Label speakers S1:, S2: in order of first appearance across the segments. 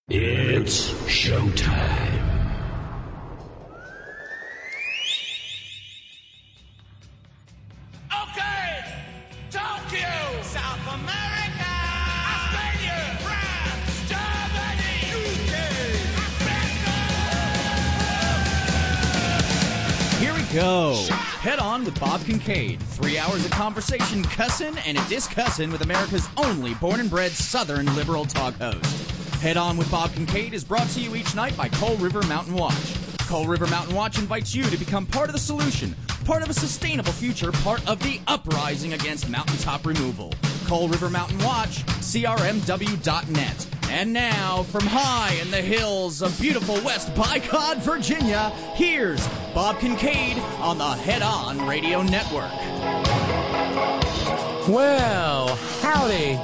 S1: It's showtime.
S2: Okay, Tokyo, South America, Australia, France, Germany, UK, America.
S3: Here we go. Head On with Bob Kincaid. 3 hours of conversation, cussin' and a discussin' with America's only born and bred Southern liberal talk host. Head On with Bob Kincaid is brought to you each night by Coal River Mountain Watch. Coal River Mountain Watch invites you to become part of the solution, part of a sustainable future, part of the uprising against mountaintop removal. Coal River Mountain Watch, crmw.net. And now, from high in the hills of beautiful West Bicod, Virginia, here's Bob Kincaid on the Head On Radio Network.
S4: Well, howdy.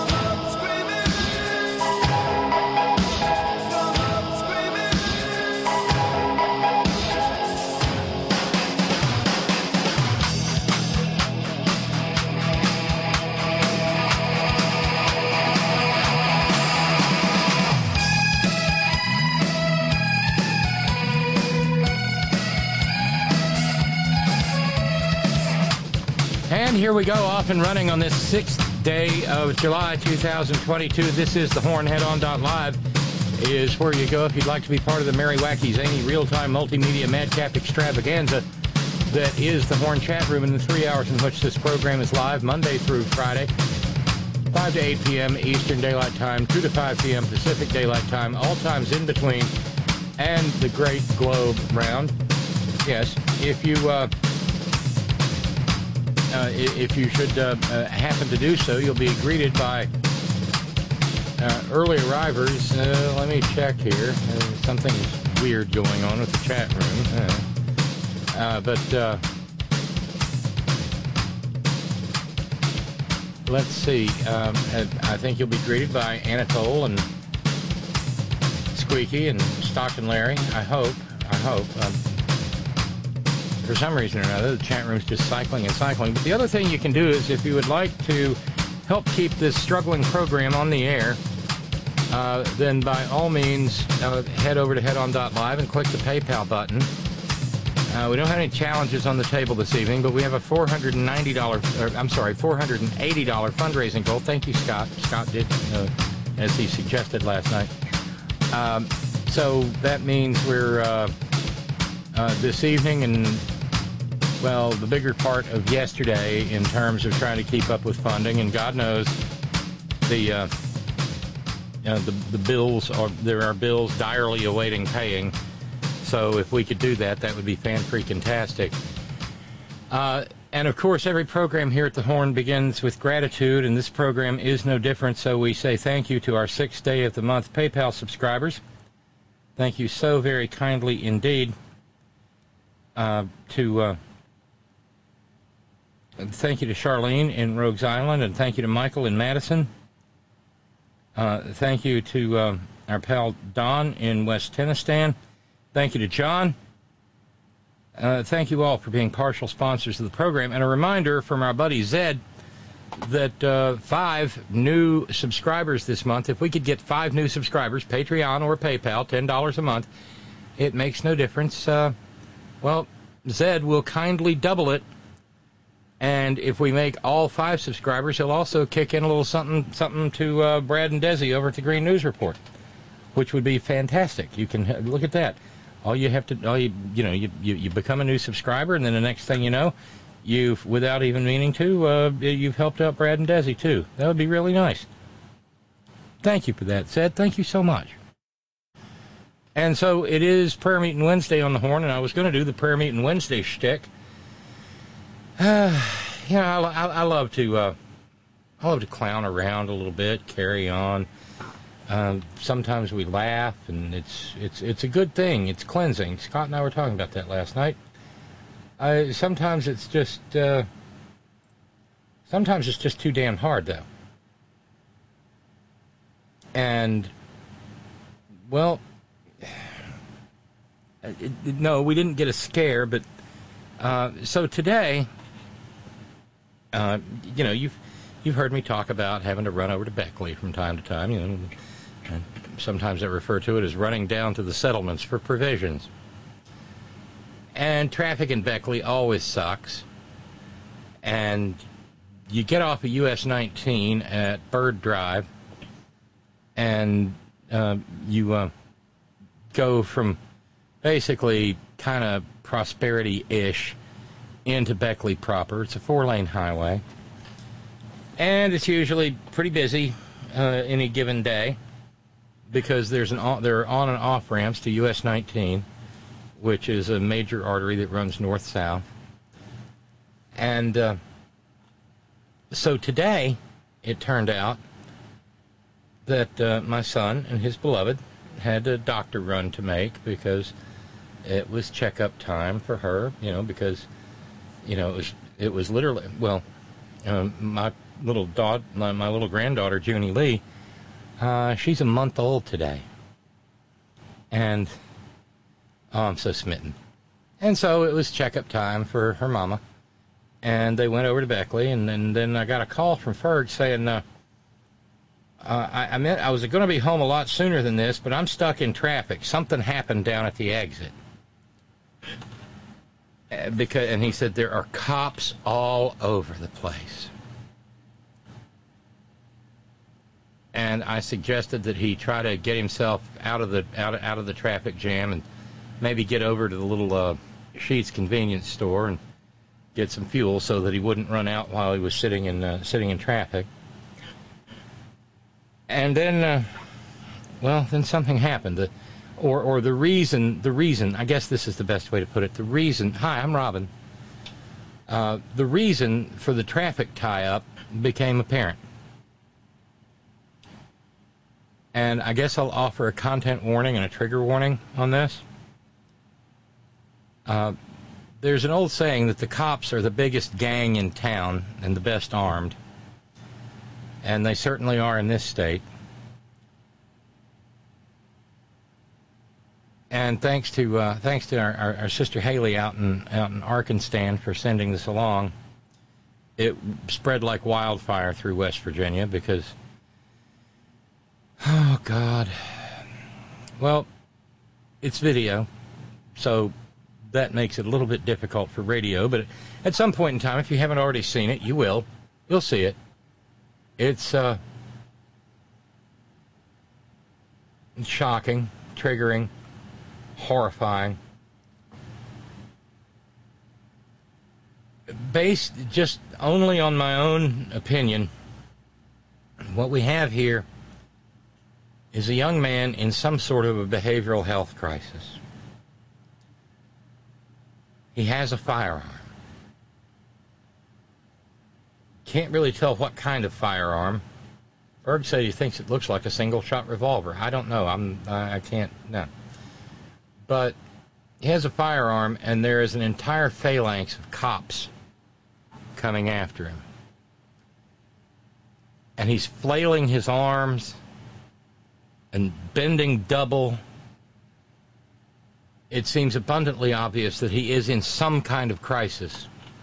S4: And here we go, off and running on this 6th day of July 2022. This is the Horn. HeadOn.live is where you go if you'd like to be part of the Merry Wacky Zany real-time multimedia madcap extravaganza that is the Horn chat room in the 3 hours in which this program is live, Monday through Friday, 5 to 8 p.m. Eastern Daylight Time, 2 to 5 p.m. Pacific Daylight Time, all times in between, and the Great Globe Round. Yes, if you should happen to do so, you'll be greeted by early arrivers. Let me check here. Something's weird going on with the chat room. Let's see. I think you'll be greeted by Anatole and Squeaky and Stockton Larry. I hope. For some reason or another, the chat room's just cycling and cycling. But the other thing you can do is, if you would like to help keep this struggling program on the air, then by all means, head over to HeadOn.live and click the PayPal button. We don't have any challenges on the table this evening, but we have a $480 fundraising goal. Thank you, Scott. Scott did, as he suggested last night. So that means we're this evening and, well, the bigger part of yesterday in terms of trying to keep up with funding, and God knows the bills there are bills direly awaiting paying. So if we could do that, that would be fan-freaking-tastic. And of course, every program here at the Horn begins with gratitude, and this program is no different. So we say thank you to our 6th day of the month PayPal subscribers. Thank you so very kindly indeed. Thank you to Charlene in Rogues Island, and thank you to Michael in Madison. Thank you to our pal Don in West Tennistan. Thank you to John. Thank you all for being partial sponsors of the program. And a reminder from our buddy Zed that 5 new subscribers this month, if we could get 5 new subscribers, Patreon or PayPal, $10 a month, it makes no difference. Well, Zed will kindly double it, and if we make all 5 subscribers, he'll also kick in a little something to Brad and Desi over at the Green News Report, which would be fantastic. You can look at that. All you have to, you become a new subscriber, and then the next thing you know, you've, without even meaning to, you've helped out Brad and Desi too. That would be really nice. Thank you for that, Zed. Thank you so much. And so it is Prayer Meeting Wednesday on the Horn, and I was going to do the Prayer Meeting Wednesday shtick. I love to clown around a little bit, carry on. Sometimes we laugh, and it's a good thing. It's cleansing. Scott and I were talking about that last night. Sometimes it's just too damn hard, though. And, well, no, we didn't get a scare, but so today, you've heard me talk about having to run over to Beckley from time to time, And sometimes I refer to it as running down to the settlements for provisions. And traffic in Beckley always sucks. And you get off of US 19 at Bird Drive, and you go from basically kind of Prosperity-ish into Beckley proper. It's a 4-lane highway. And it's usually pretty busy any given day, because there are on and off ramps to US 19, which is a major artery that runs north-south. And so today, it turned out that my son and his beloved had a doctor run to make, because it was checkup time for her, because, it was literally, my little granddaughter, Junie Lee, she's a month old today. And, I'm so smitten. And so it was checkup time for her mama. And they went over to Beckley, and then I got a call from Ferg saying, I was going to be home a lot sooner than this, but I'm stuck in traffic. Something happened down at the exit. And he said there are cops all over the place. And I suggested that he try to get himself out of the traffic jam and maybe get over to the little Sheetz convenience store and get some fuel so that he wouldn't run out while he was sitting in traffic. And then, then something happened. The reason, I guess this is the best way to put it, hi, I'm Robin. The reason for the traffic tie-up became apparent. And I guess I'll offer a content warning and a trigger warning on this. There's an old saying that the cops are the biggest gang in town and the best armed. And they certainly are in this state. And thanks to our sister Haley out in Arkansas for sending this along. It spread like wildfire through West Virginia because, oh God, well, it's video, so that makes it a little bit difficult for radio. But at some point in time, if you haven't already seen it, you'll see it. It's shocking, triggering, horrifying. Based just only on my own opinion, what we have here is a young man in some sort of a behavioral health crisis. He has a firearm. Can't really tell what kind of firearm. Berg said he thinks it looks like a single-shot revolver. I don't know. I can't, no. But he has a firearm, and there is an entire phalanx of cops coming after him. And he's flailing his arms and bending double. It seems abundantly obvious that he is in some kind of crisis.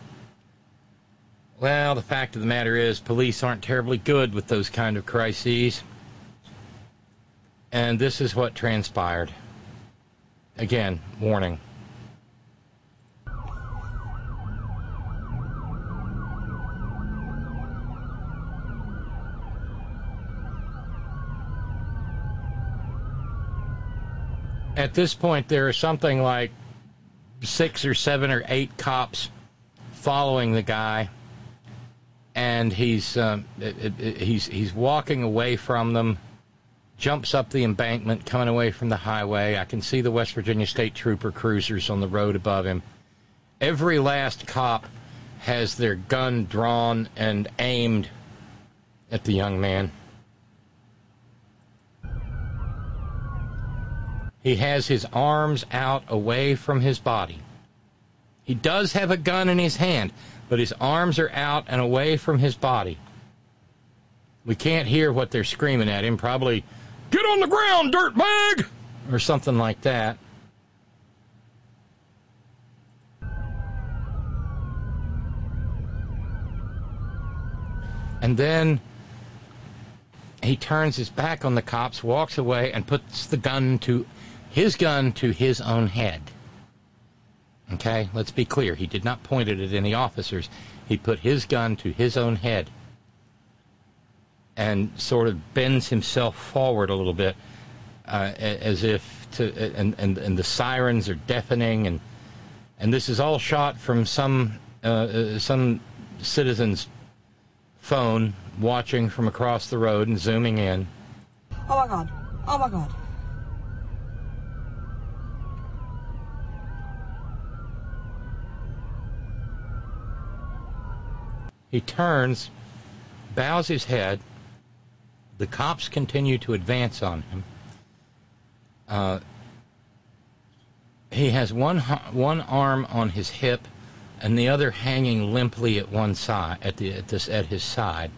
S4: Well, the fact of the matter is, police aren't terribly good with those kind of crises. And this is what transpired. Again, warning. At this point, there are something like 6 or 7 or 8 cops following the guy, and he's walking away from them, jumps up the embankment, coming away from the highway. I can see the West Virginia State Trooper cruisers on the road above him. Every last cop has their gun drawn and aimed at the young man. He has his arms out away from his body. He does have a gun in his hand, but his arms are out and away from his body. We can't hear what they're screaming at him. Probably, "Get on the ground, dirtbag!" or something like that. And then He turns his back on the cops, walks away, and puts his gun to his own head. Okay, let's be clear. He did not point it at any officers. He put his gun to his own head and sort of bends himself forward a little bit, as if to, and the sirens are deafening, and this is all shot from some citizen's phone watching from across the road and zooming in.
S5: Oh my God! Oh my God!
S4: He turns, bows his head. The cops continue to advance on him. He has one arm on his hip, and the other hanging limply at one side, at his side.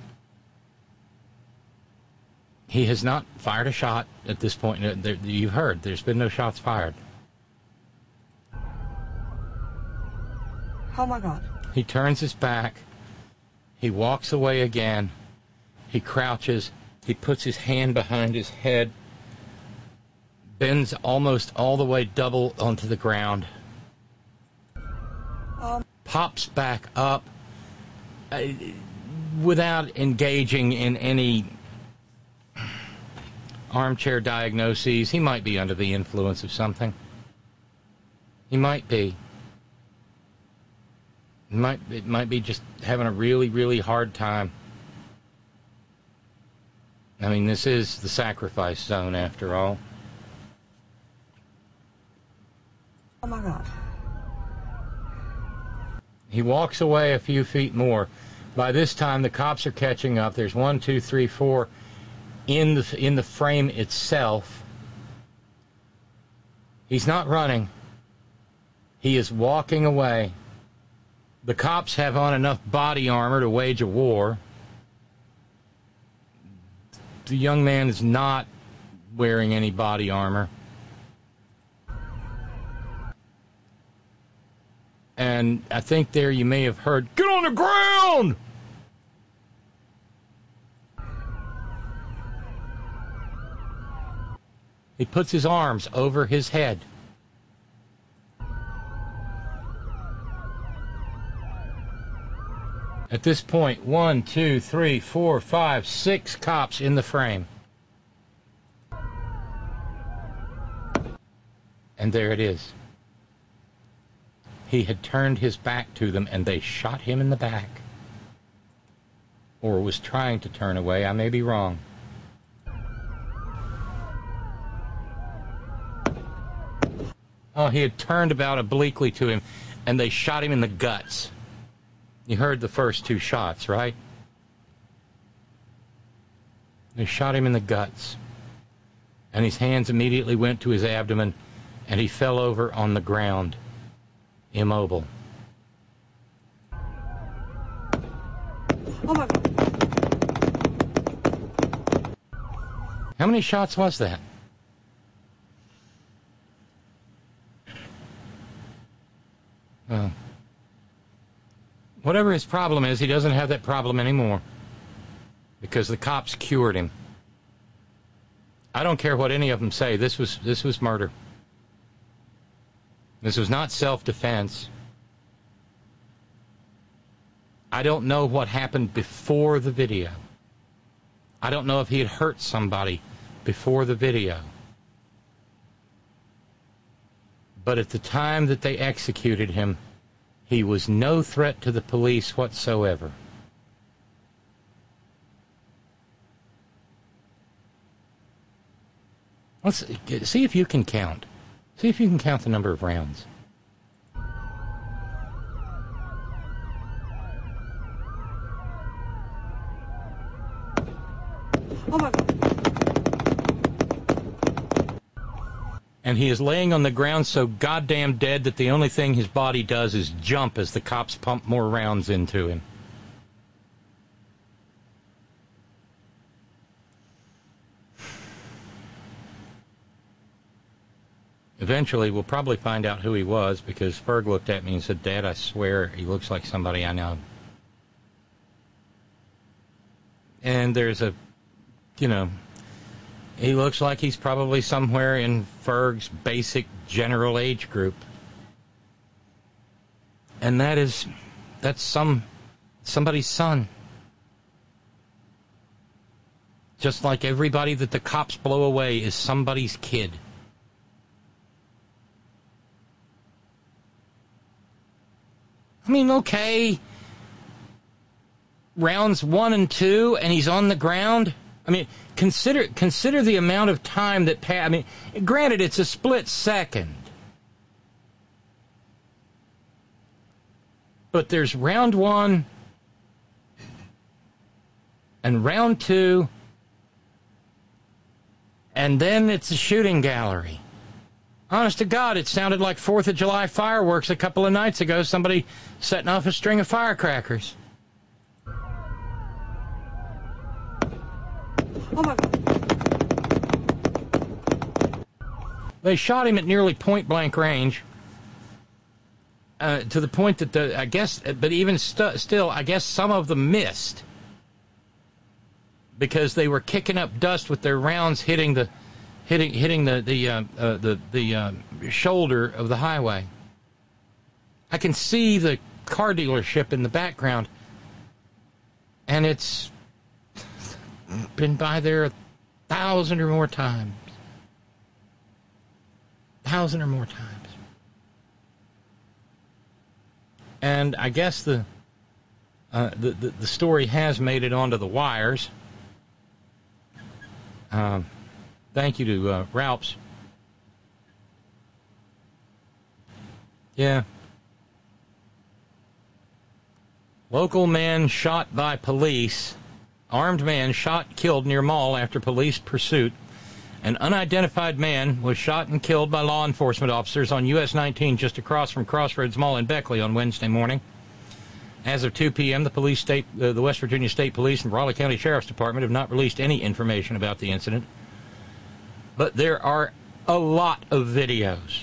S4: He has not fired a shot at this point. You heard, there's been no shots fired.
S5: Oh my God!
S4: He turns his back. He walks away again. He crouches. He puts his hand behind his head, bends almost all the way double onto the ground, pops back up without engaging in any armchair diagnoses. He might be under the influence of something. He might be. It might be just having a really, really hard time. I mean, this is the sacrifice zone, after all.
S5: Oh my God!
S4: He walks away a few feet more. By this time, the cops are catching up. There's 1, 2, 3, 4 in the frame itself. He's not running. He is walking away. The cops have on enough body armor to wage a war. The young man is not wearing any body armor. And I think there you may have heard, "Get on the ground!" He puts his arms over his head. At this point, 1, 2, 3, 4, 5, 6 cops in the frame. And there it is. He had turned his back to them, and they shot him in the back. Or was trying to turn away. I may be wrong. Oh, he had turned about obliquely to him, and they shot him in the guts. You heard the first 2 shots, right? They shot him in the guts. And his hands immediately went to his abdomen, and he fell over on the ground, immobile.
S5: Oh my God!
S4: How many shots was that? Well, whatever his problem is, he doesn't have that problem anymore. Because the cops cured him. I don't care what any of them say. This was murder. This was not self-defense. I don't know what happened before the video. I don't know if he had hurt somebody before the video. But at the time that they executed him, he was no threat to the police whatsoever. Let's see if you can count. See if you can count the number of rounds.
S5: Oh my God!
S4: And he is laying on the ground so goddamn dead that the only thing his body does is jump as the cops pump more rounds into him. Eventually, we'll probably find out who he was, because Ferg looked at me and said, "Dad, I swear he looks like somebody I know." And there's a you know, he looks like he's probably somewhere in Ferg's basic general age group. And that's somebody's son. Just like everybody that the cops blow away is somebody's kid. I mean, okay, rounds 1 and 2, and he's on the ground. I mean, consider the amount of time that passed. I mean, granted, it's a split second. But there's round 1 and round 2, and then it's a shooting gallery. Honest to God, it sounded like 4th of July fireworks a couple of nights ago, somebody setting off a string of firecrackers.
S5: Oh my God.
S4: They shot him at nearly point-blank range, to the point that but even still, I guess some of them missed because they were kicking up dust with their rounds hitting the shoulder of the highway. I can see the car dealership in the background, and it's been by there 1,000 or more times. 1,000 or more times. And I guess the story has made it onto the wires. Thank you to Ralphs. Yeah. Local man shot by police. Armed man shot, killed near mall after police pursuit. An unidentified man was shot and killed by law enforcement officers on US 19 just across from Crossroads Mall in Beckley on Wednesday morning. As of 2 p.m., the West Virginia State Police and Raleigh County Sheriff's Department have not released any information about the incident. But there are a lot of videos.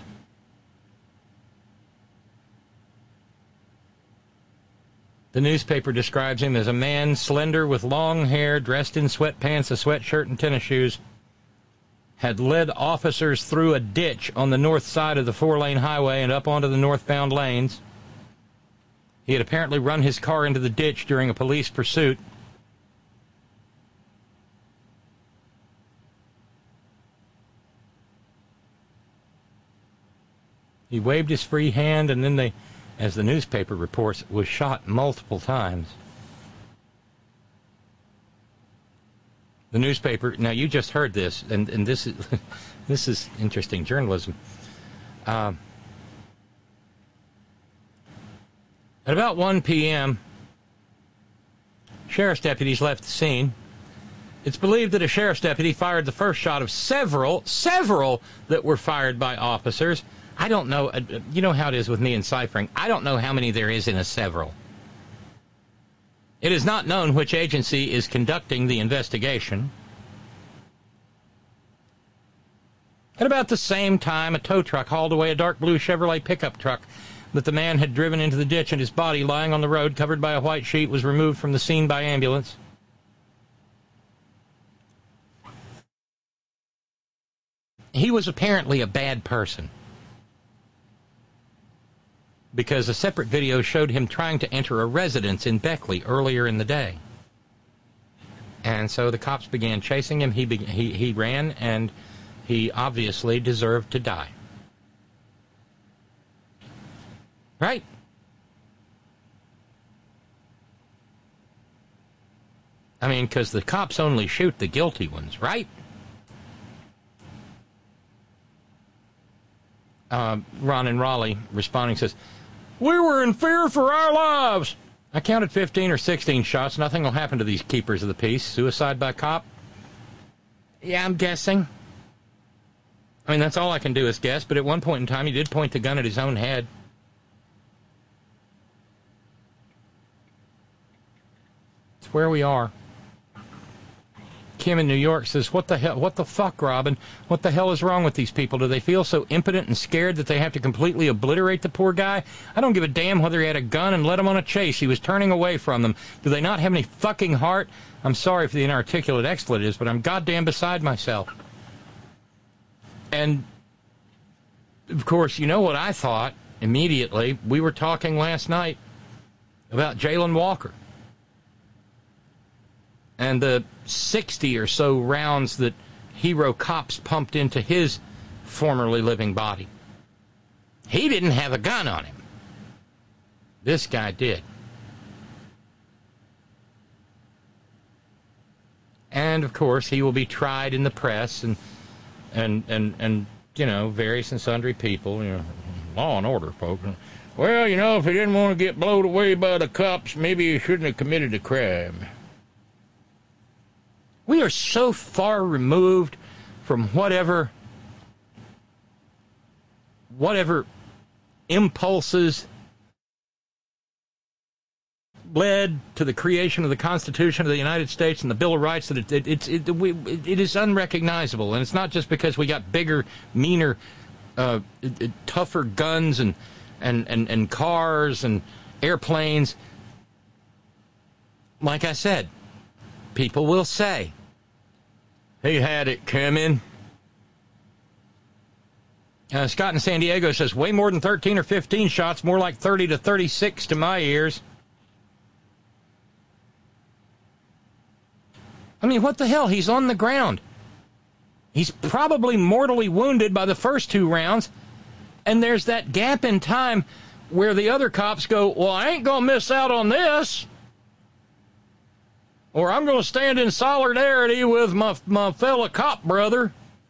S4: The newspaper describes him as a man slender with long hair, dressed in sweatpants, a sweatshirt, and tennis shoes, had led officers through a ditch on the north side of the 4-lane highway and up onto the northbound lanes. He had apparently run his car into the ditch during a police pursuit. He waved his free hand, and then as the newspaper reports, was shot multiple times. The newspaper, now you just heard this, and this is interesting journalism. At about 1 p.m., sheriff's deputies left the scene. It's believed that a sheriff's deputy fired the first shot of several that were fired by officers. I don't know, you know how it is with me in ciphering. I don't know how many there is in a several. It is not known which agency is conducting the investigation. At about the same time, a tow truck hauled away a dark blue Chevrolet pickup truck that the man had driven into the ditch, and his body, lying on the road, covered by a white sheet, was removed from the scene by ambulance. He was apparently a bad person, because a separate video showed him trying to enter a residence in Beckley earlier in the day. And so the cops began chasing him. He ran, and he obviously deserved to die. Right? I mean, because the cops only shoot the guilty ones, right? Ron in Raleigh responding says, "We were in fear for our lives." I counted 15 or 16 shots. Nothing will happen to these keepers of the peace. Suicide by cop? Yeah, I'm guessing. I mean, that's all I can do is guess, but at one point in time, he did point the gun at his own head. It's where we are. Kim in New York says, what the hell, what the fuck, Robin? What the hell is wrong with these people? Do they feel so impotent and scared that they have to completely obliterate the poor guy? I don't give a damn whether he had a gun and led him on a chase. He was turning away from them. Do they not have any fucking heart? I'm sorry for the inarticulate expletives, but I'm goddamn beside myself. And, of course, you know what I thought immediately? We were talking last night about Jayland Walker and the 60 or so rounds that hero cops pumped into his formerly living body. He didn't have a gun on him. This guy did. And, of course, he will be tried in the press and you know, various and sundry people, you know, law and order, folks. Well, you know, if he didn't want to get blown away by the cops, maybe he shouldn't have committed a crime. We are so far removed from whatever impulses led to the creation of the Constitution of the United States and the Bill of Rights that it is unrecognizable. And it's not just because we got bigger, meaner, tougher guns and cars and airplanes. Like I said, people will say, he had it coming. Scott in San Diego says, way more than 13 or 15 shots, more like 30 to 36 to my ears. I mean, what the hell? He's on the ground. He's probably mortally wounded by the first 2 rounds, and there's that gap in time where the other cops go, well, I ain't going to miss out on this. Or I'm going to stand in solidarity with my fellow cop brother.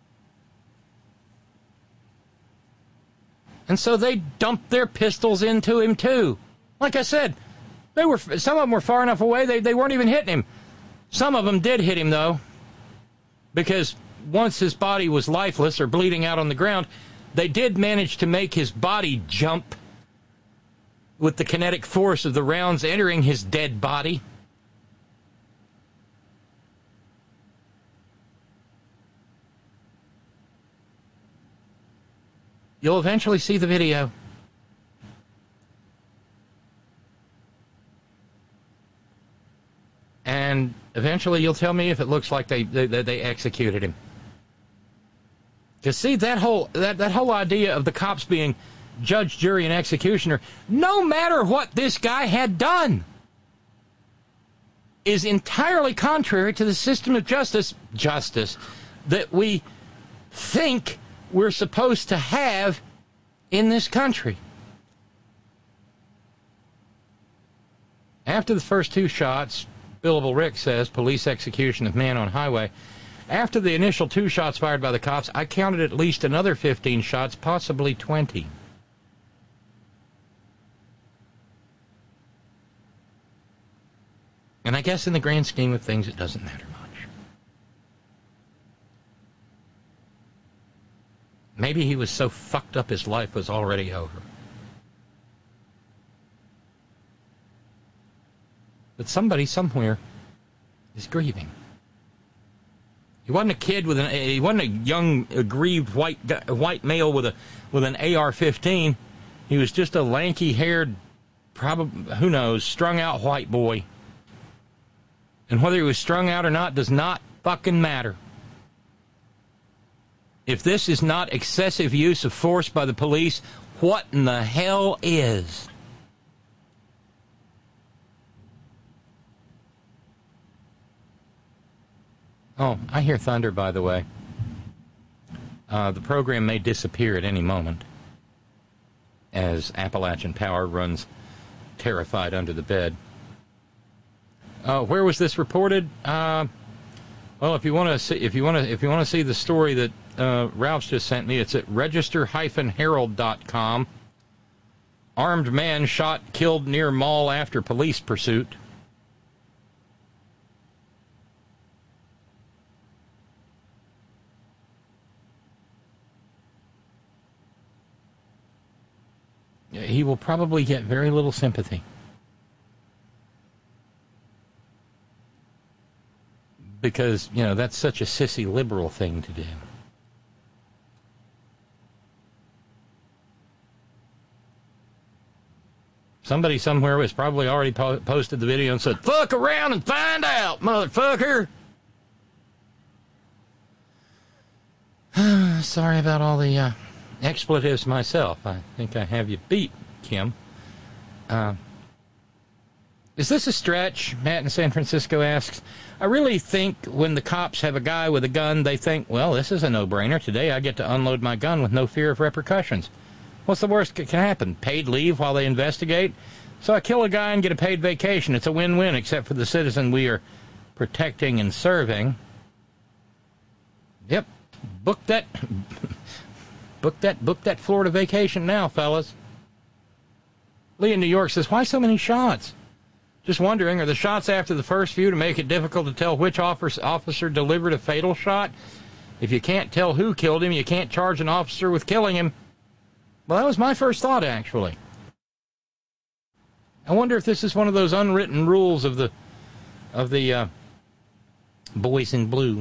S4: And so they dumped their pistols into him, too. Like I said, some of them were far enough away, they weren't even hitting him. Some of them did hit him, though, because once his body was lifeless or bleeding out on the ground, they did manage to make his body jump with the kinetic force of the rounds entering his dead body. You'll eventually see the video. And eventually you'll tell me if it looks like they executed him. Because see, that whole idea of the cops being judge, jury, and executioner, no matter what this guy had done, is entirely contrary to the system of justice that we think we're supposed to have in this country. After the first 2 shots, Billable Rick says, police execution of man on highway. After the initial 2 shots fired by the cops, I counted at least another 15 shots, possibly 20. And I guess in the grand scheme of things, it doesn't matter much. Maybe he was so fucked up his life was already over. But somebody somewhere is grieving. He wasn't a kid he wasn't a young, aggrieved white male with an AR-15. He was just a lanky-haired, probably, who knows, strung-out white boy. And whether he was strung out or not does not fucking matter. If this is not excessive use of force by the police, what in the hell is? Oh, I hear thunder, by the way. The program may disappear at any moment as Appalachian Power runs terrified under the bed. Where was this reported? Well, if you want to see the story that Ralph's just sent me, it's at register-herald.com. Armed man shot, killed near mall after police pursuit. He will probably get very little sympathy. because, you know, that's such a sissy liberal thing to do. Somebody somewhere was probably already posted the video and said, "Fuck around and find out, motherfucker." Sorry about all the expletives myself. I think I have you beat, Kim. Is this a stretch? Matt in San Francisco asks. I really think when the cops have a guy with a gun, they think, well, this is a no-brainer. Today I get to unload my gun with no fear of repercussions. What's the worst that can happen? Paid leave while they investigate? So I kill a guy and get a paid vacation. It's a win-win, except for the citizen we are protecting and serving. Yep. Book that Florida vacation now, fellas. Lee in New York says, why so many shots? Just wondering, are the shots after the first few to make it difficult to tell which officer delivered a fatal shot? If you can't tell who killed him, you can't charge an officer with killing him. Well, that was my first thought, actually. I wonder if this is one of those unwritten rules of the boys in blue.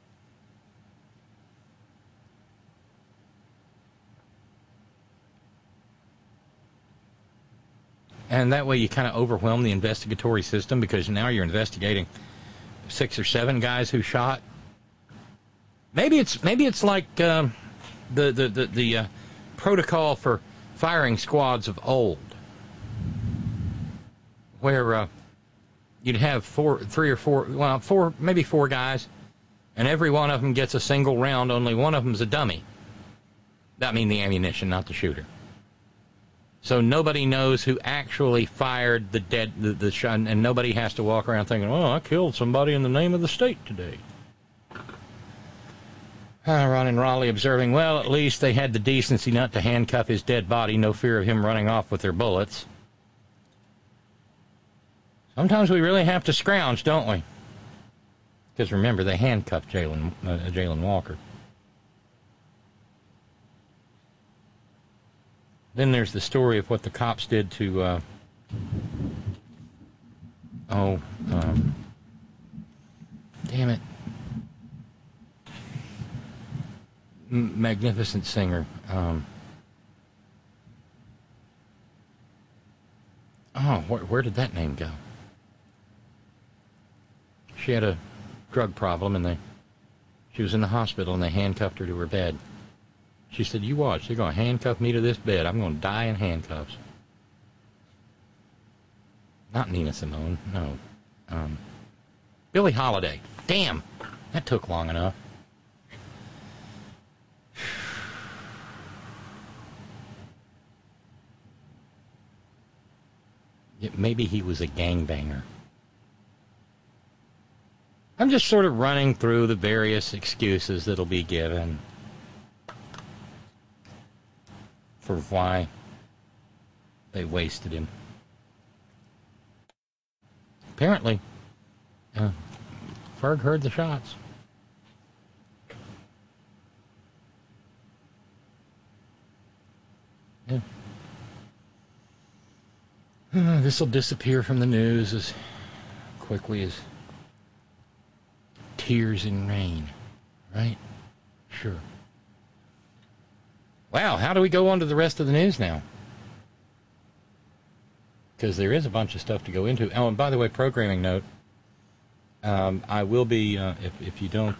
S4: And that way you kind of overwhelm the investigatory system, because now you're investigating 6 or 7 guys who shot. Maybe it's like the protocol for firing squads of old, where you'd have 4 guys, and every one of them gets a single round. Only one of them's a dummy. I mean the ammunition, not the shooter. So nobody knows who actually fired the shot, and nobody has to walk around thinking, "Oh, I killed somebody in the name of the state today." Ron in Raleigh observing, well, at least they had the decency not to handcuff his dead body. No fear of him running off with their bullets. Sometimes we really have to scrounge, don't we? Because remember, they handcuffed Jayland Walker. Then there's the story of what the cops did to, damn it. Magnificent singer. Where did that name go? She had a drug problem, and she was in the hospital, and they handcuffed her to her bed. She said, "You watch, they're going to handcuff me to this bed. I'm going to die in handcuffs." Not Nina Simone, no. Billie Holiday. Damn, that took long enough. Maybe he was a gangbanger. I'm just sort of running through the various excuses that'll be given for why they wasted him. Apparently, Ferg heard the shots. Yeah. This will disappear from the news as quickly as tears in rain, right? Sure. Wow, how do we go on to the rest of the news now? Because there is a bunch of stuff to go into. Oh, and by the way, programming note, I will be, if you don't,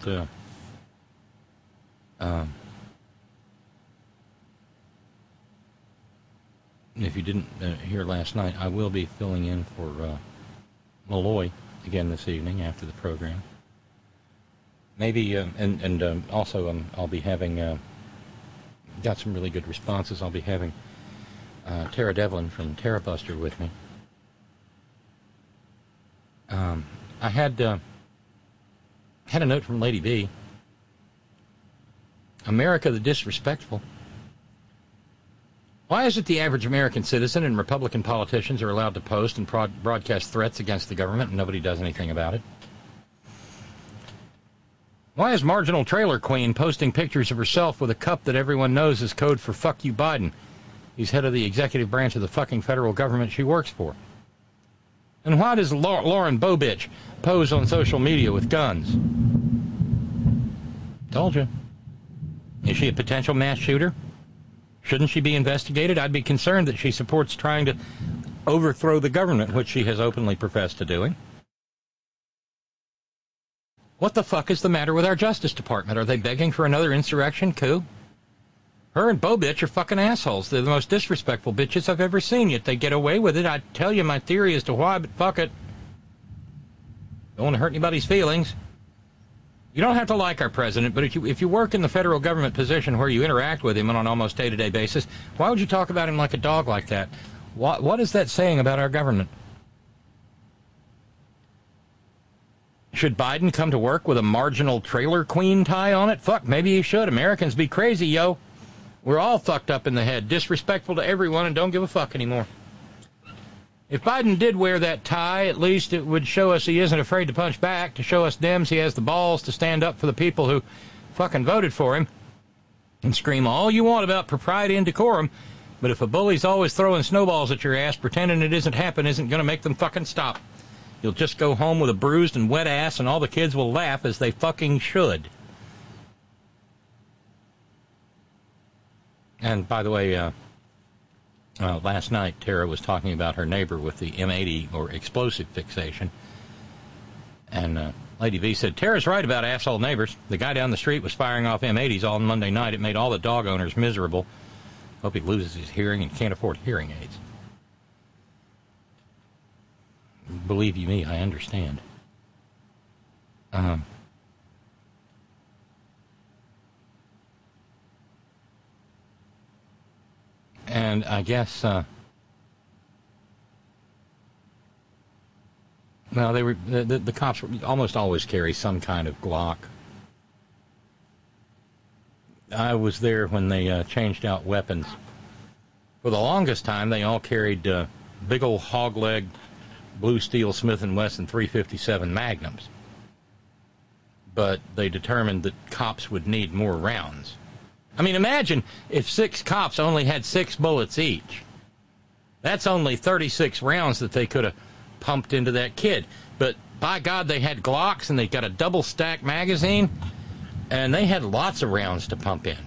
S4: if you didn't hear last night, I will be filling in for Malloy again this evening after the program. Maybe, and also I'll be having, got some really good responses. I'll be having Tara Devlin from Terra Buster with me. I had a note from Lady B. America the disrespectful. Why is it the average American citizen and Republican politicians are allowed to post and broadcast threats against the government and nobody does anything about it? Why is marginal trailer queen posting pictures of herself with a cup that everyone knows is code for "fuck you, Biden"? He's head of the executive branch of the fucking federal government she works for. And why does Lauren Bobich pose on social media with guns? Told you. Is she a potential mass shooter? Shouldn't she be investigated? I'd be concerned that she supports trying to overthrow the government, which she has openly professed to doing. What the fuck is the matter with our Justice Department? Are they begging for another insurrection coup? Her and Bobich are fucking assholes. They're the most disrespectful bitches I've ever seen, yet they get away with it. I'd tell you my theory as to why, but fuck it. Don't want to hurt anybody's feelings. You don't have to like our president, but if you work in the federal government position where you interact with him on an almost day-to-day basis, why would you talk about him like a dog like that? What is that saying about our government? Should Biden come to work with a marginal trailer queen tie on it? Fuck, maybe he should. Americans be crazy, yo. We're all fucked up in the head, disrespectful to everyone, and don't give a fuck anymore. If Biden did wear that tie, at least it would show us he isn't afraid to punch back, to show us Dems he has the balls to stand up for the people who fucking voted for him, and scream all you want about propriety and decorum, but if a bully's always throwing snowballs at your ass, pretending it isn't happening isn't going to make them fucking stop. You'll just go home with a bruised and wet ass, and all the kids will laugh, as they fucking should. And, by the way, last night, Tara was talking about her neighbor with the M80, or explosive fixation. And Lady V said, Tara's right about asshole neighbors. The guy down the street was firing off M80s all Monday night. It made all the dog owners miserable. Hope he loses his hearing and can't afford hearing aids. Believe you me, I understand. And I guess, well, they were the cops almost always carry some kind of Glock. I was there when they changed out weapons. For the longest time, they all carried big old hog-leg Blue Steel Smith & Wesson 357 Magnums. But they determined that cops would need more rounds. I mean, imagine if 6 cops only had 6 bullets each. That's only 36 rounds that they could have pumped into that kid. But by God, they had Glocks, and they got a double-stack magazine, and they had lots of rounds to pump in.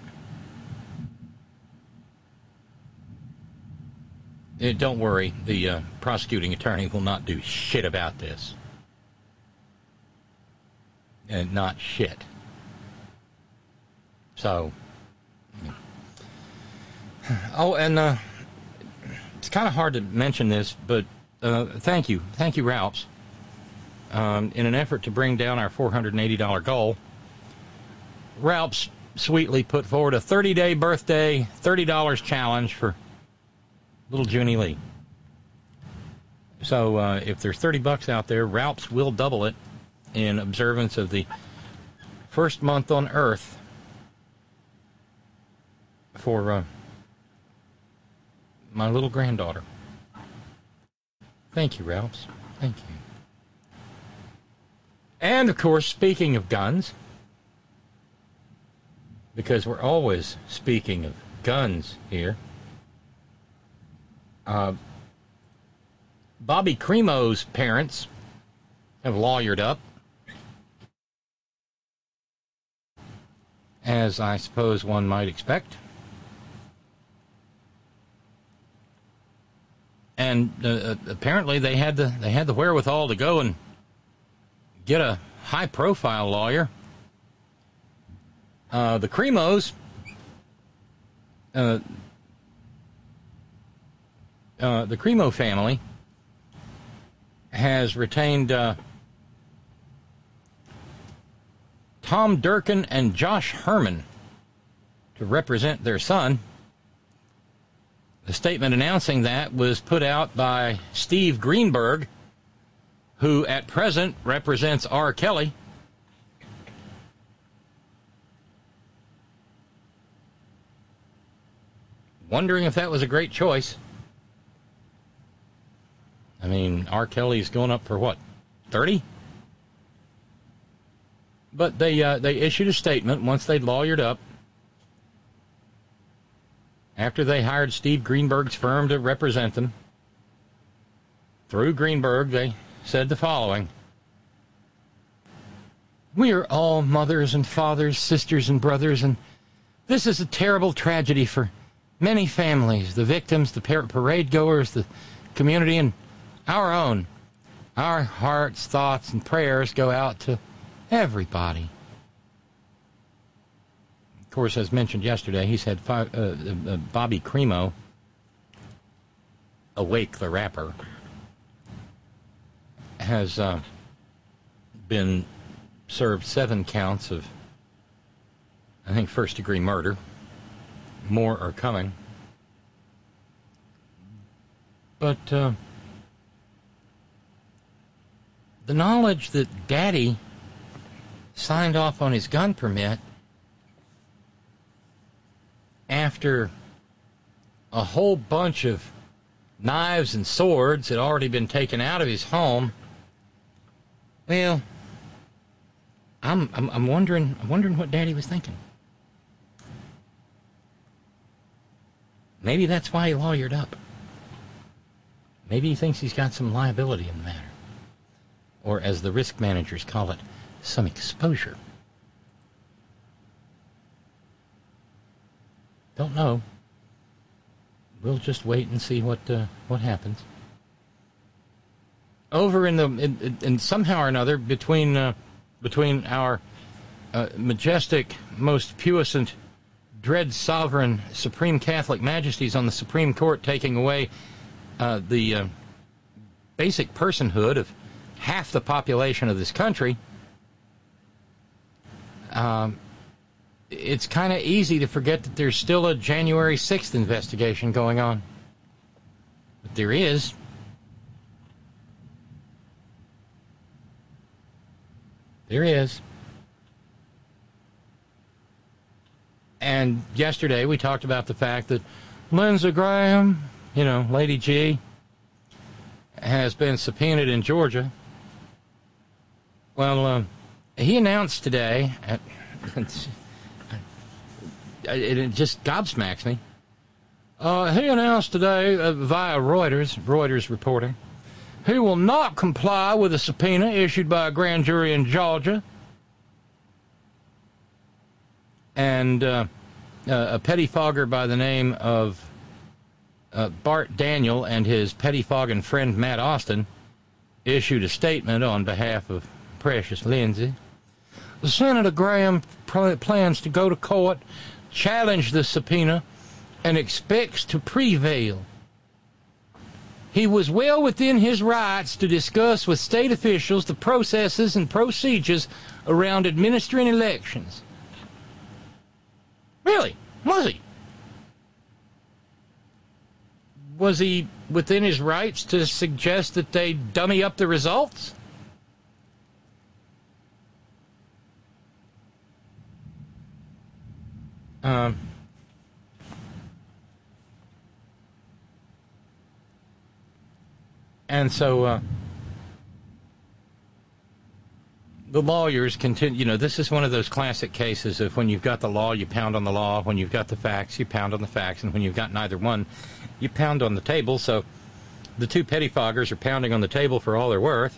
S4: Don't worry, the prosecuting attorney will not do shit about this. And not shit. So, oh, and it's kind of hard to mention this, but thank you, Ralphs. In an effort to bring down our $480 goal, Ralphs sweetly put forward a 30-day birthday, $30 challenge for little Junie Lee. So if there's $30 out there, Ralphs will double it in observance of the first month on Earth for my little granddaughter. Thank you, Ralphs. Thank you. And, of course, speaking of guns, because we're always speaking of guns here, Bobby Cremo's parents have lawyered up, as I suppose one might expect. And apparently they had the wherewithal to go and get a high-profile lawyer. The Cremos, the Cremo family has retained Tom Durkin and Josh Herman to represent their son. The statement announcing that was put out by Steve Greenberg, who at present represents R. Kelly. Wondering if that was a great choice. I mean, R. Kelly's going up for what, 30? But they issued a statement once they'd lawyered up, after they hired Steve Greenberg's firm to represent them. through Greenberg, they said the following: "We are all mothers and fathers, sisters and brothers, and this is a terrible tragedy for many families, the victims, the parade goers, the community, and our own. Our hearts, thoughts, and prayers go out to everybody." Of course, as mentioned yesterday, he's had Bobby Cremo, Awake the rapper, has been served 7 counts of, I think, first-degree murder. More are coming. But the knowledge that Daddy signed off on his gun permit after a whole bunch of knives and swords had already been taken out of his home, well, I'm wondering what Daddy was thinking. Maybe that's why he lawyered up. Maybe he thinks he's got some liability in the matter. Or, as the risk managers call it, some exposure. Don't know. We'll just wait and see what happens. Over in somehow or another between our majestic, most puissant, dread sovereign, supreme Catholic majesties on the Supreme Court taking away the basic personhood of half the population of this country, it's kind of easy to forget that there's still a January 6th investigation going on. But there is. There is. And yesterday we talked about the fact that Lindsey Graham, Lady G, has been subpoenaed in Georgia. Well, he announced today, it just gobsmacks me. He announced today via Reuters reporting, he will not comply with a subpoena issued by a grand jury in Georgia. And a pettifogger by the name of Bart Daniel and his pettifogging friend Matt Austin issued a statement on behalf of Precious Lindsay. Senator Graham plans to go to court, challenge the subpoena, and expects to prevail. He was well within his rights to discuss with state officials the processes and procedures around administering elections. Really? Was he? Was he within his rights to suggest that they dummy up the results? And so the lawyers continue. This is one of those classic cases of when you've got the law, you pound on the law. When you've got the facts, you pound on the facts. And when you've got neither one, you pound on the table. So the two pettifoggers are pounding on the table for all they're worth.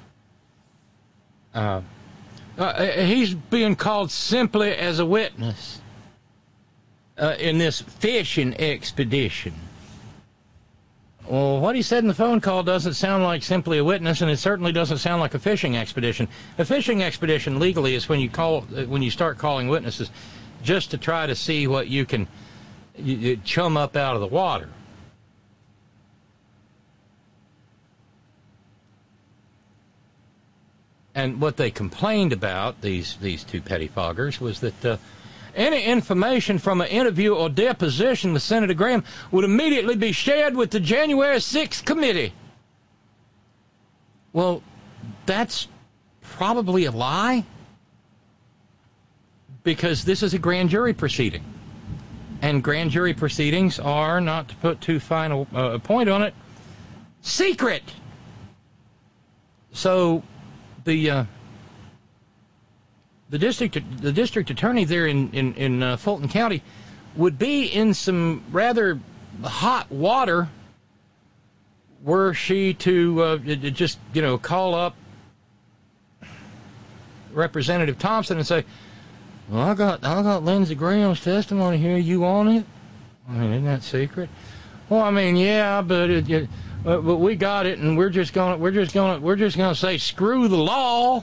S4: He's being called simply as a witness in this fishing expedition. Well, what he said in the phone call doesn't sound like simply a witness, and it certainly doesn't sound like a fishing expedition. A fishing expedition legally is when you start calling witnesses just to try to see what you can chum up out of the water. And what they complained about, these two pettifoggers, was that any information from an interview or deposition with Senator Graham would immediately be shared with the January 6th committee. Well, that's probably a lie, because this is a grand jury proceeding. And grand jury proceedings are, not to put too fine a point on it, secret. So the district attorney there in Fulton County would be in some rather hot water were she to just, call up Representative Thompson and say, well, I got Lindsey Graham's testimony here. You want it? I mean, isn't that secret? Well, I mean, yeah, but we got it, and we're just gonna say screw the law.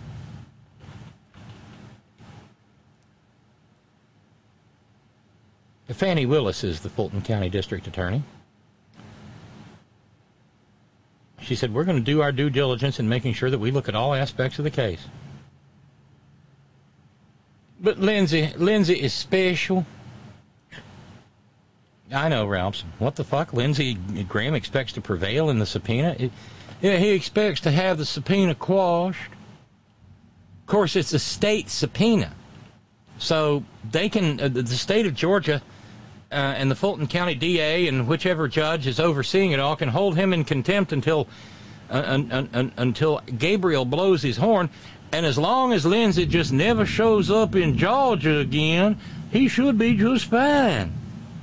S4: Fannie Willis is the Fulton County District Attorney. She said, we're going to do our due diligence in making sure that we look at all aspects of the case. But Lindsey is special. I know, Ralphs. What the fuck? Lindsey Graham expects to prevail in the subpoena? He expects to have the subpoena quashed. Of course, it's a state subpoena. So they can, the state of Georgia and the Fulton County DA and whichever judge is overseeing it all can hold him in contempt until Gabriel blows his horn. And as long as Lindsey just never shows up in Georgia again, he should be just fine.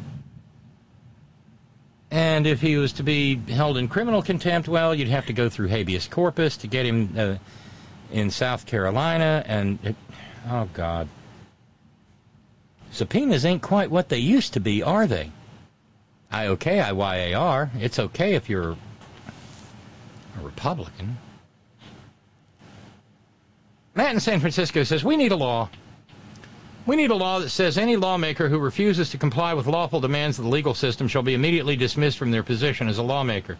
S4: And if he was to be held in criminal contempt, well, you'd have to go through habeas corpus to get him in South Carolina. And, oh, God. Subpoenas ain't quite what they used to be, are they? IOKIYAR. It's okay if you're a Republican. Matt in San Francisco says, we need a law. We need a law that says any lawmaker who refuses to comply with lawful demands of the legal system shall be immediately dismissed from their position as a lawmaker.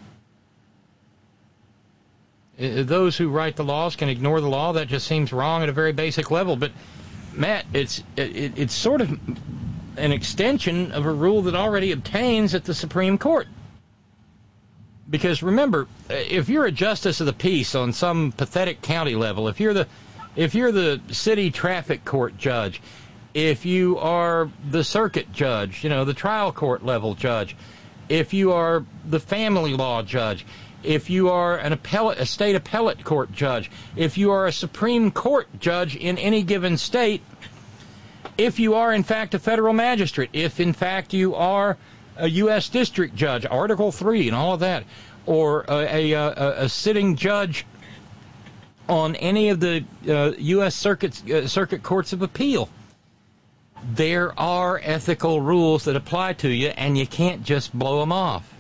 S4: Those who write the laws can ignore the law. That just seems wrong at a very basic level. But, Matt, it's sort of an extension of a rule that already obtains at the Supreme Court. Because, remember, if you're a justice of the peace on some pathetic county level, if you're the city traffic court judge, if you are the circuit judge, the trial court level judge, if you are the family law judge, if you are a state appellate court judge, if you are a Supreme Court judge in any given state, if you are, in fact, a federal magistrate, if, in fact, you are a U.S. district judge, Article 3 and all of that, or a sitting judge on any of the U.S. circuit courts of appeal, there are ethical rules that apply to you, and you can't just blow them off.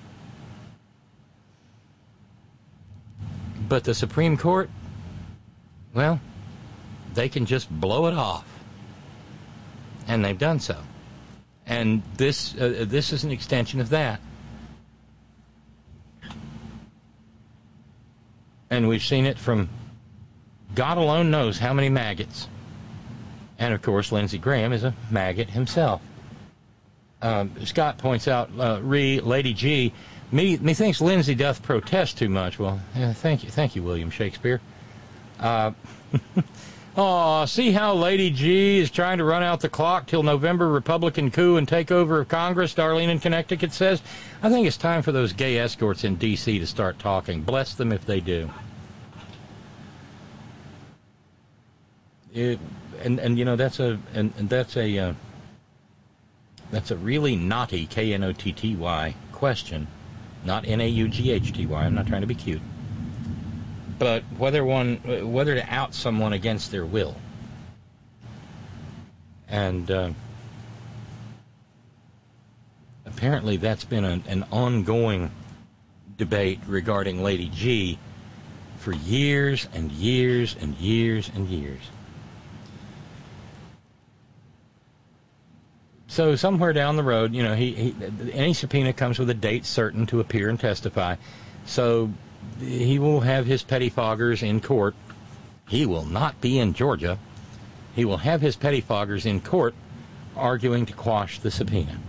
S4: But the Supreme Court, well, they can just blow it off. And they've done so. And this is an extension of that. And we've seen it from God alone knows how many maggots. And, of course, Lindsey Graham is a maggot himself. Scott points out, Lady G, methinks Lindsey doth protest too much. Well, yeah, thank you, William Shakespeare. Oh, see how Lady G is trying to run out the clock till November Republican coup and take over of Congress, Darlene in Connecticut says. I think it's time for those gay escorts in D.C. to start talking. Bless them if they do. That's a really knotty Knotty question, not Naughty. I'm not trying to be cute, but whether to out someone against their will, and apparently that's been an ongoing debate regarding Lady G for years and years and years and years. So somewhere down the road, any subpoena comes with a date certain to appear and testify. So he will have his pettifoggers in court. He will not be in Georgia. He will have his pettifoggers in court arguing to quash the subpoena.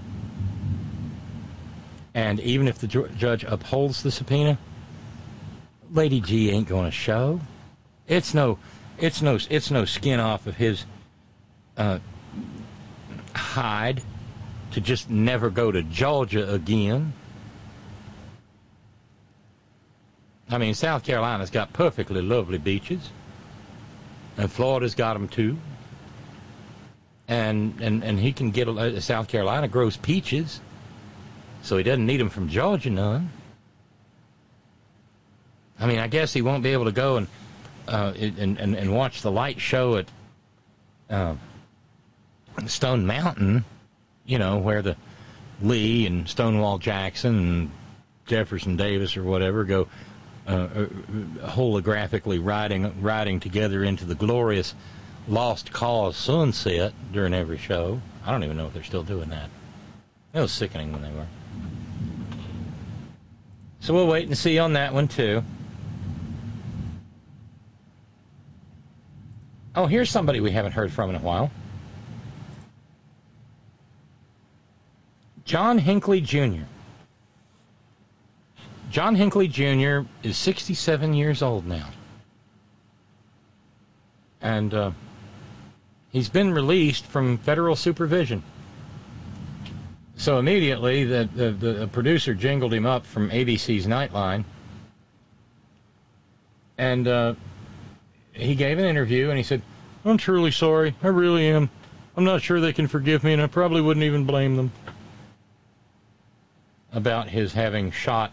S4: And even if the judge upholds the subpoena, Lady G ain't going to show. It's no skin off of his hide to just never go to Georgia again. I mean, South Carolina's got perfectly lovely beaches, and Florida's got them too. And he can get South Carolina grows peaches, so he doesn't need them from Georgia none. I mean, I guess he won't be able to go and watch the light show at Stone Mountain, you know, where the Lee and Stonewall Jackson and Jefferson Davis or whatever go holographically riding together into the glorious Lost Cause sunset during every show. I don't even know if they're still doing that. It was sickening when they were. So we'll wait and see on that one, too. Oh, here's somebody we haven't heard from in a while. John Hinckley Jr. John Hinckley Jr. is 67 years old now. And he's been released from federal supervision. So immediately, the producer jingled him up from ABC's Nightline. And he gave an interview, and he said, "I'm truly sorry. I really am. I'm not sure they can forgive me, and I probably wouldn't even blame them." About his having shot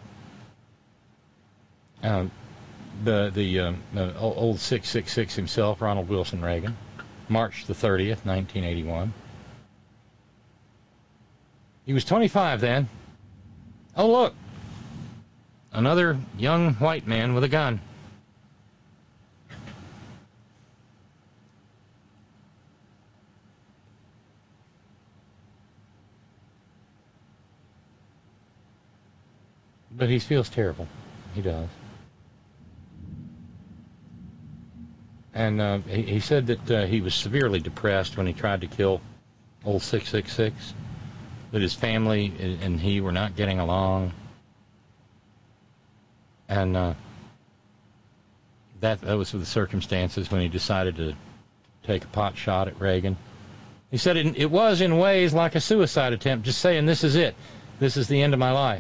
S4: the old 666 himself, Ronald Wilson Reagan, March the 30th, 1981. He was 25 then. Oh, look. Another young white man with a gun. But he feels terrible. He does. And he said that he was severely depressed when he tried to kill old 666. That his family and he were not getting along. And that was the circumstances when he decided to take a pot shot at Reagan. He said it was in ways like a suicide attempt, just saying, this is it. This is the end of my life.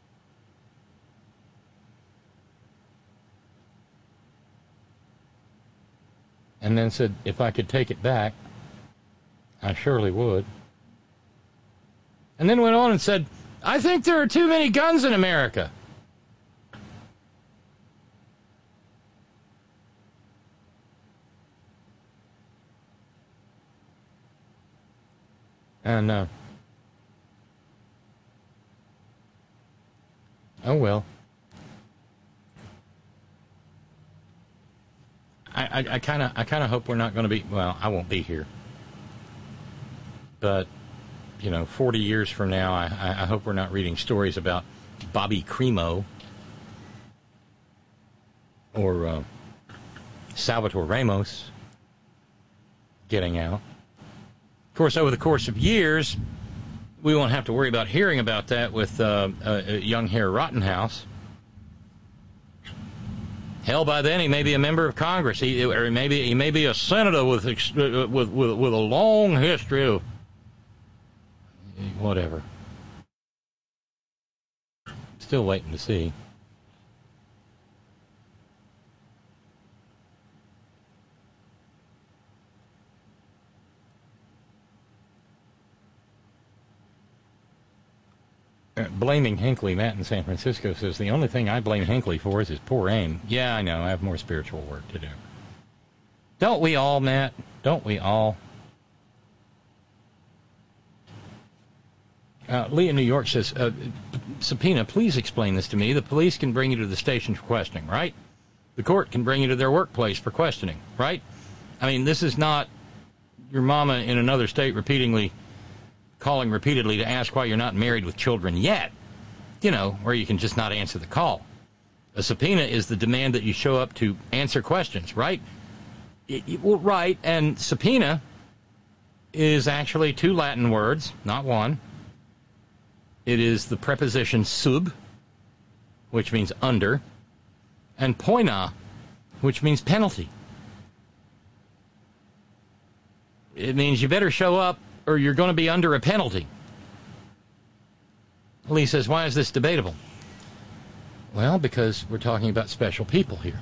S4: And then said, if I could take it back, I surely would. And then went on and said, I think there are too many guns in America. And, oh well. I kind of hope we're not going to be, well, I won't be here. But, 40 years from now, I hope we're not reading stories about Bobby Cremo or Salvatore Ramos getting out. Of course, over the course of years, we won't have to worry about hearing about that with young Herr Rottenhouse. Hell, by then he may be a member of Congress. He may be a senator with a long history of whatever. Still waiting to see. Blaming Hinckley, Matt in San Francisco says, the only thing I blame Hinckley for is his poor aim. Yeah, I know. I have more spiritual work to do. Don't we all, Matt? Don't we all? Lee in New York says, Subpoena, please explain this to me. The police can bring you to the station for questioning, right? The court can bring you to their workplace for questioning, right? I mean, this is not your mama in another state calling repeatedly to ask why you're not married with children yet, where you can just not answer the call. A subpoena is the demand that you show up to answer questions, right? Right, and subpoena is actually two Latin words, not one. It is the preposition sub, which means under, and poena, which means penalty. It means you better show up or you're going to be under a penalty. Lee says, why is this debatable? Well, because we're talking about special people here.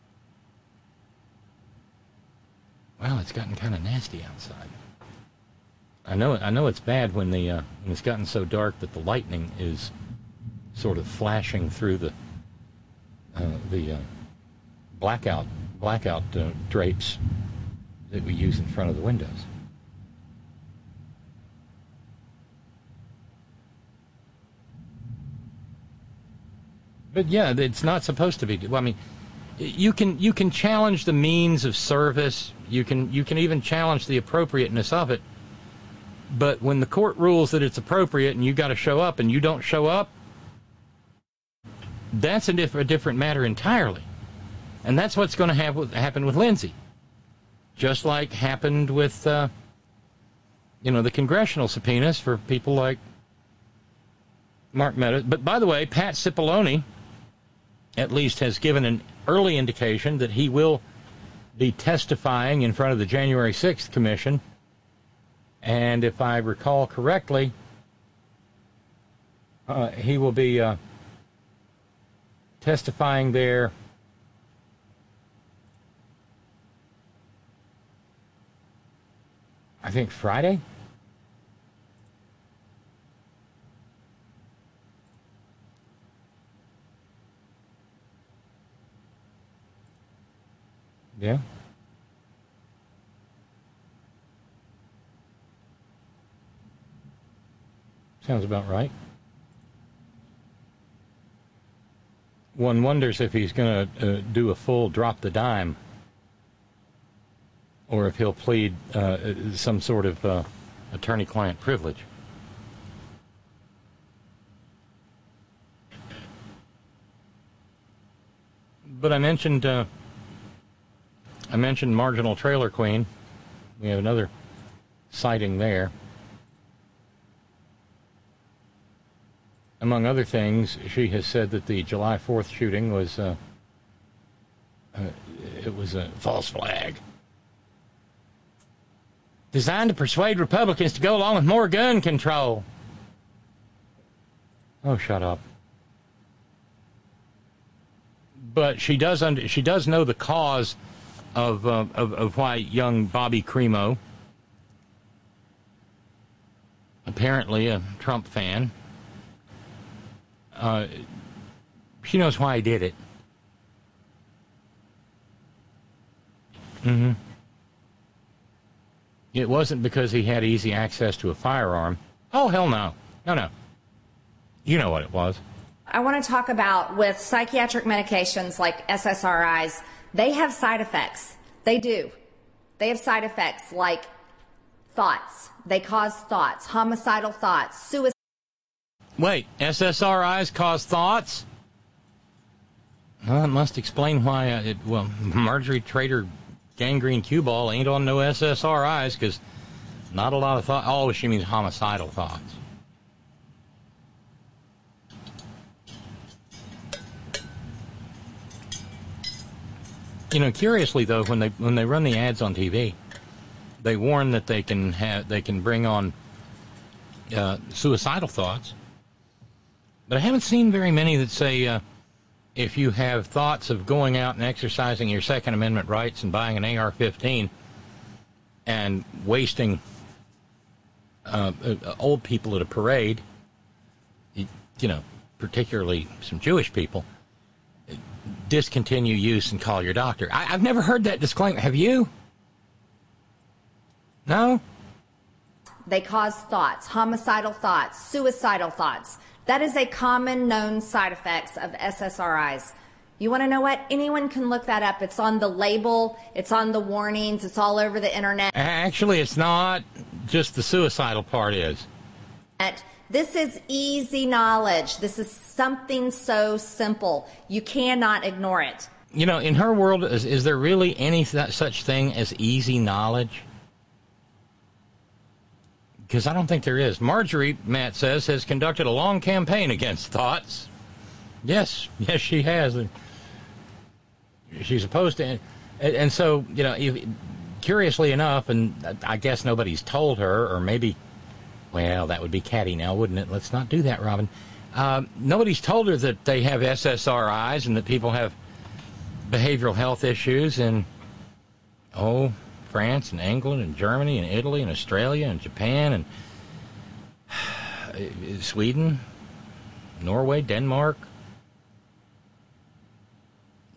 S4: Well, it's gotten kind of nasty outside. I know it's bad when it's gotten so dark that the lightning is sort of flashing through the the blackout drapes that we use in front of the windows. But yeah, it's not supposed to be. Well, I mean, you can challenge the means of service. You can even challenge the appropriateness of it. But when the court rules that it's appropriate and you got to show up and you don't show up, that's a different matter entirely. And that's what's going to happen with Lindsey. Just like happened with, the congressional subpoenas for people like Mark Meadows. But by the way, Pat Cipollone at least has given an early indication that he will be testifying in front of the January 6th Commission. And if I recall correctly, he will be testifying there I think Friday. Yeah. Sounds about right. One wonders if he's going to do a full drop the dime, or if he'll plead some sort of attorney-client privilege. But I mentioned Marginal Trailer Queen. We have another sighting there. Among other things, she has said that the July 4th shooting was it was a false flag designed to persuade Republicans to go along with more gun control. Oh, shut up. But she does know the cause of why young Bobby Cremo, apparently a Trump fan, she knows why he did it. Mm-hmm. It wasn't because he had easy access to a firearm. Oh, hell no. No. You know what it was.
S6: I want to talk about with psychiatric medications like SSRIs, they have side effects. They do. They have side effects like thoughts. They cause thoughts, homicidal thoughts, suicide.
S4: Wait, SSRIs cause thoughts? Well, it must explain why, Marjorie Trader Gangrene Cue Ball ain't on no SSRIs, because not a lot of thought. Oh, she means homicidal thoughts. Curiously though, when they run the ads on TV, they warn that they can bring on suicidal thoughts. But I haven't seen very many that say if you have thoughts of going out and exercising your Second Amendment rights and buying an AR-15 and wasting old people at a parade, particularly some Jewish people, discontinue use and call your doctor. I've never heard that disclaimer. Have you? No?
S6: They cause thoughts, homicidal thoughts, suicidal thoughts. That is a common known side effects of SSRIs. You want to know what? Anyone can look that up. It's on the label. It's on the warnings. It's all over the internet.
S4: Actually, it's not. Just the suicidal part is.
S6: This is easy knowledge. This is something so simple. You cannot ignore it.
S4: In her world, is there really any such thing as easy knowledge? Because I don't think there is. Marjorie, Matt says, has conducted a long campaign against thoughts. Yes, she has. She's opposed to it. And so, curiously enough, and I guess nobody's told her, or maybe, well, that would be catty now, wouldn't it? Let's not do that, Robin. Nobody's told her that they have SSRIs and that people have behavioral health issues in, France and England and Germany and Italy and Australia and Japan and Sweden, Norway, Denmark.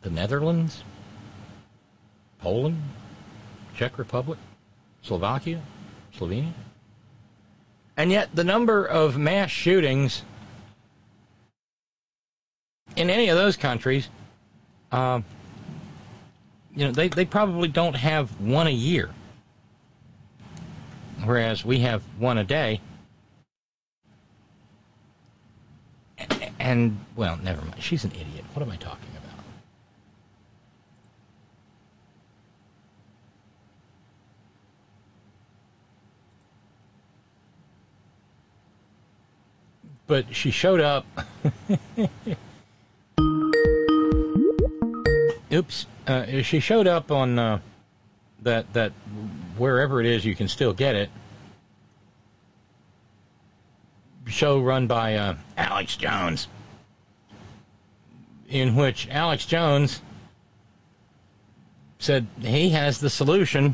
S4: the Netherlands, Poland, Czech Republic, Slovakia, Slovenia. And yet the number of mass shootings in any of those countries, they probably don't have one a year. Whereas we have one a day. And, well, never mind. She's an idiot. What am I talking about? But she showed up. Oops. She showed up on that wherever it is you can still get it. Show run by Alex Jones, in which Alex Jones said he has the solution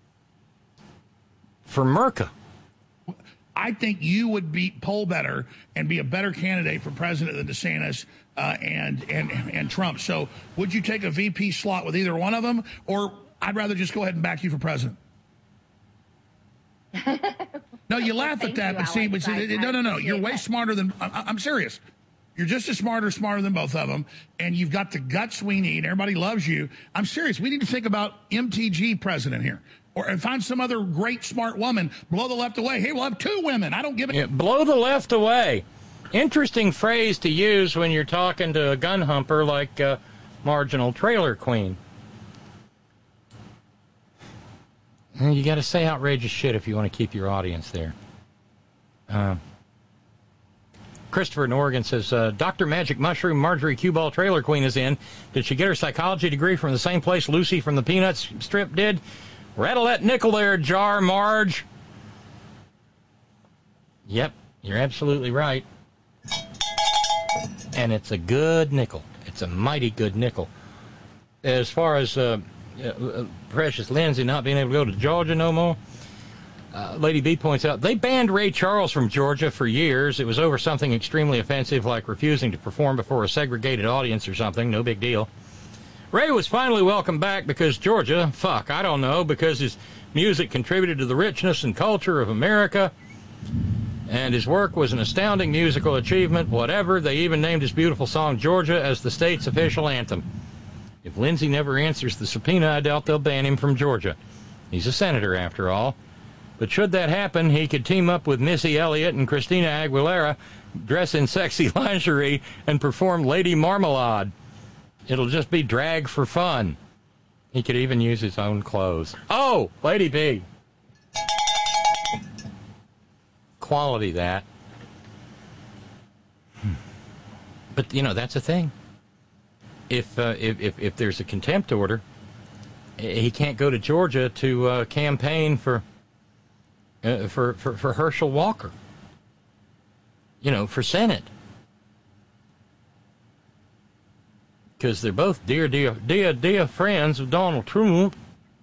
S4: for Merca.
S7: I think you would poll better and be a better candidate for president than DeSantis and Trump. So would you take a VP slot with either one of them, or I'd rather just go ahead and back you for president? No, you laugh at that, but see, no. You're way smarter than, I'm serious. You're just as smarter than both of them, and you've got the guts we need. Everybody loves you. I'm serious. We need to think about MTG president here, and find some other great smart woman. Blow the left away. Hey, we'll have two women. I don't give a...
S4: Yeah, blow the left away. Interesting phrase to use when you're talking to a gun humper like Marginal Trailer Queen. You got to say outrageous shit if you want to keep your audience there. Christopher in Oregon says, Dr. Magic Mushroom Marjorie Q-Ball Trailer Queen is in. Did she get her psychology degree from the same place Lucy from the Peanuts strip did? Rattle that nickel there, Jar Marge. Yep, you're absolutely right. And it's a good nickel. It's a mighty good nickel. As far as Precious Lindsay not being able to go to Georgia no more, Lady B points out, they banned Ray Charles from Georgia for years. It was over something extremely offensive, like refusing to perform before a segregated audience or something. No big deal. Ray was finally welcomed back because Georgia, I don't know, because his music contributed to the richness and culture of America, and his work was an astounding musical achievement, whatever. They even named his beautiful song Georgia as the state's official anthem. If Lindsay never answers the subpoena, I doubt they'll ban him from Georgia. He's a senator, after all. But should that happen, he could team up with Missy Elliott and Christina Aguilera, dress in sexy lingerie, and perform Lady Marmalade. It'll just be drag for fun. He could even use his own clothes. Oh, Lady B. Quality, that. But, that's a thing. If there's a contempt order, he can't go to Georgia to campaign for Herschel Walker. For Senate. Because they're both dear friends of Donald Trump.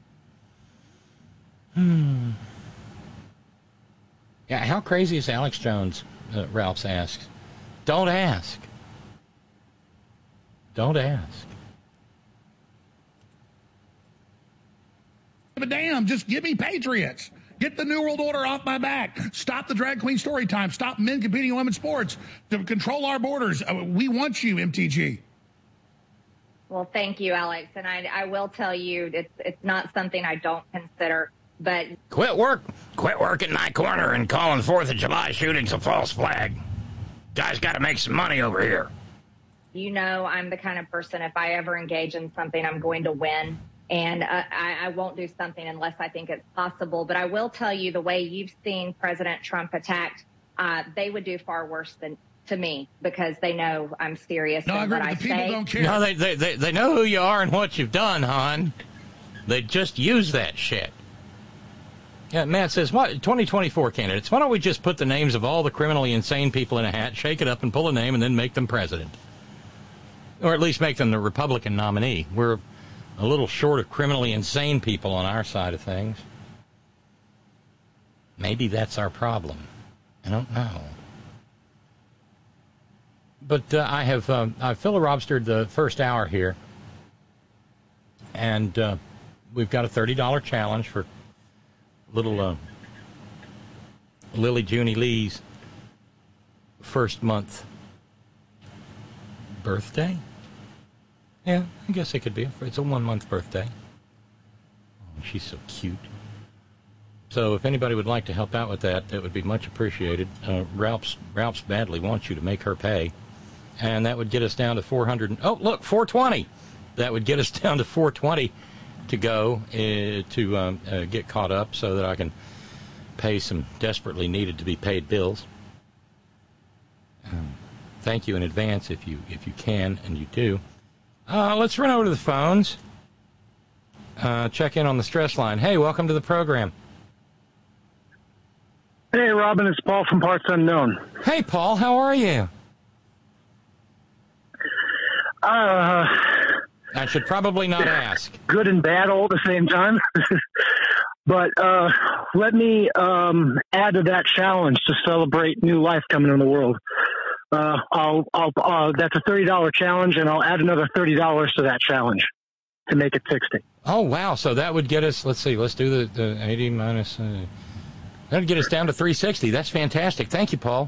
S4: Yeah, how crazy is Alex Jones? Ralphs asks. Don't ask. Don't ask.
S7: But damn, just give me patriots. Get the New World Order off my back. Stop the drag queen story time. Stop men competing in women's sports. To control our borders. We want you, MTG.
S6: Well, thank you, Alex. And I will tell you, it's not something I don't consider, but...
S4: Quit working my corner and calling 4th of July shootings a false flag. Guys got to make some money over here.
S6: I'm the kind of person, if I ever engage in something, I'm going to win. And I won't do something unless I think it's possible. But I will tell you, the way you've seen President Trump attacked, they would do far worse than to me, because they know I'm serious.
S7: No, I agree. The people don't care.
S4: No, they know who you are and what you've done, hon. They just use that shit. Yeah, Matt says, 2024 candidates, why don't we just put the names of all the criminally insane people in a hat, shake it up and pull a name, and then make them president? Or at least make them the Republican nominee. We're a little short of criminally insane people on our side of things. Maybe that's our problem. I don't know. But I have filibustered the first hour here And we've got a $30 challenge for little Lily Junie Lee's first month birthday. Yeah, I guess it could be. It's a 1-month birthday. Oh, she's so cute. So if anybody would like to help out with that, that would be much appreciated. Ralph's badly wants you to make her pay. And that would get us down to 400. Oh, look, 420. That would get us down to 420 to go to get caught up so that I can pay some desperately needed to be paid bills. Thank you in advance if you can, and you do. Let's run over to the phones. Check in on the stress line. Hey, welcome to the program.
S8: Hey, Robin, it's Paul from Parts Unknown.
S4: Hey, Paul, how are you? I should probably not ask.
S8: Good and bad all at the same time. But let me add to that challenge to celebrate new life coming in the world. That's a $30 challenge, and I'll add another $30 to that challenge to make it 60.
S4: Oh, wow. So that would get us, let's see, let's do the 80 minus... that would get us down to 360. That's fantastic. Thank you, Paul.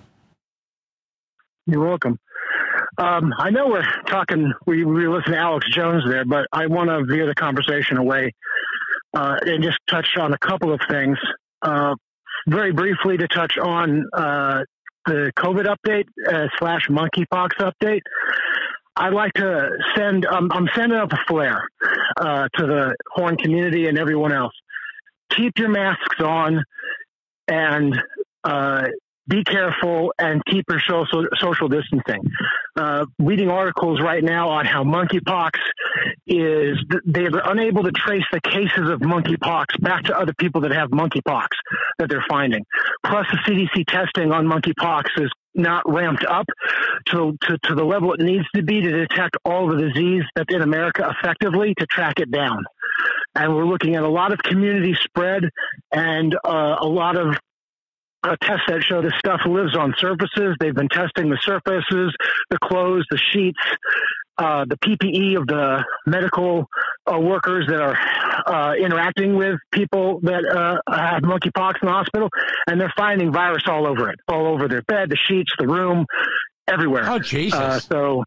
S8: You're welcome. I know we're talking, we listened to Alex Jones there, but I want to veer the conversation away and just touch on a couple of things. Very briefly to touch on the COVID update / monkeypox update. I'd like to send, I'm sending up a flare to the Horn community and everyone else. Keep your masks on and be careful and keep your social distancing. Reading articles right now on how monkeypox is, they're unable to trace the cases of monkeypox back to other people that have monkeypox that they're finding. Plus the CDC testing on monkeypox is not ramped up to the level it needs to be to detect all the disease that's in America effectively to track it down. And we're looking at a lot of community spread and a lot of tests that show this stuff lives on surfaces. They've been testing the surfaces, the clothes, the sheets, the PPE of the medical workers that are interacting with people that have monkeypox in the hospital, and they're finding virus all over it, all over their bed, the sheets, the room, everywhere.
S4: Oh, Jesus.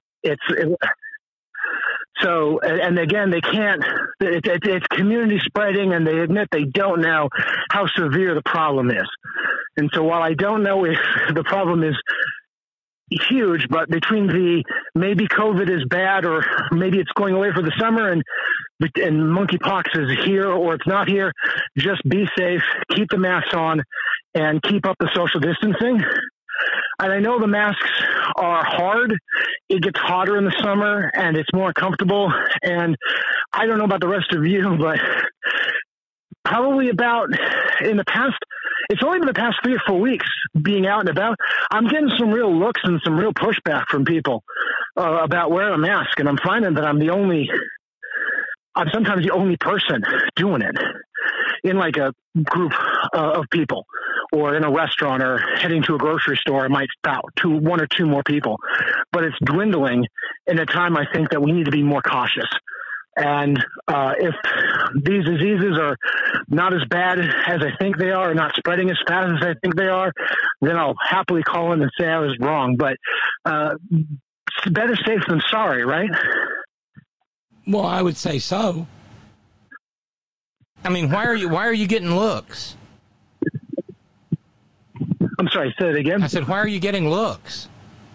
S8: So and again, they can't, it's community spreading, and they admit they don't know how severe the problem is. And so while I don't know if the problem is huge, but between maybe COVID is bad or maybe it's going away for the summer and monkeypox is here or it's not here, just be safe, keep the masks on, and keep up the social distancing. And I know the masks are hard. It gets hotter in the summer and it's more comfortable. And I don't know about the rest of you, but probably about in the past, it's only been the past 3 or 4 weeks being out and about. I'm getting some real looks and some real pushback from people about wearing a mask. And I'm finding that I'm sometimes the only person doing it in like a group of people, or in a restaurant or heading to a grocery store. It might stop 1 or 2 more people, but it's dwindling in a time I think that we need to be more cautious. And if these diseases are not as bad as I think they are, or not spreading as fast as I think they are, then I'll happily call in and say I was wrong. But it's better safe than sorry, right?
S4: Well, I would say so. I mean, why are you getting looks?
S8: I'm sorry, say it again.
S4: I said, why are you getting looks?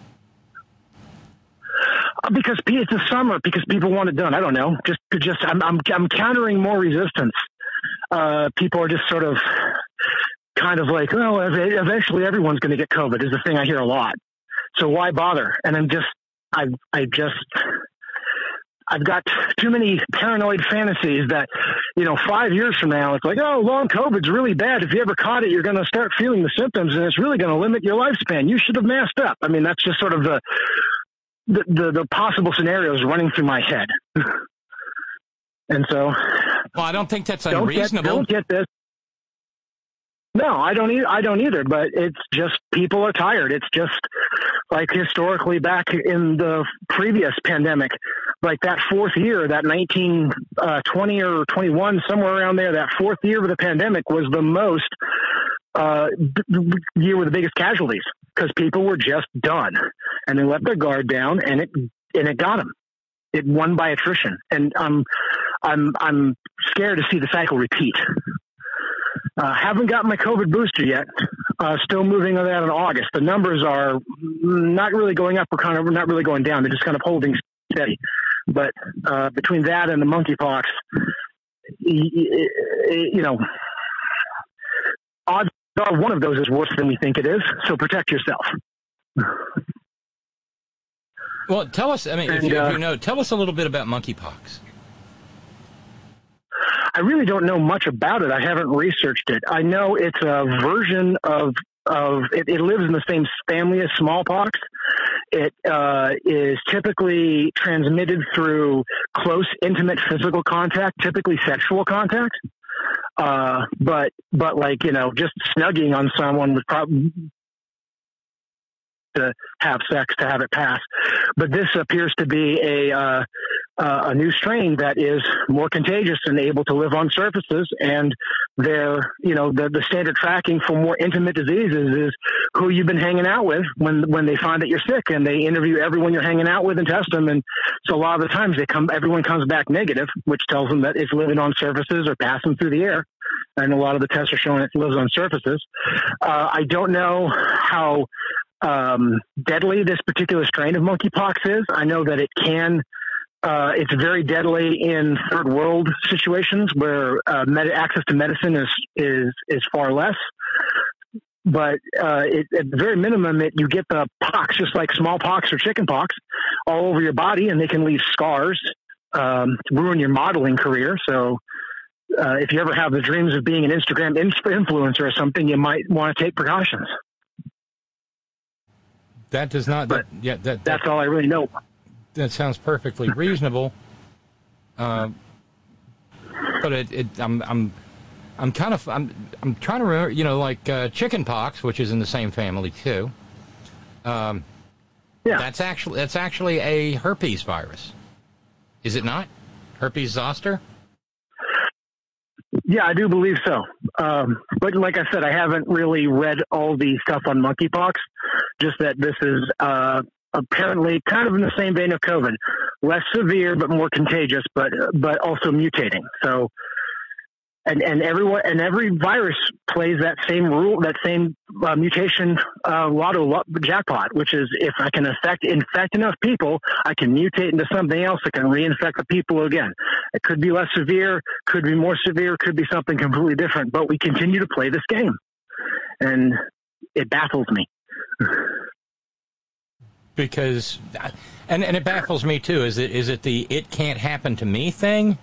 S8: Because it's the summer, because people want it done. I don't know. I'm countering more resistance. People are just sort of kind of like, oh, eventually everyone's going to get COVID is the thing I hear a lot. So why bother? And I've got too many paranoid fantasies that, 5 years from now, it's like, oh, long COVID's really bad. If you ever caught it, you're going to start feeling the symptoms and it's really going to limit your lifespan. You should have masked up. I mean, that's just sort of the possible scenarios running through my head. And so.
S4: Well, I don't think that's unreasonable.
S8: Don't get this. No, I don't either, but it's just people are tired. It's just like historically back in the previous pandemic, like that fourth year, that 1920 or 21, somewhere around there, that fourth year of the pandemic was the most year with the biggest casualties because people were just done and they let their guard down and it got them. It won by attrition. And I'm scared to see the cycle repeat. Haven't gotten my COVID booster yet. Still moving on that in August. The numbers are not really going up or kind of not really going down. They're just kind of holding steady. But between that and the monkeypox, you know, odds are one of those is worse than we think it is. So protect yourself.
S4: Well, tell us. I mean, if you know, tell us a little bit about monkeypox.
S8: I really don't know much about it. I haven't researched it. I know it's a version of it lives in the same family as smallpox. It is typically transmitted through close, intimate physical contact, typically sexual contact. But like, you know, just snugging on someone would probably to have sex to have it pass. But this appears to be a new strain that is more contagious and able to live on surfaces. And they're, you know, the standard tracking for more intimate diseases is who you've been hanging out with when they find that you're sick, and they interview everyone you're hanging out with and test them. And so a lot of the times everyone comes back negative, which tells them that it's living on surfaces or passing through the air. And a lot of the tests are showing it lives on surfaces. I don't know how deadly this particular strain of monkeypox is. I know that it can, it's very deadly in third world situations where access to medicine is far less. But at the very minimum, you get the pox, just like smallpox or chickenpox, all over your body, and they can leave scars, ruin your modeling career. So if you ever have the dreams of being an Instagram influencer or something, you might want to take precautions.
S4: That does not.
S8: That's all I really know.
S4: That sounds perfectly reasonable. But I'm trying to remember. You know, like chickenpox, which is in the same family too. Yeah. That's actually a herpes virus, is it not? Herpes zoster.
S8: Yeah, I do believe so. But like I said, I haven't really read all the stuff on monkeypox, just that this is apparently kind of in the same vein of COVID, less severe but more contagious, but also mutating. So, and every virus plays that same rule, that same mutation lotto jackpot, which is if I can infect enough people, I can mutate into something else that can reinfect the people again. It could be less severe, could be more severe, could be something completely different, but we continue to play this game, and it baffles me.
S4: Because, and it baffles me too. Is it the "it can't happen to me" thing?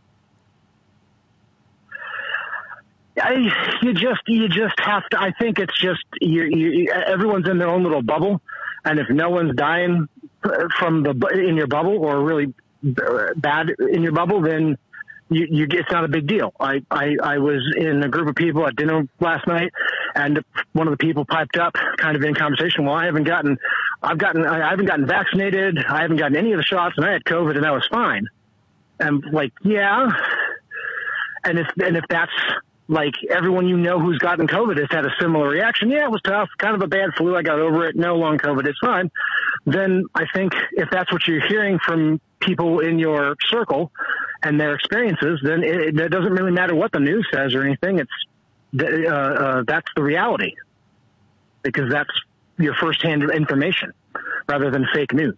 S8: You just have to. I think it's just everyone's in their own little bubble, and if no one's dying in your bubble or really bad in your bubble, then it's not a big deal. I was in a group of people at dinner last night, and one of the people piped up, kind of in conversation. Well, I haven't gotten vaccinated. I haven't gotten any of the shots, and I had COVID, and I was fine. And like, yeah, and if that's like everyone you know who's gotten COVID has had a similar reaction. Yeah, it was tough, kind of a bad flu. I got over it. No long COVID, it's fine. Then I think if that's what you're hearing from people in your circle and their experiences, then it doesn't really matter what the news says or anything. It's that's the reality, because that's your firsthand information rather than fake news.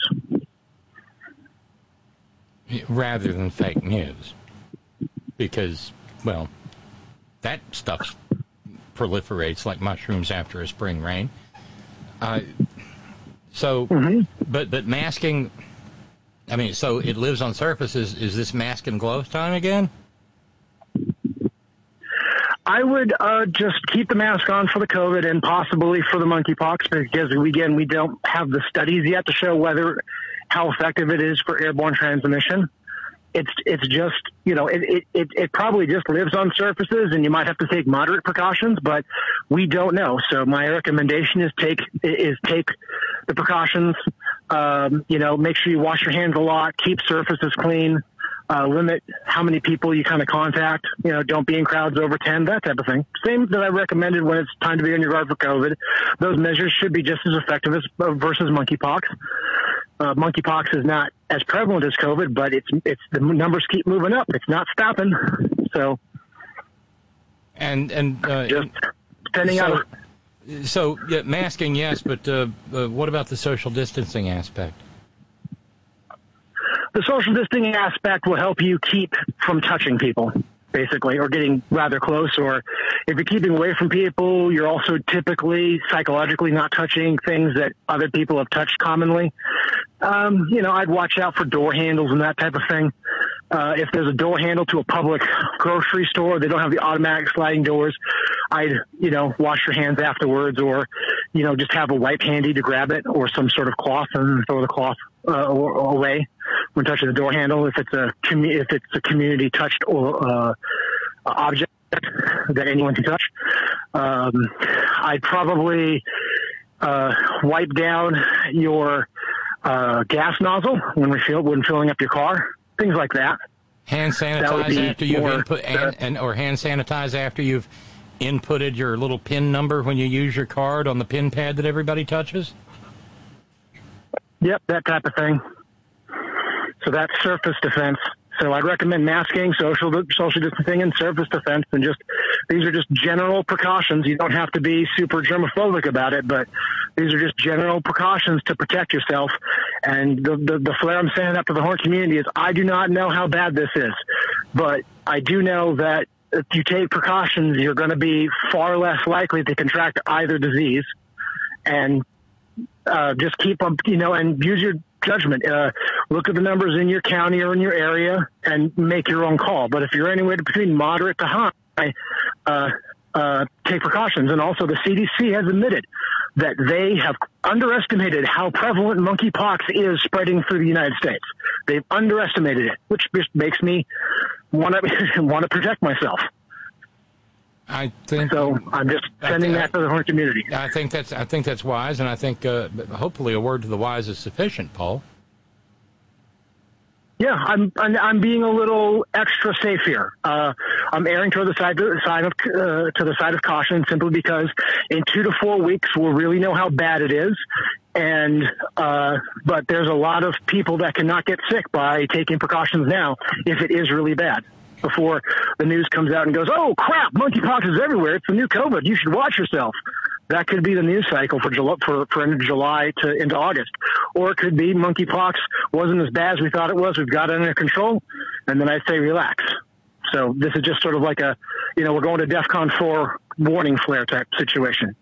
S4: Rather than fake news, because, well, that stuff proliferates like mushrooms after a spring rain. But masking, I mean, so it lives on surfaces. Is this mask and gloves time again?
S8: I would just keep the mask on for the COVID and possibly for the monkeypox, because again, we don't have the studies yet to show how effective it is for airborne transmission. it's just, it probably just lives on surfaces, and you might have to take moderate precautions, but we don't know. So my recommendation is take the precautions. Make sure you wash your hands a lot, keep surfaces clean, limit how many people you kind of contact. Don't be in crowds over 10, that type of thing. Same that I recommended when it's time to be on your guard for COVID. Those measures should be just as effective as versus monkeypox. Monkeypox is not as prevalent as COVID, but it's the numbers keep moving up. It's not stopping. So,
S4: just
S8: depending on.
S4: So yeah, masking, yes, but what about the social distancing aspect?
S8: The social distancing aspect will help you keep from touching people, basically, or getting rather close. Or if you're keeping away from people, you're also typically psychologically not touching things that other people have touched commonly. I'd watch out for door handles and that type of thing. If there's a door handle to a public grocery store, they don't have the automatic sliding doors. I'd, wash your hands afterwards, or, just have a wipe handy to grab it, or some sort of cloth and throw the cloth away when touching the door handle. If it's a community touched or object that anyone can touch, I'd probably wipe down your gas nozzle when filling up your car, things like that.
S4: Hand sanitize after you've or hand sanitize after you've inputted your little PIN number when you use your card on the PIN pad that everybody touches.
S8: Yep, that type of thing. So that's surface defense. So I'd recommend masking, social distancing, and surface defense, and these are just general precautions. You don't have to be super germophobic about it, but these are just general precautions to protect yourself. And the flare I'm sending up to the horn community is, I do not know how bad this is, but I do know that if you take precautions, you're going to be far less likely to contract either disease. And just keep up, and use your judgment. Look at the numbers in your county or in your area and make your own call. But if you're anywhere between moderate to high, take precautions. And also the CDC has admitted that they have underestimated how prevalent monkeypox is spreading through the United States. They've underestimated it, which just makes me want to protect myself.
S4: I think
S8: so. I'm just sending that to the horn community.
S4: I think that's wise, and I think hopefully a word to the wise is sufficient, Paul.
S8: Yeah, I'm being a little extra safe here. I'm erring toward the side of caution, simply because in 2 to 4 weeks we'll really know how bad it is. And but there's a lot of people that cannot get sick by taking precautions now if it is really bad, before the news comes out and goes, oh crap, monkeypox is everywhere. It's the new COVID. You should watch yourself. That could be the news cycle for end of July to into August. Or it could be monkeypox wasn't as bad as we thought it was. We've got it under control. And then I'd say relax. So this is just sort of like we're going to DEFCON 4 warning flare type situation.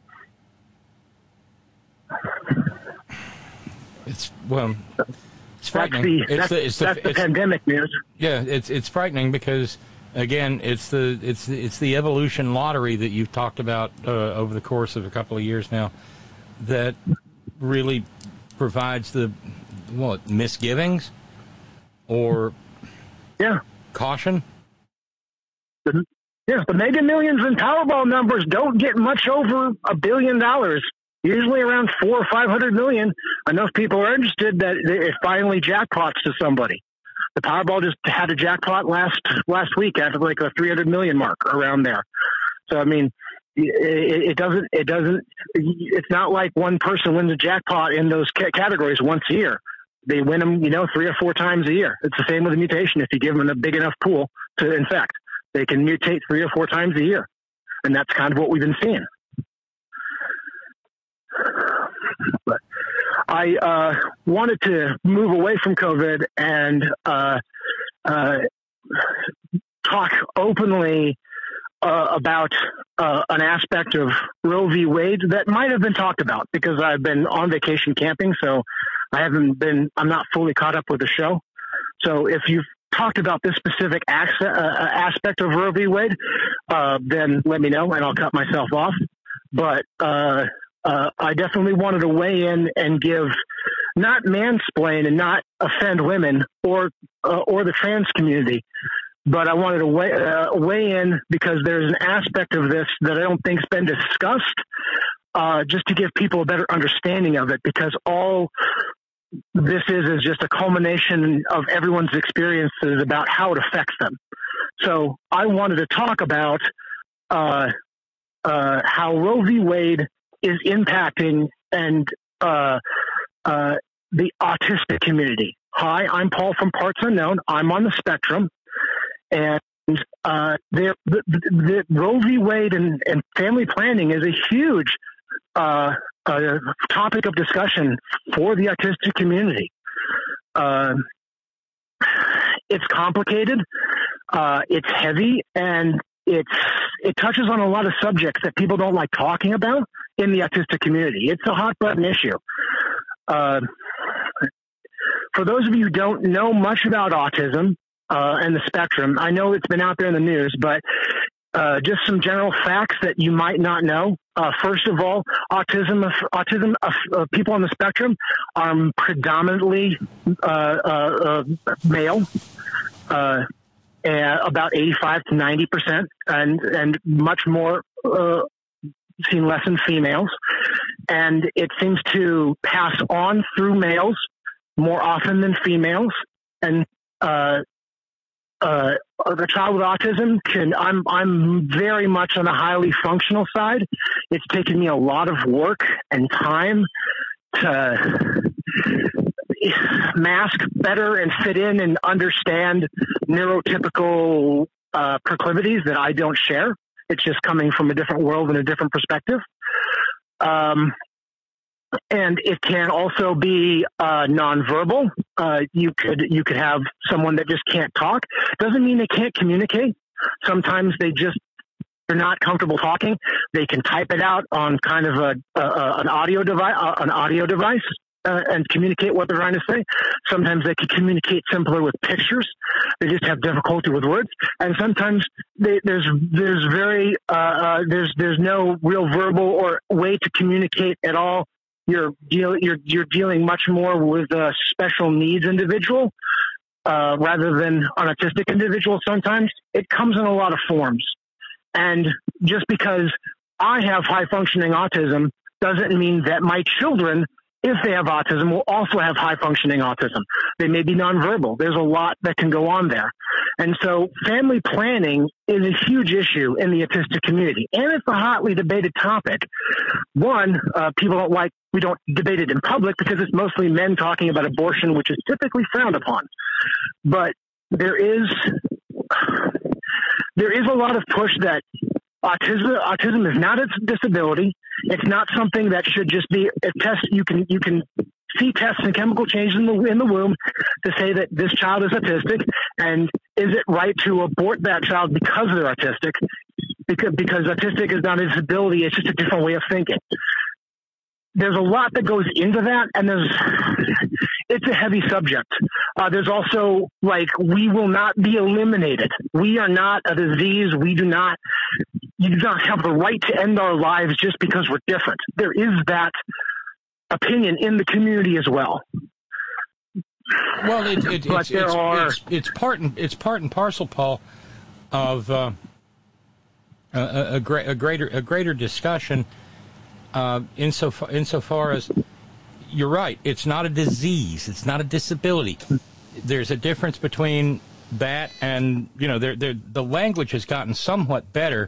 S4: It's frightening.
S8: That's the pandemic news.
S4: Yeah, it's frightening because, again, it's the evolution lottery that you've talked about over the course of a couple of years now that really provides the misgivings or caution.
S8: The Mega Millions and Powerball numbers don't get much over $1 billion. Usually around 400 or 500 million. Enough people are interested that it finally jackpots to somebody. The Powerball just had a jackpot last week at like a 300 million mark, around there. So I mean, it's not like one person wins a jackpot in those categories once a year. They win them, 3 or 4 times a year. It's the same with a mutation. If you give them a big enough pool to infect, they can mutate 3 or 4 times a year. And that's kind of what we've been seeing. But I wanted to move away from COVID and talk openly about an aspect of Roe v. Wade that might have been talked about, because I've been on vacation camping, so I'm not fully caught up with the show. So if you've talked about this specific aspect of Roe v. Wade, then let me know and I'll cut myself off. But I definitely wanted to weigh in and give not mansplain and not offend women or the trans community. But I wanted to weigh in because there's an aspect of this that I don't think's been discussed, just to give people a better understanding of it, because all this is just a culmination of everyone's experiences about how it affects them. So I wanted to talk about how Roe v. Wade is impacting and the autistic community. Hi, I'm Paul from Parts Unknown. I'm on the spectrum. And the Roe v. Wade and family planning is a huge topic of discussion for the autistic community. It's complicated, it's heavy, and it touches on a lot of subjects that people don't like talking about in the autistic community. It's a hot button issue. For those of you who don't know much about autism and the spectrum, I know it's been out there in the news, but just some general facts that you might not know. First of all, autism people on the spectrum are predominantly male, about 85 to 90%, and much more seen less in females. And it seems to pass on through males more often than females. And the child with autism I'm very much on the highly functional side. It's taken me a lot of work and time to mask better and fit in and understand neurotypical proclivities that I don't share. It's just coming from a different world and a different perspective. And it can also be nonverbal. You could have someone that just can't talk. Doesn't mean they can't communicate. Sometimes they're not comfortable talking. They can type it out on kind of an audio device, and communicate what they're trying to say. Sometimes they can communicate simpler with pictures. They just have difficulty with words. And sometimes there's no real verbal or way to communicate at all. You're dealing much more with a special needs individual rather than an autistic individual. Sometimes it comes in a lot of forms. And just because I have high functioning autism doesn't mean that my children, if they have autism, will also have high functioning autism. They may be nonverbal. There's a lot that can go on there. And so family planning is a huge issue in the autistic community. And it's a hotly debated topic. One, we don't debate it in public because it's mostly men talking about abortion, which is typically frowned upon. But there is a lot of push that autism is not a disability. It's not something that should just be a test. You can see tests and chemical changes in the womb to say that this child is autistic, and is it right to abort that child because they're autistic? Because autistic is not a disability; it's just a different way of thinking. There's a lot that goes into that, and it's a heavy subject. There's also, we will not be eliminated. We are not a disease. You do not have the right to end our lives just because we're different. There is that opinion in the community as well.
S4: Well, it's part and parcel, Paul, of a greater discussion. Insofar as you're right, it's not a disease, it's not a disability. There's a difference between that and the language has gotten somewhat better.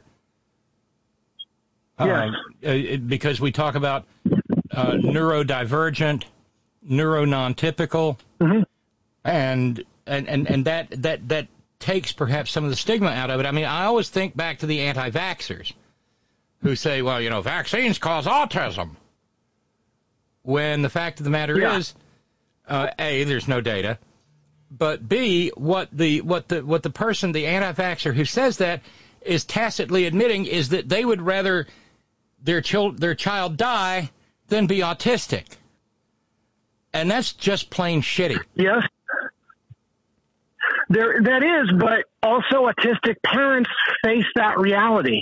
S4: Because we talk about neurodivergent, neuronon-typical, mm-hmm. and that takes perhaps some of the stigma out of it. I mean, I always think back to the anti-vaxxers who say, well, vaccines cause autism. When the fact of the matter is, A, there's no data, but B, what the person, the anti-vaxxer who says that is tacitly admitting is that they would rather their child die than be autistic. And that's just plain shitty.
S8: Yes. That is, but also autistic parents face that reality.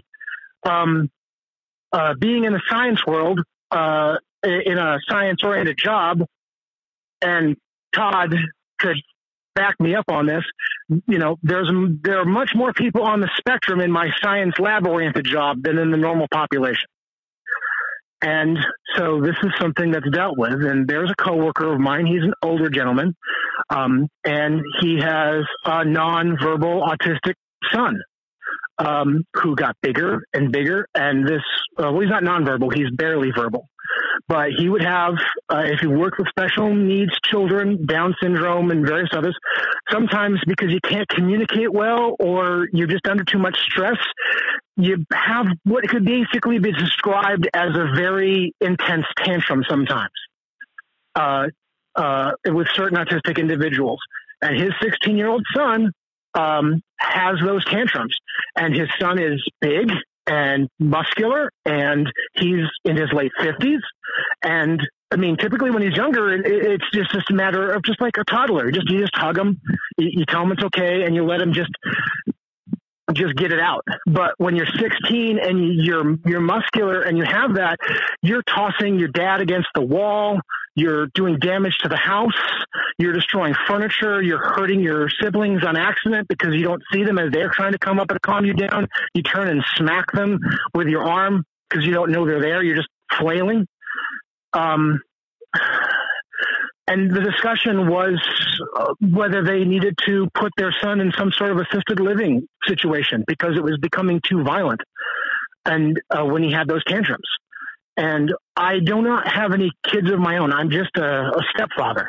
S8: Being in the science world, in a science-oriented job, and Todd could back me up on this. You know, there are much more people on the spectrum in my science lab-oriented job than in the normal population. And so this is something that's dealt with. And there's a coworker of mine. He's an older gentleman, and he has a nonverbal autistic son who got bigger and bigger. And this, well, he's not nonverbal. He's barely verbal. But he would have, if you work with special needs children, Down syndrome and various others, sometimes because you can't communicate well or you're just under too much stress, you have what could basically be described as a very intense tantrum sometimes with certain autistic individuals. And his 16-year-old son has those tantrums. And his son is big and muscular, and he's in his late 50s. And I mean, typically when he's younger, it's just a matter of just like a toddler. You just hug him, you tell him it's okay, and you let him just get it out. But when you're 16 and you're muscular and you have that, you're tossing your dad against the wall. You're doing damage to the house. You're destroying furniture. You're hurting your siblings on accident because you don't see them as they're trying to come up and calm you down. You turn and smack them with your arm because you don't know they're there. You're just flailing. And the discussion was whether they needed to put their son in some sort of assisted living situation because it was becoming too violent. And when he had those tantrums. And I do not have any kids of my own. I'm just a stepfather.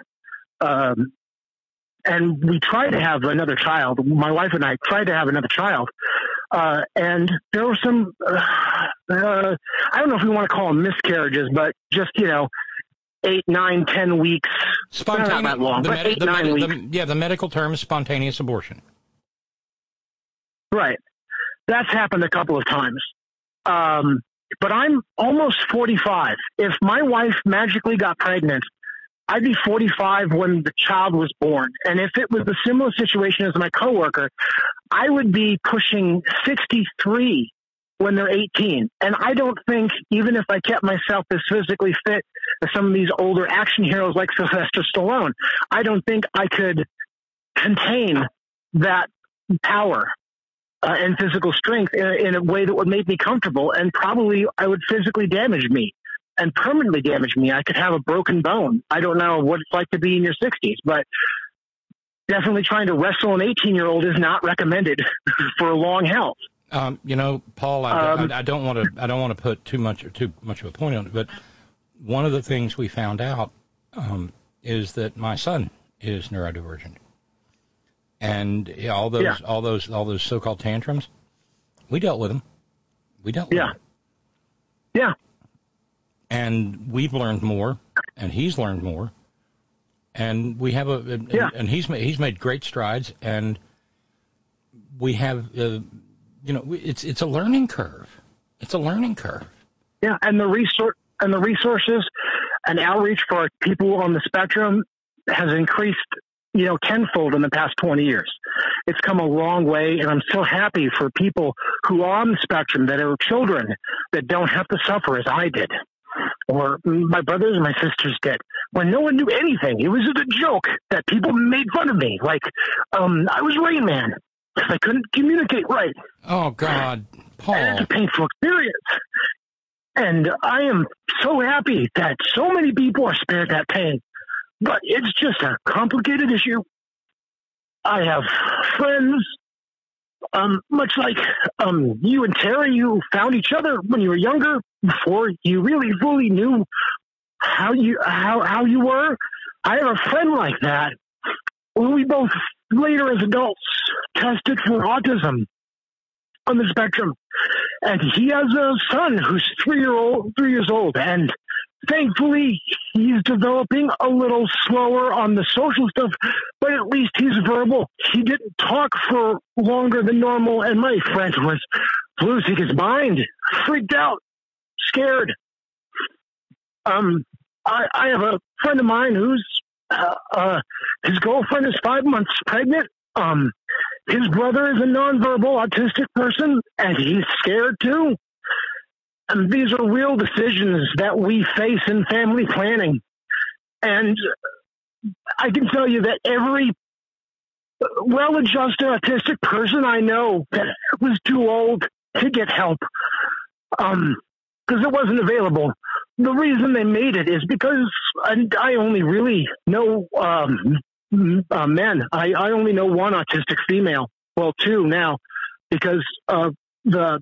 S8: And we tried to have another child. My wife and I tried to have another child. And there were some, I don't know if we want to call them miscarriages, but just, 8, 9, 10 weeks. Not that long, but 8, 9 weeks.
S4: The medical term is spontaneous abortion.
S8: Right. That's happened a couple of times. But I'm almost 45. If my wife magically got pregnant, I'd be 45 when the child was born. And if it was a similar situation as my coworker, I would be pushing 63 when they're 18. And I don't think, even if I kept myself as physically fit as some of these older action heroes like Sylvester Stallone, I don't think I could contain that power and physical strength in a way that would make me comfortable. And probably I would physically damage me and permanently damage me. I could have a broken bone. I don't know what it's like to be in your 60s, but definitely trying to wrestle an 18-year-old is not recommended for long health.
S4: Paul, I don't want to put too much of a point on it, but one of the things we found out is that my son is neurodivergent, and all those so-called tantrums, we dealt with them.
S8: Yeah.
S4: And we've learned more, and he's learned more, and we have and he's made great strides, and we have. It's a learning curve. It's a learning curve.
S8: Yeah, and the resources and outreach for people on the spectrum has increased, tenfold in the past 20 years. It's come a long way, and I'm so happy for people who are on the spectrum that are children that don't have to suffer as I did, or my brothers and my sisters did, when no one knew anything. It was just a joke that people made fun of me, like I was Rain Man. I couldn't communicate right.
S4: Oh, God, Paul.
S8: And it's a painful experience. And I am so happy that so many people are spared that pain. But it's just a complicated issue. I have friends, much like you and Terry, you found each other when you were younger, before you really fully knew how you were. I have a friend like that. We both later as adults tested for autism on the spectrum, and he has a son who's 3 years old, and thankfully he's developing a little slower on the social stuff, but at least he's verbal. He didn't talk for longer than normal, and my friend was losing his mind, freaked out, scared. I have a friend of mine who's his girlfriend is 5 months pregnant. His brother is a nonverbal autistic person, and he's scared too. And these are real decisions that we face in family planning. And I can tell you that every well-adjusted autistic person I know that was too old to get help, because it wasn't available. The reason they made it is because I only really know men. I only know one autistic female. Well, two now, because the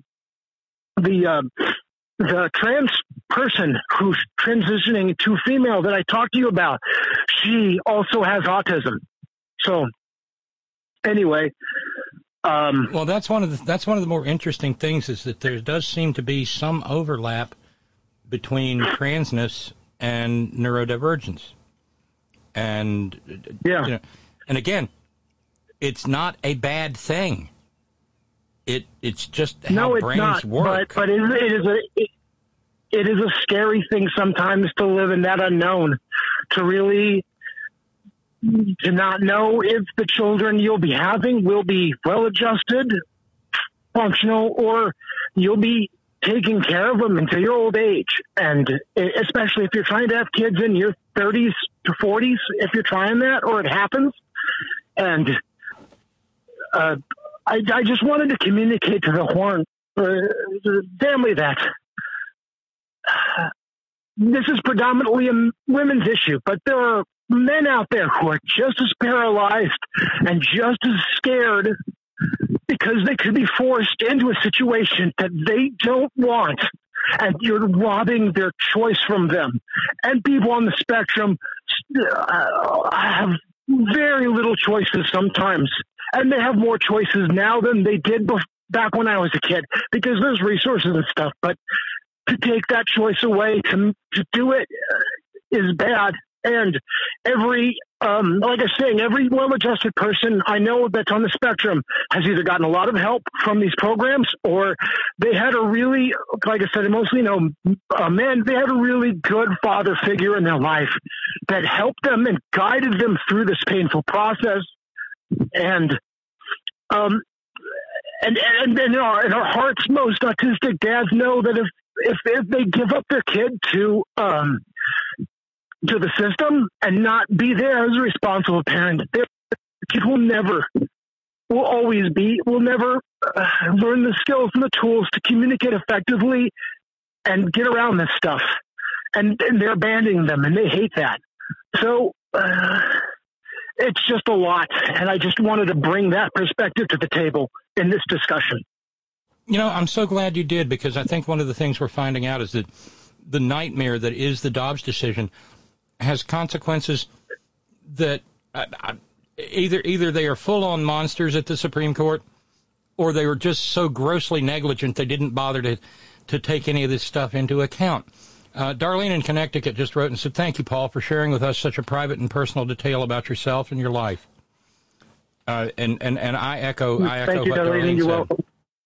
S8: trans person who's transitioning to female that I talked to you about, she also has autism. So anyway,
S4: well, that's one of the more interesting things, is that there does seem to be some overlap between transness and neurodivergence. And
S8: yeah,
S4: and again, it's not a bad thing. It's just how brains work.
S8: But it is a scary thing sometimes to live in that unknown, to not know if the children you'll be having will be well-adjusted, functional, or you'll be taking care of them until your old age. And especially if you're trying to have kids in your 30s to 40s, if you're trying that, or it happens. And I just wanted to communicate to the family that this is predominantly a women's issue, but there are men out there who are just as paralyzed and just as scared because they could be forced into a situation that they don't want, and you're robbing their choice from them. And people on the spectrum have very little choices sometimes, and they have more choices now than they did back when I was a kid, because there's resources and stuff. But to take that choice away, to do it is bad. And every, like I was saying, every well-adjusted person I know that's on the spectrum has either gotten a lot of help from these programs, or they had a really, like I said, mostly men, they had a really good father figure in their life that helped them and guided them through this painful process. And our hearts, most autistic dads know that if they give up their kid to the system and not be there as a responsible parent, their kid will never learn the skills and the tools to communicate effectively and get around this stuff. And they're abandoning them, and they hate that. So it's just a lot, and I just wanted to bring that perspective to the table in this discussion.
S4: I'm so glad you did, because I think one of the things we're finding out is that the nightmare that is the Dobbs decision has consequences that either they are full-on monsters at the Supreme Court, or they were just so grossly negligent they didn't bother to take any of this stuff into account. Darlene in Connecticut just wrote and said, "Thank you, Paul, for sharing with us such a private and personal detail about yourself and your life." And I echo
S8: Thank you,
S4: what
S8: Darlene.
S4: Darlene
S8: You're
S4: said.
S8: welcome.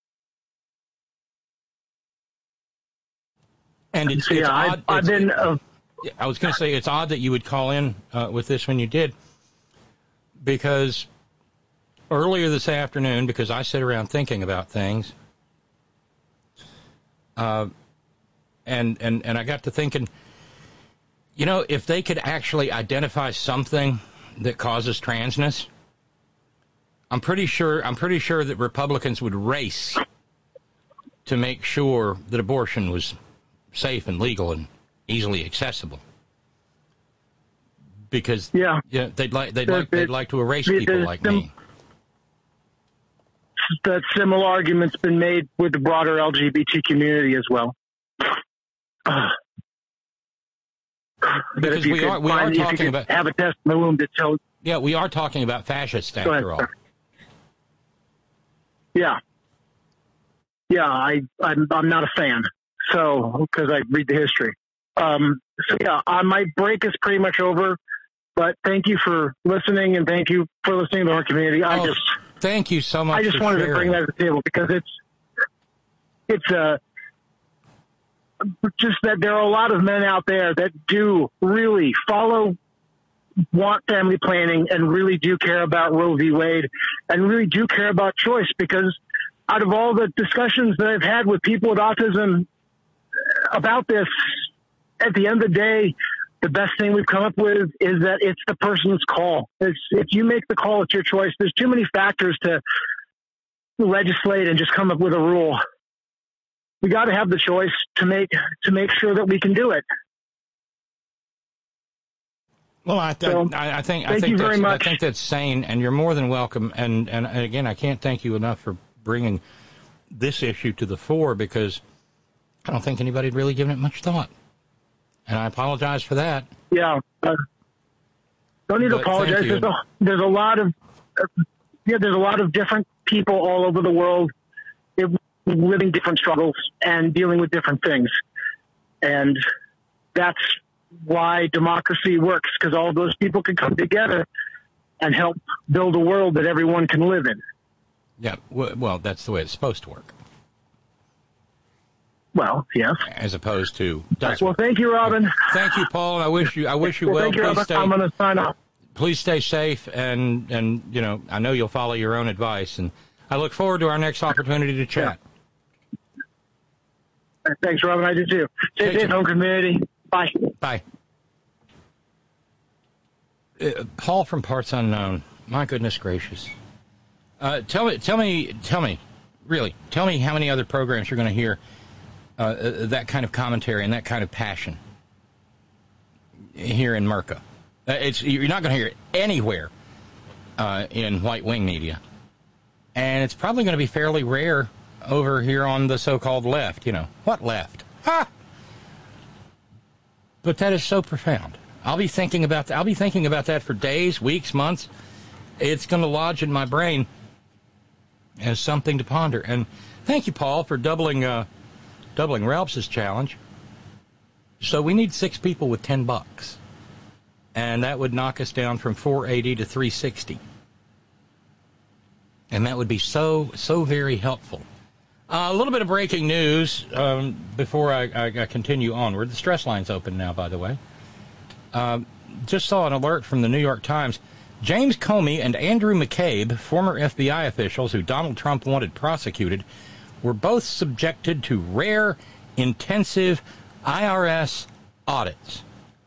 S4: And it's odd. I was going to say, it's odd that you would call in with this when you did, because earlier this afternoon, because I sit around thinking about things, and I got to thinking, if they could actually identify something that causes transness, I'm pretty sure that Republicans would race to make sure that abortion was safe and legal and easily accessible, because they'd like to erase people like me.
S8: That similar argument's been made with the broader LGBT community as well.
S4: Because we are talking about,
S8: have a test in the womb that tells.
S4: Yeah, we are talking about fascists after all.
S8: Yeah, I'm not a fan. So, because I read the history. My break is pretty much over, but thank you for listening, and thank you for listening to our community.
S4: Thank you so much.
S8: I just wanted to bring that to the table, because it's just that there are a lot of men out there that do really want family planning, and really do care about Roe v. Wade, and really do care about choice, because out of all the discussions that I've had with people with autism about this, at the end of the day, the best thing we've come up with is that it's the person's call. If you make the call, it's your choice. There's too many factors to legislate and just come up with a rule. We got to have the choice to make sure that we can do it.
S4: Well, I think that's sane, and you're more than welcome. And again, I can't thank you enough for bringing this issue to the fore, because I don't think anybody had really given it much thought. And I apologize for that.
S8: Yeah. Don't need to apologize. There's a lot of different people all over the world living different struggles and dealing with different things. And that's why democracy works, because all of those people can come together and help build a world that everyone can live in.
S4: Yeah, well, that's the way it's supposed to work.
S8: Well, yes.
S4: As opposed to...
S8: Well, thank you, Robin.
S4: Thank you, Paul, and I wish you well.
S8: Thank you, Robin. I'm going to sign off.
S4: Please stay safe, and you know, I know you'll follow your own advice, and I look forward to our next opportunity to chat.
S8: Yeah. Thanks, Robin. I do too. Stay safe, home community. Bye.
S4: Bye. Paul from Parts Unknown. My goodness gracious. Tell me, really, tell me how many other programs you're going to hear that kind of commentary and that kind of passion here in Merca. You're not going to hear it anywhere in White Wing media. And it's probably going to be fairly rare over here on the so-called left. You know, what left? Ha! But that is so profound. I'll be thinking about that for days, weeks, months. It's going to lodge in my brain as something to ponder. And thank you, Paul, for doubling Ralph's challenge. So we need 6 people with $10, and that would knock us down from 480 to 360. And that would be so very helpful. A little bit of breaking news before I continue onward. The stress line's open now, by the way. Just saw an alert from the New York Times. James Comey and Andrew McCabe, former FBI officials who Donald Trump wanted prosecuted, were both subjected to rare, intensive IRS audits.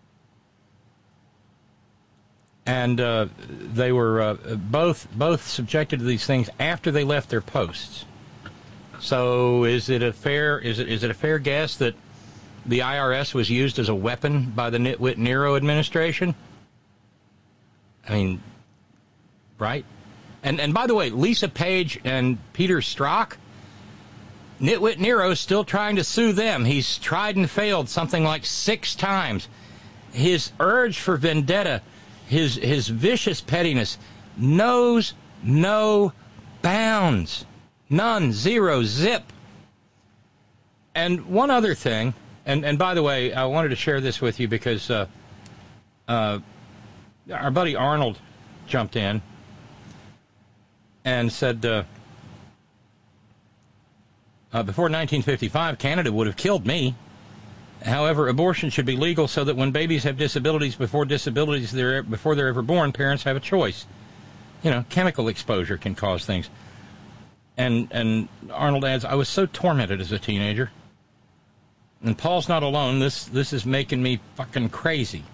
S4: And they were both subjected to these things after they left their posts. So is it a fair guess that the IRS was used as a weapon by the nitwit Nero administration? I mean, right? And by the way, Lisa Page and Peter Strzok, nitwit Nero's still trying to sue them. He's tried and failed something like 6 times. His urge for vendetta, his vicious pettiness knows no bounds. None, zero, zip. And one other thing, and by the way, I wanted to share this with you because our buddy Arnold jumped in and said, before 1955, Canada would have killed me. However, abortion should be legal so that when babies have disabilities before they're ever born, parents have a choice. You know, chemical exposure can cause things. And Arnold adds, I was so tormented as a teenager. And Paul's not alone. This is making me fucking crazy.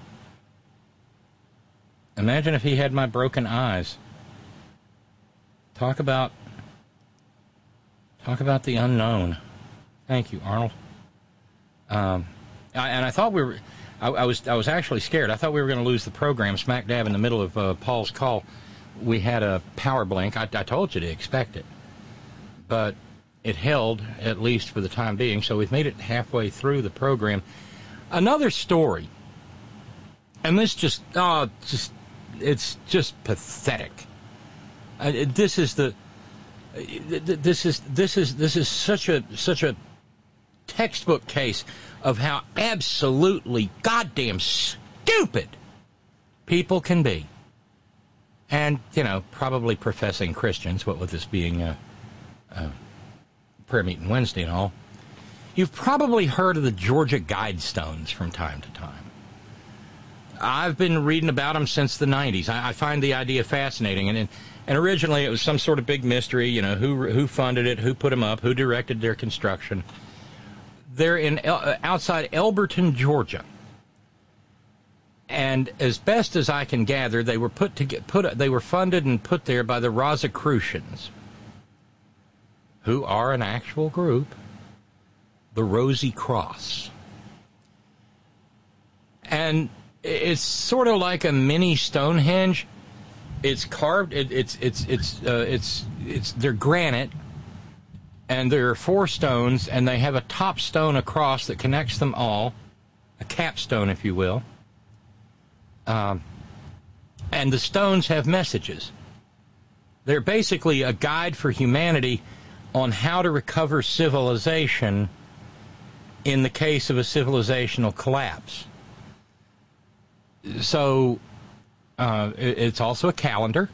S4: Imagine if he had my broken eyes. Talk about the unknown. Thank you, Arnold. I thought we were. I was actually scared. I thought we were going to lose the program smack dab in the middle of Paul's call. We had a power blink. I told you to expect it, but it held, at least for the time being. So we've made it halfway through the program. Another story, and this it's just pathetic. This is such a textbook case of how absolutely goddamn stupid people can be. And, you know, probably professing Christians, what with this being prayer meeting Wednesday and all. You've probably heard of the Georgia Guidestones from time to time. I've been reading about them since the 90s. I find the idea fascinating. And originally it was some sort of big mystery, you know, who funded it, who put them up, who directed their construction. They're in outside Elberton, Georgia. And as best as I can gather, they were they were funded and put there by the Rosicrucians, who are an actual group, the Rosy Cross. And it's sort of like a mini Stonehenge. It's carved. They're granite, and there are 4 stones, and they have a top stone across that connects them all, a capstone, if you will. And the stones have messages. They're basically a guide for humanity on how to recover civilization in the case of a civilizational collapse. So, it's also a calendar.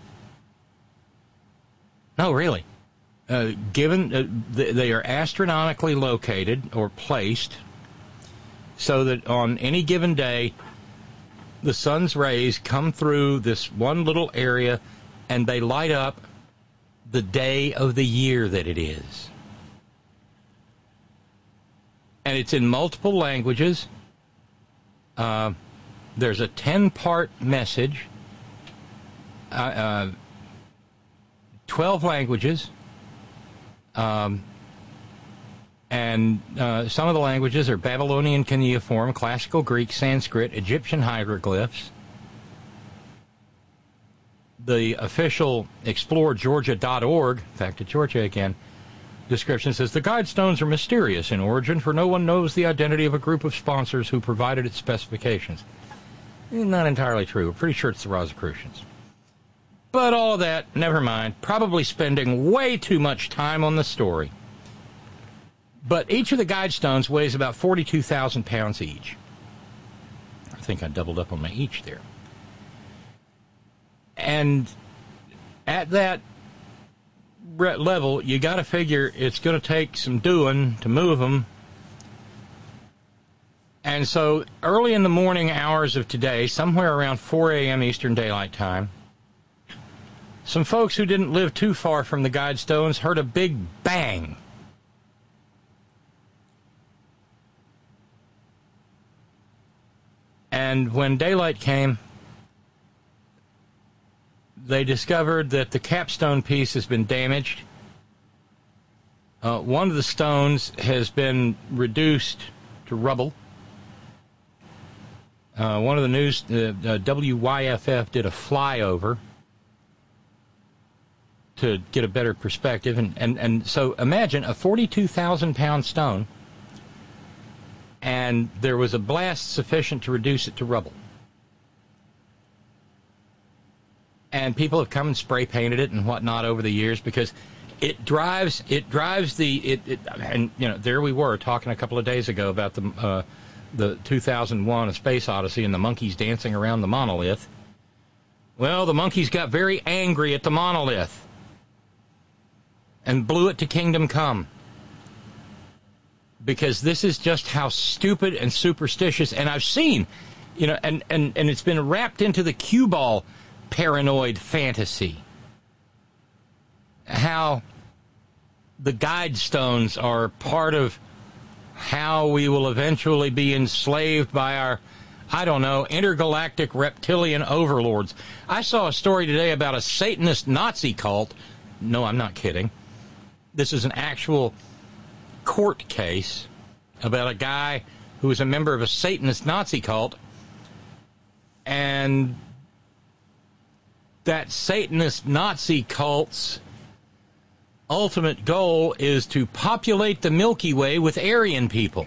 S4: No, really. Given they are astronomically located or placed so that on any given day, the sun's rays come through this one little area and they light up the day of the year that it is. And it's in multiple languages. There's a 10-part message, 12 languages, and some of the languages are Babylonian cuneiform, Classical Greek, Sanskrit, Egyptian hieroglyphs. The official ExploreGeorgia.org, back to Georgia again, description says, the guide stones are mysterious in origin, for no one knows the identity of a group of sponsors who provided its specifications. Not entirely true. We're pretty sure it's the Rosicrucians. But all of that, never mind. Probably spending way too much time on the story. But each of the guide stones weighs about 42,000 pounds each. I think I doubled up on my each there. And at that level, you got to figure it's going to take some doing to move them. And so early in the morning hours of today, somewhere around 4 a.m. Eastern Daylight Time, some folks who didn't live too far from the guide stones heard a big bang. And when daylight came, they discovered that the capstone piece has been damaged. One of the stones has been reduced to rubble. One of the news, WYFF did a flyover to get a better perspective. And so imagine a 42,000-pound stone, and there was a blast sufficient to reduce it to rubble. And people have come and spray painted it and whatnot over the years because it drives and you know, there we were talking a couple of days ago about the 2001 A Space Odyssey and the monkeys dancing around the monolith. Well, the monkeys got very angry at the monolith and blew it to Kingdom Come. Because this is just how stupid and superstitious, and I've seen, you know, and it's been wrapped into the cue ball paranoid fantasy. How the guide stones are part of how we will eventually be enslaved by our, I don't know, intergalactic reptilian overlords. I saw a story today about a Satanist Nazi cult. No, I'm not kidding. This is an actual court case about a guy who was a member of a Satanist Nazi cult, and that Satanist Nazi cult's ultimate goal is to populate the Milky Way with Aryan people.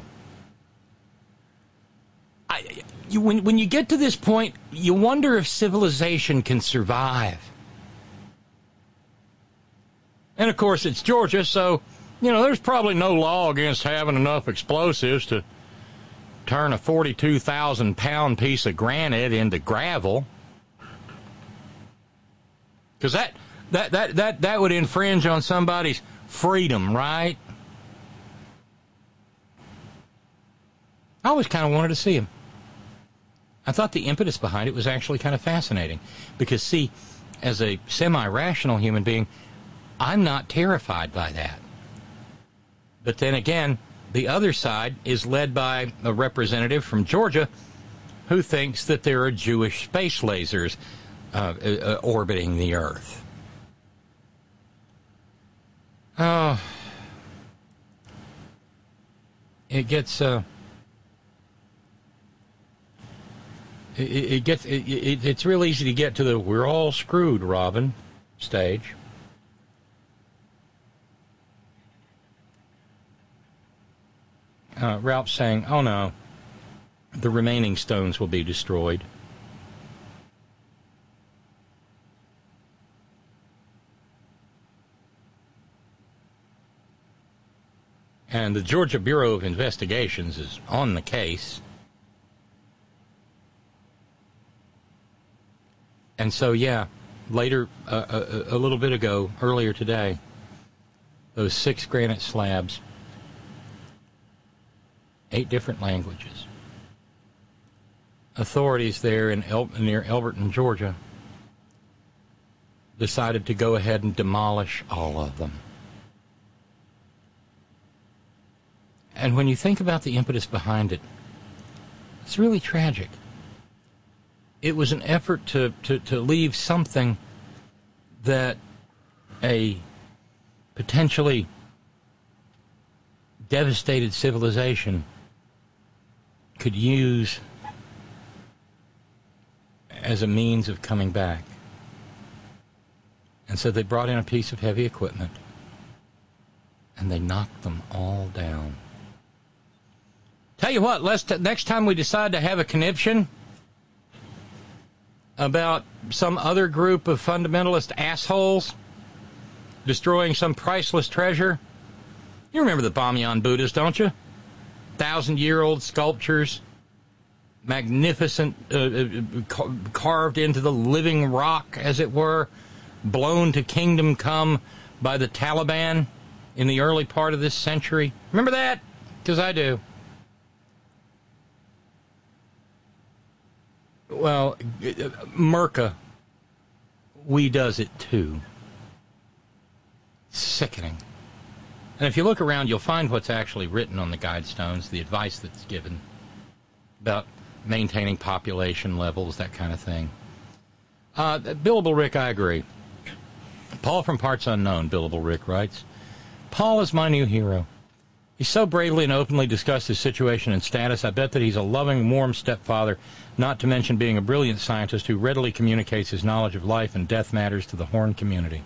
S4: When you get to this point, you wonder if civilization can survive. And of course, it's Georgia, so, you know, there's probably no law against having enough explosives to turn a 42,000-pound piece of granite into gravel. Because that would infringe on somebody's freedom, right? I always kind of wanted to see him. I thought the impetus behind it was actually kind of fascinating. Because, see, as a semi-rational human being, I'm not terrified by that. But then again, the other side is led by a representative from Georgia who thinks that there are Jewish space lasers orbiting the Earth. Oh, it's real easy to get to the "we're all screwed, Robin" stage. Ralph's saying, "Oh no, the remaining stones will be destroyed." And the Georgia Bureau of Investigations is on the case. And so, yeah, later, a little bit ago, earlier today, those 6 granite slabs, 8 different languages. Authorities there near Elberton, Georgia, decided to go ahead and demolish all of them. And when you think about the impetus behind it, it's really tragic. It was an effort to leave something that a potentially devastated civilization could use as a means of coming back. And so they brought in a piece of heavy equipment and they knocked them all down. Tell you what, next time we decide to have a conniption about some other group of fundamentalist assholes destroying some priceless treasure, you remember the Bamyan Buddhas, don't you? 1,000-year-old sculptures, magnificent, carved into the living rock, as it were, blown to kingdom come by the Taliban in the early part of this century. Remember that? Because I do. Well, Merca, we does it too. Sickening. And if you look around, you'll find what's actually written on the guidestones, the advice that's given about maintaining population levels, that kind of thing. Billable Rick, I agree. Paul from Parts Unknown, Billable Rick writes, Paul is my new hero. He so bravely and openly discussed his situation and status. I bet that he's a loving, warm stepfather, not to mention being a brilliant scientist who readily communicates his knowledge of life and death matters to the Horn community.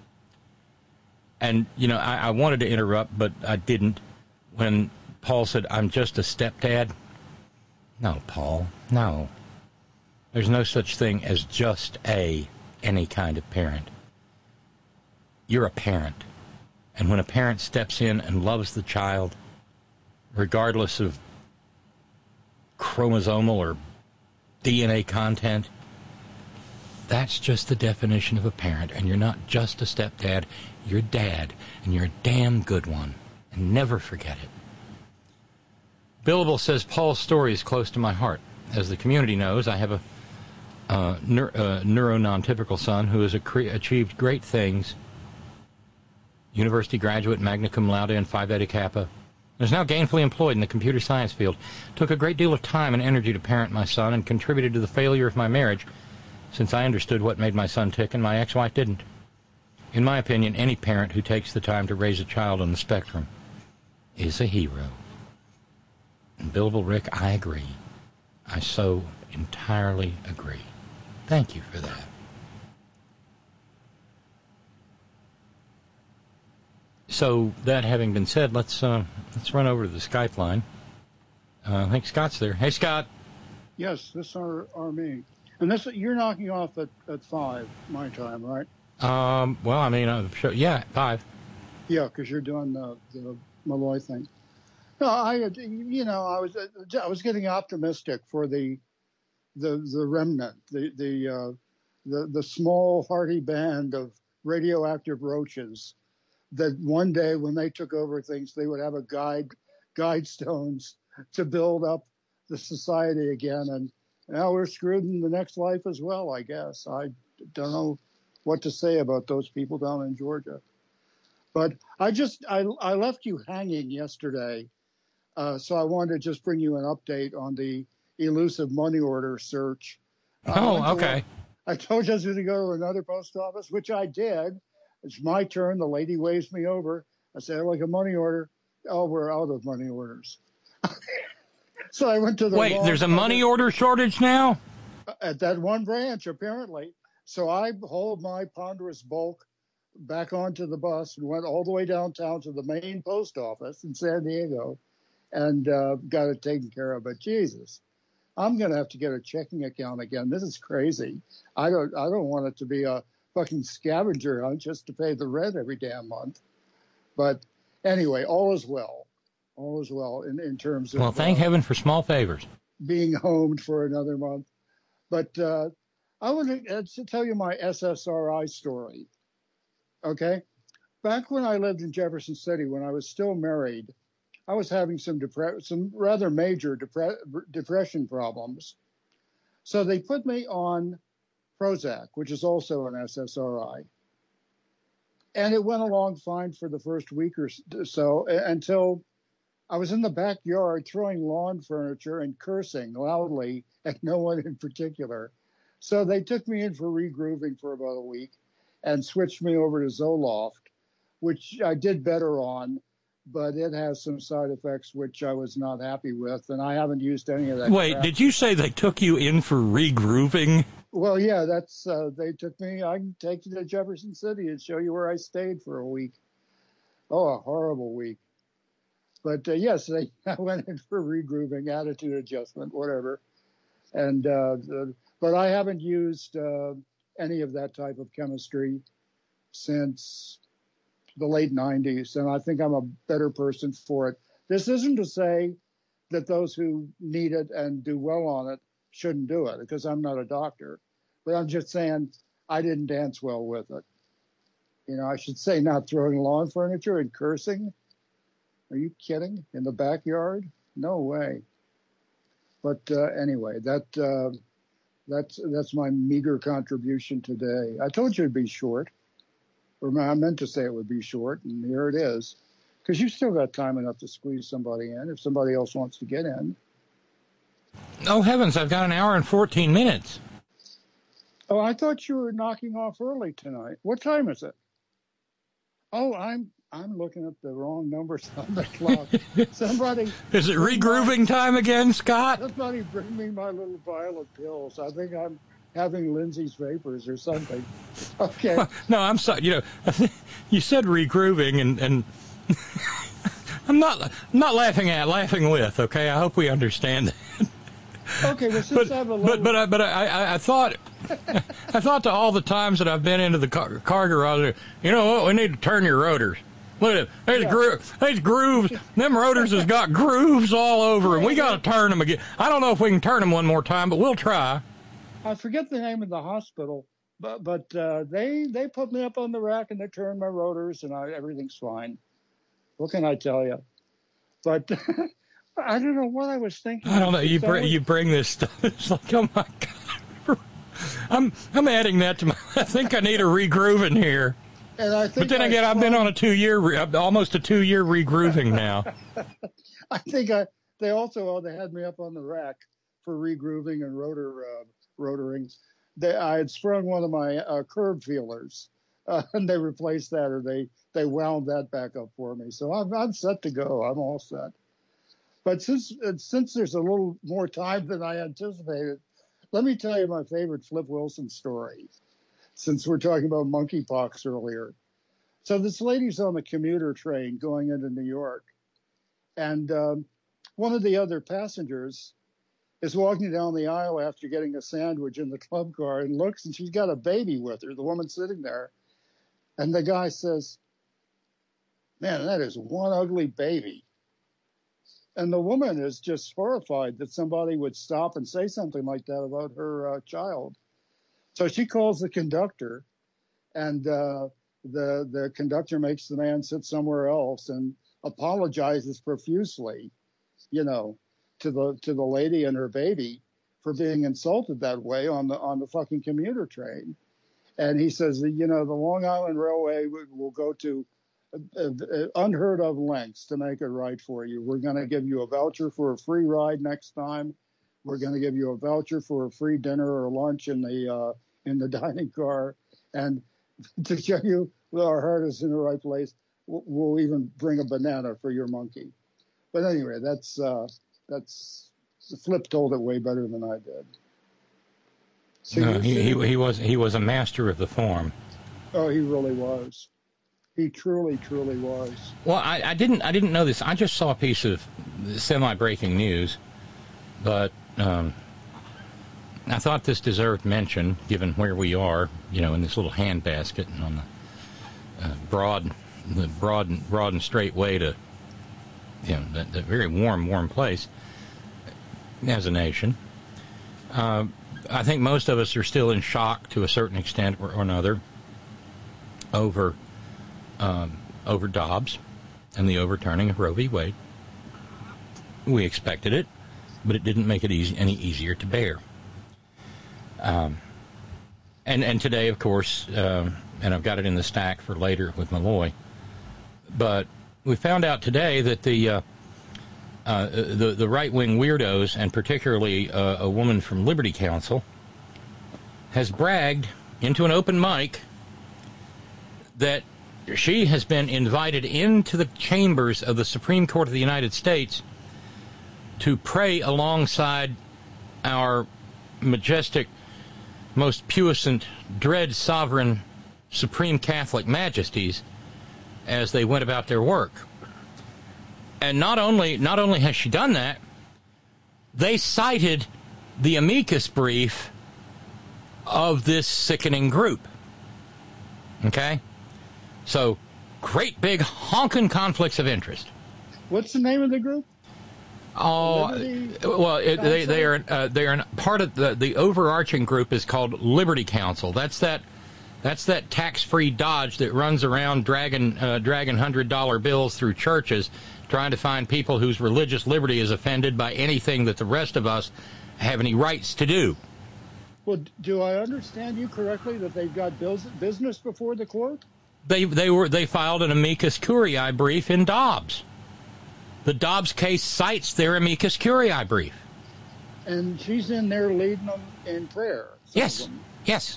S4: And, you know, I wanted to interrupt, but I didn't. When Paul said, I'm just a stepdad. No, Paul, no. There's no such thing as just any kind of parent. You're a parent. And when a parent steps in and loves the child, regardless of chromosomal or DNA content, that's just the definition of a parent. And you're not just a stepdad, you're dad, and you're a damn good one. And never forget it. Billable says Paul's story is close to my heart. As the community knows, I have a neuro-non-typical son who has achieved great things. University graduate, magna cum laude, and Phi Beta Kappa. Is now gainfully employed in the computer science field. Took a great deal of time and energy to parent my son and contributed to the failure of my marriage, since I understood what made my son tick and my ex-wife didn't. In my opinion, any parent who takes the time to raise a child on the spectrum is a hero. And Billable Rick, I agree. I so entirely agree. Thank you for that. So, that having been said, let's run over to the Skype line. I think Scott's there. Hey, Scott.
S9: Yes, this are me. And this you're knocking off at 5 my time, right?
S4: Well, I mean, yeah, 5.
S9: Yeah, because you're doing the Malloy thing. No, I was getting optimistic for the remnant, the small hearty band of radioactive roaches. That one day when they took over things, they would have a guide stones to build up the society again. And now we're screwed in the next life as well, I guess. I don't know what to say about those people down in Georgia. But I left you hanging yesterday. So I wanted to just bring you an update on the elusive money order search.
S4: Okay.
S9: I told you I was going to go to another post office, which I did. It's my turn. The lady waves me over. I said, I'd like a money order. Oh, we're out of money orders. So I went to the
S4: Wait, there's a money order shortage now?
S9: At that one branch, apparently. So I hauled my ponderous bulk back onto the bus and went all the way downtown to the main post office in San Diego and got it taken care of. But Jesus, I'm going to have to get a checking account again. This is crazy. I don't want it to be a fucking scavenger hunt just to pay the rent every damn month. But anyway, all is well. All is well in terms of...
S4: Well, thank heaven for small favors.
S9: Being homed for another month. But I want to tell you my SSRI story. Okay? Back when I lived in Jefferson City, when I was still married, I was having some rather major depression problems. So they put me on Prozac, which is also an SSRI. And it went along fine for the first week or so until I was in the backyard throwing lawn furniture and cursing loudly at no one in particular. So they took me in for regrooving for about a week and switched me over to Zoloft, which I did better on, but it has some side effects which I was not happy with, and I haven't used any of that.
S4: Wait,
S9: crap.
S4: Did you say they took you in for regrooving?
S9: Well, yeah, that's they took me. I can take you to Jefferson City and show you where I stayed for a week. Oh, a horrible week. But yes, I went in for regrooving, attitude adjustment, whatever. And but I haven't used any of that type of chemistry since the late 90s, and I think I'm a better person for it. This isn't to say that those who need it and do well on it shouldn't do it, because I'm not a doctor. But I'm just saying I didn't dance well with it. You know, I should say not throwing lawn furniture and cursing. Are you kidding? In the backyard? No way. But anyway, that's my meager contribution today. I told you it'd be short. Or I meant to say it would be short, and here it is. Because you still got time enough to squeeze somebody in if somebody else wants to get in.
S4: Oh, heavens, I've got an hour and 14 minutes.
S9: Oh, I thought you were knocking off early tonight. What time is it? Oh, I'm looking at the wrong numbers on the clock. Somebody...
S4: Is it regrooving time again, Scott?
S9: Somebody bring me my little vial of pills. I think I'm having Lindsay's vapors or something. Okay.
S4: No, I'm sorry. You know, you said regrooving, and I'm not laughing with. Okay, I hope we understand that.
S9: Okay, well, since I have a little...
S4: But I thought to all the times that I've been into the car garage, you know what? We need to turn your rotors. Look at there's grooves. Them rotors has got grooves all over, and we got to turn them again. I don't know if we can turn them one more time, but we'll try.
S9: I forget the name of the hospital, but they put me up on the rack and they turned my rotors, and everything's fine. What can I tell you? But I don't know what I was thinking.
S4: I don't know. You bring this stuff. It's like, oh my God. I'm adding that to my. I think I need a regrooving here.
S9: And I think
S4: but then again, I've been on almost a 2-year regrooving now.
S9: I think they had me up on the rack for regrooving and rotoring. I had sprung one of my curb feelers, and they replaced that, or they wound that back up for me. So I'm set to go. I'm all set. But since there's a little more time than I anticipated, let me tell you my favorite Flip Wilson story, since we're talking about monkeypox earlier. So this lady's on the commuter train going into New York, and one of the other passengers is walking down the aisle after getting a sandwich in the club car and looks, and she's got a baby with her, the woman sitting there. And the guy says, "Man, that is one ugly baby." And the woman is just horrified that somebody would stop and say something like that about her child. So she calls the conductor, and the conductor makes the man sit somewhere else and apologizes profusely, you know, to the lady and her baby for being insulted that way on the fucking commuter train. And he says, you know, the Long Island Railway will go to unheard of lengths to make it right for you. We're going to give you a voucher for a free ride next time. We're going to give you a voucher for a free dinner or lunch in the dining car, and to show you that our heart is in the right place, we'll even bring a banana for your monkey. But anyway, that's Flip told it way better than I did. So
S4: no, he was a master of the form.
S9: Oh, he really was. He truly was.
S4: Well, I didn't know this. I just saw a piece of semi-breaking news, but I thought this deserved mention, given where we are, in this little handbasket and on the broad and straight way to, that very warm place as a nation. I think most of us are still in shock to a certain extent or another over Dobbs and the overturning of Roe v. Wade. We expected it, but it didn't make it any easier to bear. And today, of course, and I've got it in the stack for later with Malloy, but we found out today that the right-wing weirdos, and particularly a woman from Liberty Counsel, has bragged into an open mic that she has been invited into the chambers of the Supreme Court of the United States to pray alongside our majestic, most puissant, dread sovereign Supreme Catholic majesties as they went about their work. And not only has she done that, they cited the amicus brief of this sickening group. Okay? So, great big honking conflicts of interest.
S9: What's the name of the group?
S4: Oh, well, they are part of the overarching group is called Liberty Counsel. That's that tax-free dodge that runs around dragging $100 bills through churches, trying to find people whose religious liberty is offended by anything that the rest of us have any rights to do.
S9: Well, do I understand you correctly that they've got business before the court?
S4: They filed an amicus curiae brief in Dobbs. The Dobbs case cites their amicus curiae brief.
S9: And she's in there leading them in prayer.
S4: Yes.
S9: Jesus.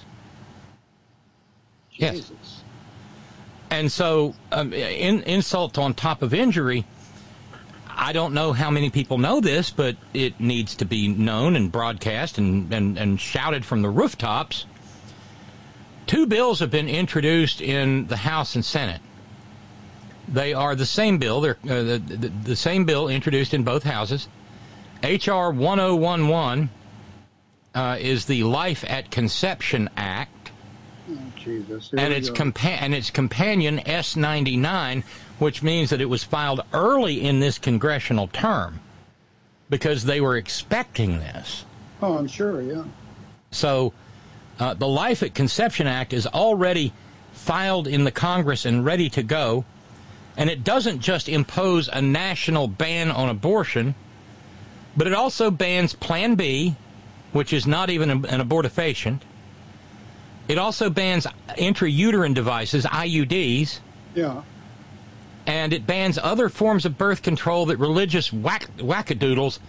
S4: And so, insult on top of injury. I don't know how many people know this, but it needs to be known and broadcast and shouted from the rooftops. 2 bills have been introduced in the House and Senate. They are the same bill. They're the same bill introduced in both houses. H.R. 1011 is the Life at Conception Act.
S9: Oh, Jesus.
S4: And its companion S99, which means that it was filed early in this congressional term because they were expecting this.
S9: Oh, I'm sure, yeah.
S4: So the Life at Conception Act is already filed in the Congress and ready to go. And it doesn't just impose a national ban on abortion, but it also bans Plan B, which is not even an abortifacient. It also bans intrauterine devices, IUDs.
S9: Yeah.
S4: And it bans other forms of birth control that religious wackadoodles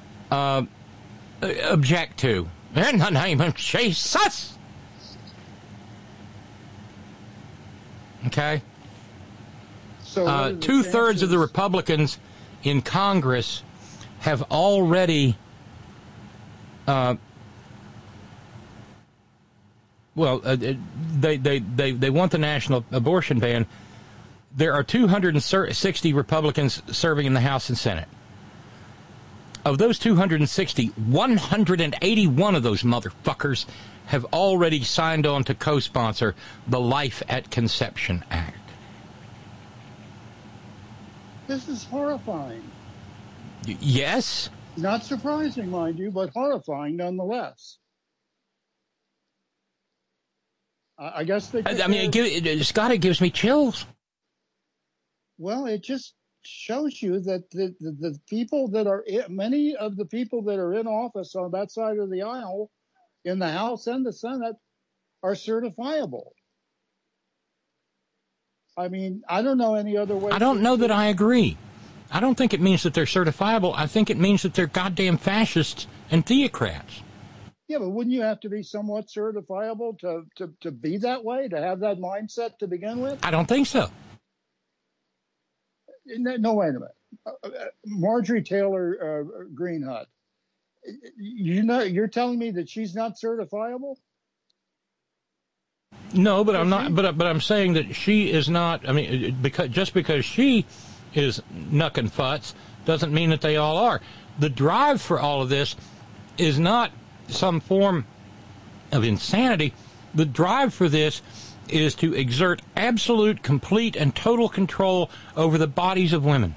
S4: object to. In the name of Jesus! Okay?
S9: So
S4: 2/3 of the Republicans in Congress have already, they want the national abortion ban. There are 260 Republicans serving in the House and Senate. Of those 260, 181 of those motherfuckers have already signed on to co-sponsor the Life at Conception Act.
S9: This is horrifying.
S4: Yes?
S9: Not surprising, mind you, but horrifying nonetheless. I guess they...
S4: Scott, it gives me chills.
S9: Well, it just shows you that the people that are... Many of the people that are in office on that side of the aisle, in the House and the Senate, are certifiable. I mean, I don't know any other way.
S4: I don't know that I agree. I don't think it means that they're certifiable. I think it means that they're goddamn fascists and theocrats.
S9: Yeah, but wouldn't you have to be somewhat certifiable to be that way, to have that mindset to begin with?
S4: I don't think so.
S9: No, wait a minute. Marjorie Taylor Greenhut, you're telling me that she's not certifiable?
S4: No, but I'm not. But I'm saying that she is not. I mean, because she is nuck and futz doesn't mean that they all are. The drive for all of this is not some form of insanity. The drive for this is to exert absolute, complete, and total control over the bodies of women.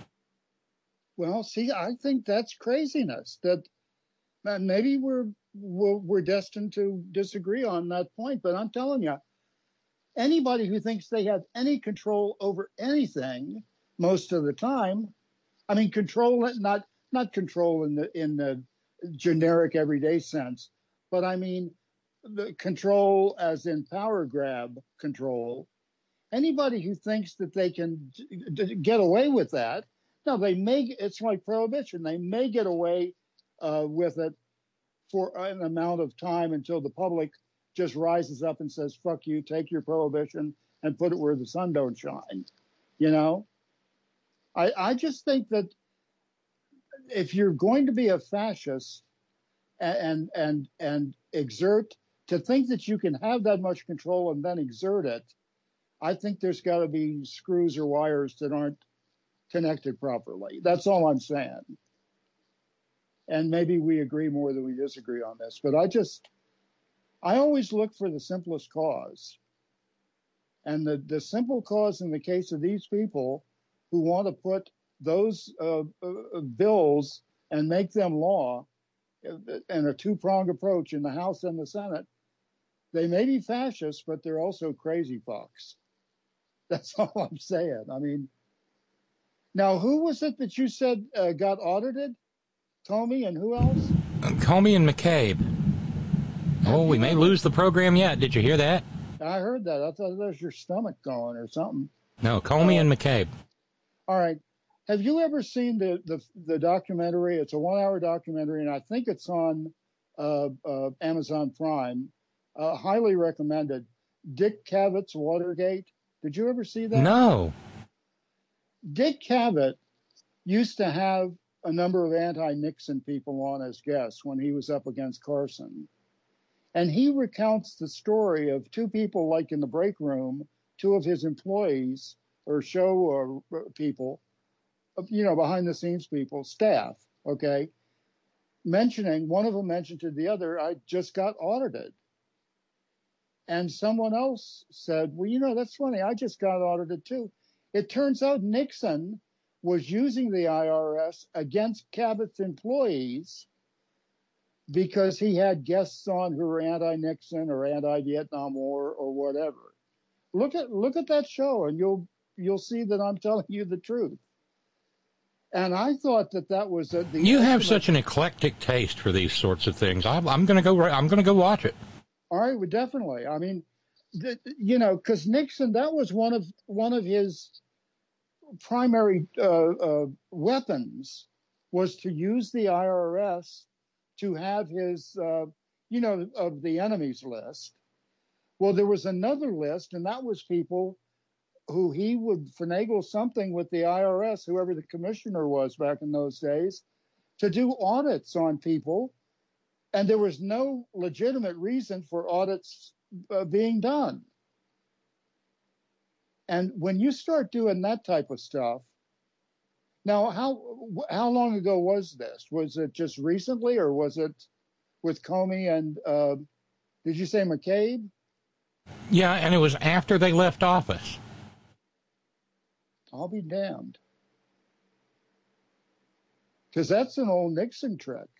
S9: Well, see, I think that's craziness. That maybe we're destined to disagree on that point. But I'm telling you, anybody who thinks they have any control over anything most of the time, I mean, control, not control in the generic everyday sense, but I mean the control as in power grab control. Anybody who thinks that they can get away with that, no, it's like prohibition. They may get away with it for an amount of time until the public just rises up and says, fuck you, take your prohibition and put it where the sun don't shine. You know, I just think that if you're going to be a fascist and exert, to think that you can have that much control and then exert it, I think there's got to be screws or wires that aren't connected properly. That's all I'm saying. And maybe we agree more than we disagree on this, but I always look for the simplest cause. And the simple cause in the case of these people who want to put those bills and make them law in a two-pronged approach in the House and the Senate, they may be fascists, but they're also crazy fucks. That's all I'm saying. I mean, now, who was it that you said got audited? Comey and who else?
S4: Comey and McCabe. Oh, we may lose the program yet. Did you hear that?
S9: I heard that. I thought that was your stomach going or something.
S4: No, Comey and McCabe.
S9: All right. Have you ever seen the documentary? It's a 1-hour documentary, and I think it's on Amazon Prime. Highly recommended. Dick Cavett, Watergate. Did you ever see that?
S4: No.
S9: Dick Cavett used to have a number of anti-Nixon people on as guests when he was up against Carson. And he recounts the story of two people, like in the break room, two of his employees or show people, you know, behind the scenes people, staff, okay, one of them mentioned to the other, I just got audited. And someone else said, well, you know, that's funny. I just got audited too. It turns out Nixon was using the IRS against Cavett's employees because he had guests on who were anti-Nixon or anti-Vietnam War or whatever. Look at that show, and you'll see that I'm telling you the truth. And I thought that was
S4: you have such an eclectic taste for these sorts of things. I'm going to go watch it.
S9: All right, well, definitely. I mean, you know, because Nixon, that was one of his primary weapons, was to use the IRS to have his, you know, of the enemies list. Well, there was another list, and that was people who he would finagle something with the IRS, whoever the commissioner was back in those days, to do audits on people. And there was no legitimate reason for audits being done. And when you start doing that type of stuff, now, how long ago was this? Was it just recently, or was it with Comey and, did you say McCabe?
S4: Yeah, and it was after they left office.
S9: I'll be damned. Because that's an old Nixon trick.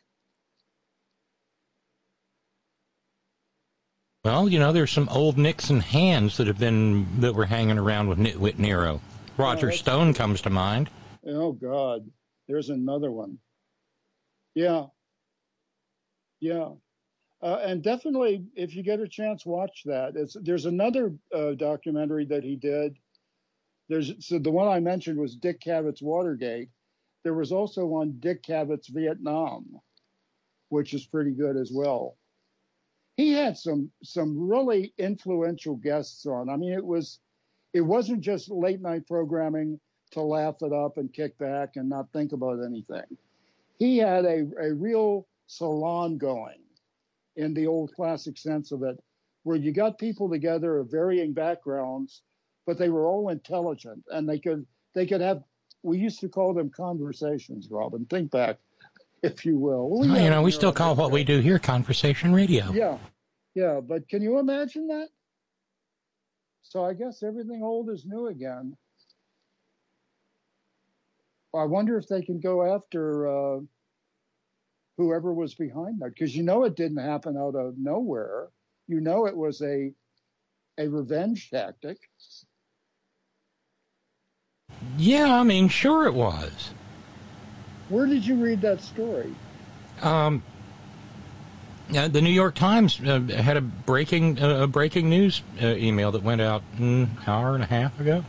S4: Well, you know, there's some old Nixon hands that were hanging around with Nitwit Nero. Roger Stone comes to mind.
S9: Oh, God. There's another one. Yeah. Yeah. And definitely, if you get a chance, watch that. There's another documentary that he did. So the one I mentioned was Dick Cavett's Watergate. There was also one, Dick Cavett's Vietnam. which is pretty good as well. He had some really influential guests on. I mean, it wasn't just late night programming to laugh it up and kick back and not think about anything. He had a real salon going in the old classic sense of it, where you got people together of varying backgrounds, but they were all intelligent and they could have, we used to call them conversations, Robin. Think back, if you will.
S4: We still call what we do here conversation radio.
S9: Yeah, but can you imagine that? So I guess everything old is new again. I wonder if they can go after whoever was behind that, because it didn't happen out of nowhere. It was a revenge tactic.
S4: Yeah, I mean, sure it was.
S9: Where did you read that story?
S4: The New York Times had a breaking news email that went out an hour and a half ago.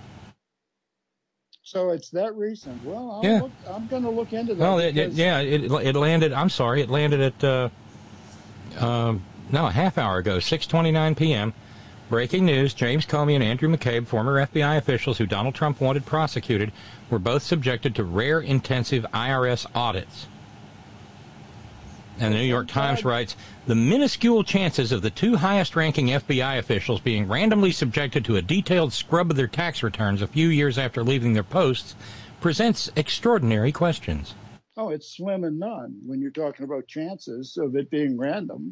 S9: So it's that recent. Well, I'm going to look into that.
S4: Well, it landed. I'm sorry, it landed at a half hour ago, 6:29 p.m. Breaking news: James Comey and Andrew McCabe, former FBI officials who Donald Trump wanted prosecuted, were both subjected to rare, intensive IRS audits. And the New York Times writes, the minuscule chances of the two highest-ranking FBI officials being randomly subjected to a detailed scrub of their tax returns a few years after leaving their posts presents extraordinary questions.
S9: Oh, it's slim and none when you're talking about chances of it being random.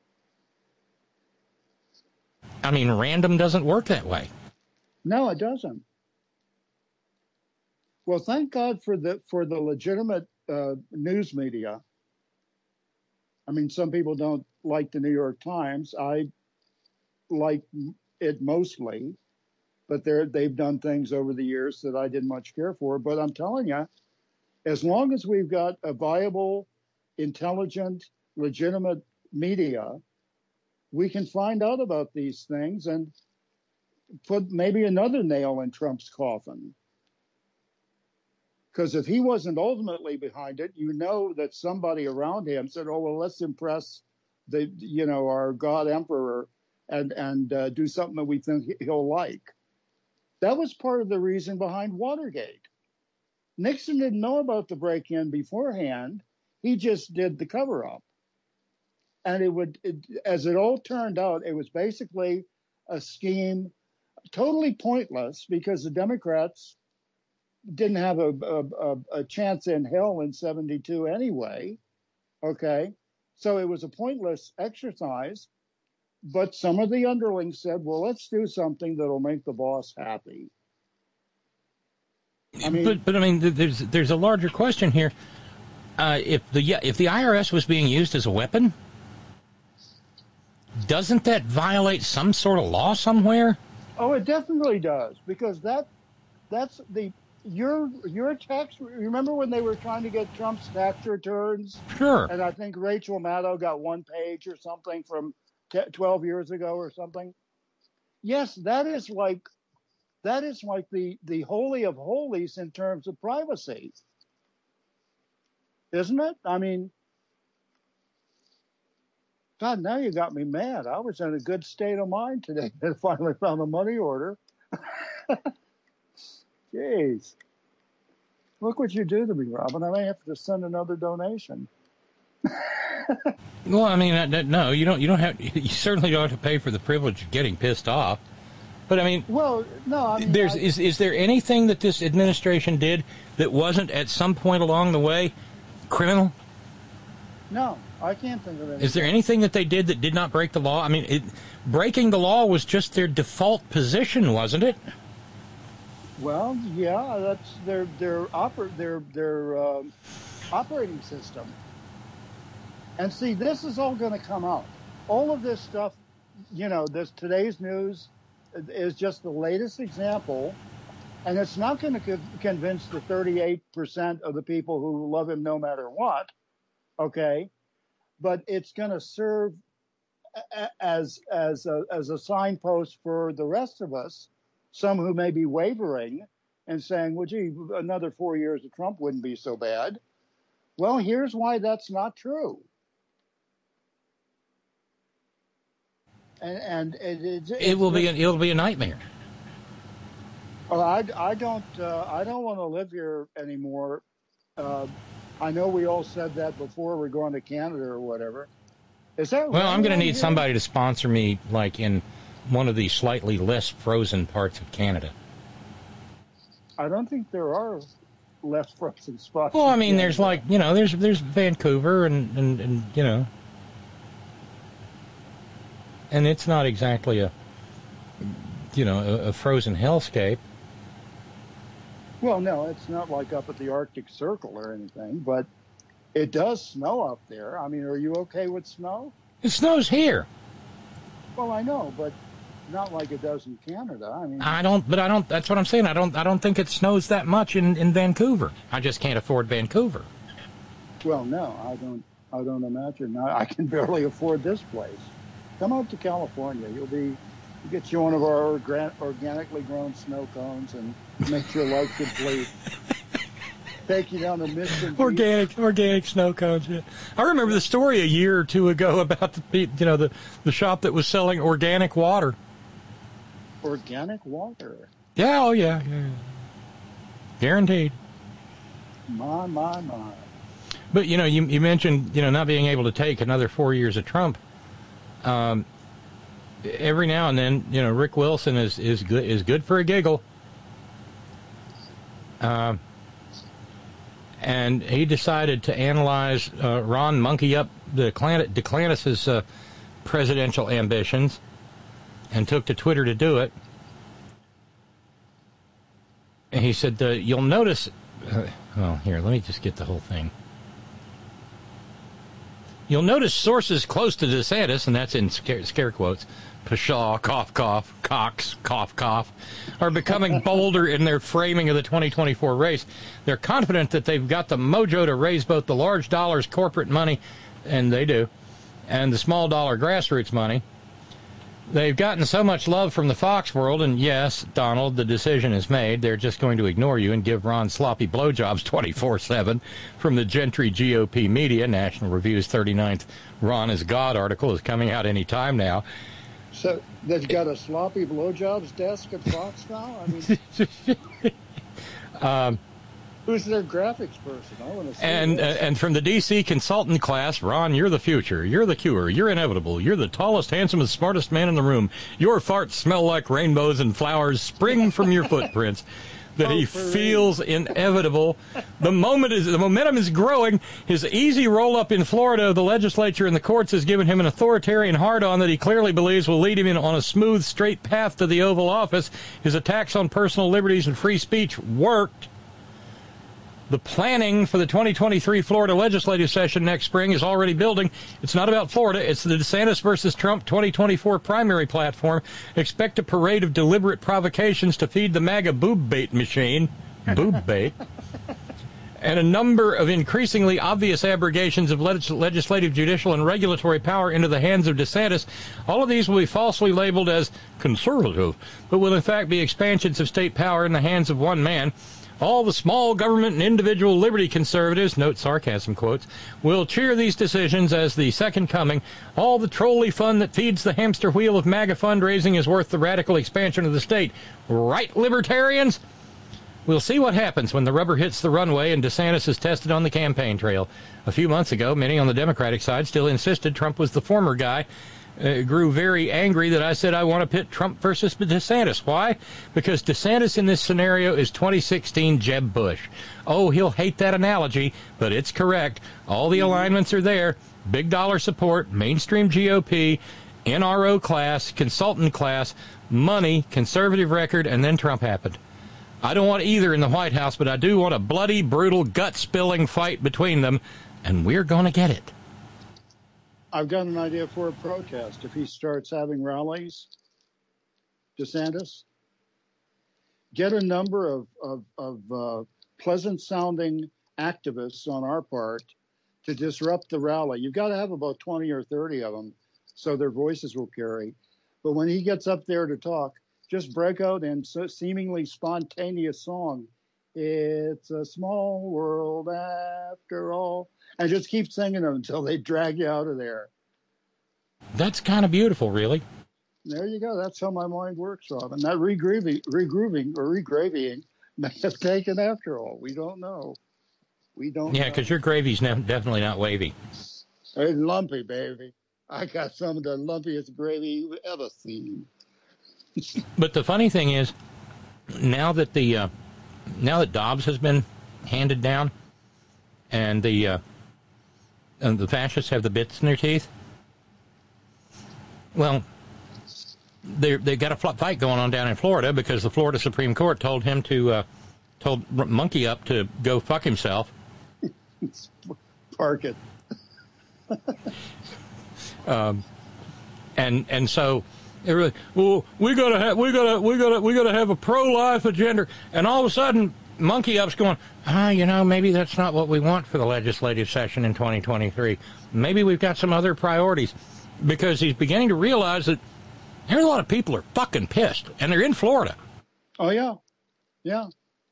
S4: I mean, random doesn't work that way.
S9: No, it doesn't. Well, thank God for the legitimate news media. I mean, some people don't like the New York Times. I like it mostly, but they've done things over the years that I didn't much care for. But I'm telling you, as long as we've got a viable, intelligent, legitimate media, we can find out about these things and put maybe another nail in Trump's coffin. Because if he wasn't ultimately behind it, that somebody around him said, "Oh well, let's impress our God Emperor and do something that we think he'll like." That was part of the reason behind Watergate. Nixon didn't know about the break-in beforehand; he just did the cover-up, and as it all turned out, it was basically a scheme, totally pointless because the Democrats didn't have a chance in hell in 72 anyway, okay? So it was a pointless exercise, but some of the underlings said, well, let's do something that'll make the boss happy. I mean,
S4: but I mean, there's a larger question here. If the IRS was being used as a weapon, doesn't that violate some sort of law somewhere?
S9: Oh, it definitely does, because that's your tax. Remember when they were trying to get Trump's tax returns?
S4: Sure.
S9: And I think Rachel Maddow got one page or something from 12 years ago or something. Yes, that is like the holy of holies in terms of privacy, isn't it? I mean, God, now you got me mad. I was in a good state of mind today and finally found a money order. Jeez. Look what you do to me, Robin. I may have to send another donation.
S4: Well, I mean, no, you don't have. You certainly don't have to pay for the privilege of getting pissed off. But I mean,
S9: well, no. I mean,
S4: is there anything that this administration did that wasn't at some point along the way criminal?
S9: No, I can't think of anything.
S4: Is there anything that they did that did not break the law? I mean, breaking the law was just their default position, wasn't it?
S9: Well, yeah, that's their operating system. And see, this is all going to come out. All of this stuff, today's news is just the latest example, and it's not going to convince the 38% of the people who love him no matter what, okay? But it's going to serve as a signpost for the rest of us, some who may be wavering and saying, well, gee, another 4 years of Trump wouldn't be so bad. Well, here's why that's not true. and
S4: it'll be a nightmare.
S9: Well, I don't want to live here anymore. I know we all said that before we're going to Canada or whatever. Is that
S4: well? I'm going to need
S9: here?
S4: somebody to sponsor me, like in one of these slightly less frozen parts of Canada.
S9: I don't think there are less frozen spots.
S4: Well, I mean, there's like, there's Vancouver and and it's not exactly a frozen hellscape.
S9: Well, no, it's not like up at the Arctic Circle or anything, but it does snow up there. I mean, are you okay with snow?
S4: It snows here.
S9: Well, I know, but not like it does in Canada. I mean,
S4: I don't. That's what I'm saying. I don't think it snows that much in Vancouver. I just can't afford Vancouver.
S9: Well, no, I don't imagine. I can barely afford this place. Come out to California. You'll get you one of our organically grown snow cones and make your life complete. Take you down to Mission
S4: organic snow cones. Yeah. I remember the story a year or two ago about the shop that was selling organic water.
S9: Organic water.
S4: Yeah. Oh yeah. Guaranteed.
S9: My.
S4: But you mentioned not being able to take another 4 years of Trump. Every now and then, Rick Wilson is good for a giggle. And he decided to analyze Ron Monkey up DeClantis' presidential ambitions, and took to Twitter to do it. And he said, "You'll notice." Here, let me just get the whole thing. You'll notice sources close to DeSantis, and that's in scare quotes, Pshaw, cough, cough, Cox, cough, cough, are becoming bolder in their framing of the 2024 race. They're confident that they've got the mojo to raise both the large dollars corporate money, and they do, and the small dollar grassroots money. They've gotten so much love from the Fox world, and yes, Donald, the decision is made. They're just going to ignore you and give Ron sloppy blowjobs 24/7 from the Gentry GOP media. National Review's 39th Ron is God article is coming out any time now.
S9: So they've got a sloppy blowjobs desk at Fox now? I mean, who's their graphics person? I want to see.
S4: And from the DC consultant class, Ron, you're the future. You're the cure. You're inevitable. You're the tallest, handsomest, smartest man in the room. Your farts smell like rainbows and flowers spring from your footprints. That he feels inevitable. The momentum is growing. His easy roll-up in Florida of the legislature and the courts has given him an authoritarian hard-on that he clearly believes will lead him on a smooth, straight path to the Oval Office. His attacks on personal liberties and free speech worked. The planning for the 2023 Florida legislative session next spring is already building. It's not about Florida. It's the DeSantis versus Trump 2024 primary platform. Expect a parade of deliberate provocations to feed the MAGA boob bait machine. Boob bait. And a number of increasingly obvious abrogations of legislative, judicial, and regulatory power into the hands of DeSantis. All of these will be falsely labeled as conservative, but will in fact be expansions of state power in the hands of one man. All the small government and individual liberty conservatives, note sarcasm quotes, will cheer these decisions as the second coming. All the trolley fund that feeds the hamster wheel of MAGA fundraising is worth the radical expansion of the state. Right, libertarians? We'll see what happens when the rubber hits the runway and DeSantis is tested on the campaign trail. A few months ago, many on the Democratic side still insisted Trump was the former guy. Grew very angry that I said I want to pit Trump versus DeSantis. Why? Because DeSantis in this scenario is 2016 Jeb Bush. Oh, he'll hate that analogy, but it's correct. All the alignments are there. Big dollar support, mainstream GOP, NRO class, consultant class, money, conservative record, and then Trump happened. I don't want either in the White House, but I do want a bloody, brutal, gut-spilling fight between them, and we're going to get it.
S9: I've got an idea for a protest. If he starts having rallies, DeSantis, get a number of pleasant-sounding activists on our part to disrupt the rally. You've got to have about 20 or 30 of them so their voices will carry. But when he gets up there to talk, just break out in seemingly spontaneous song. It's a small world after all. And just keep singing them until they drag you out of there.
S4: That's kind of beautiful, really.
S9: There you go. That's how my mind works, Robin. That regraving may have taken after all. We don't know. We don't
S4: Yeah,
S9: know.
S4: because your gravy's definitely not wavy.
S9: It's lumpy, baby. I got some of the lumpiest gravy you've ever seen.
S4: But the funny thing is, now that Dobbs has been handed down, and the fascists have the bits in their teeth, well, they got a fight going on down in Florida because the Florida Supreme Court told Monkey Up to go fuck himself.
S9: Park it.
S4: And so they really, well, we gotta have a pro-life agenda, and all of a sudden Monkey Up's going, maybe that's not what we want for the legislative session in 2023. Maybe we've got some other priorities, because he's beginning to realize that there's a lot of people are fucking pissed, and they're in Florida.
S9: Oh yeah, yeah.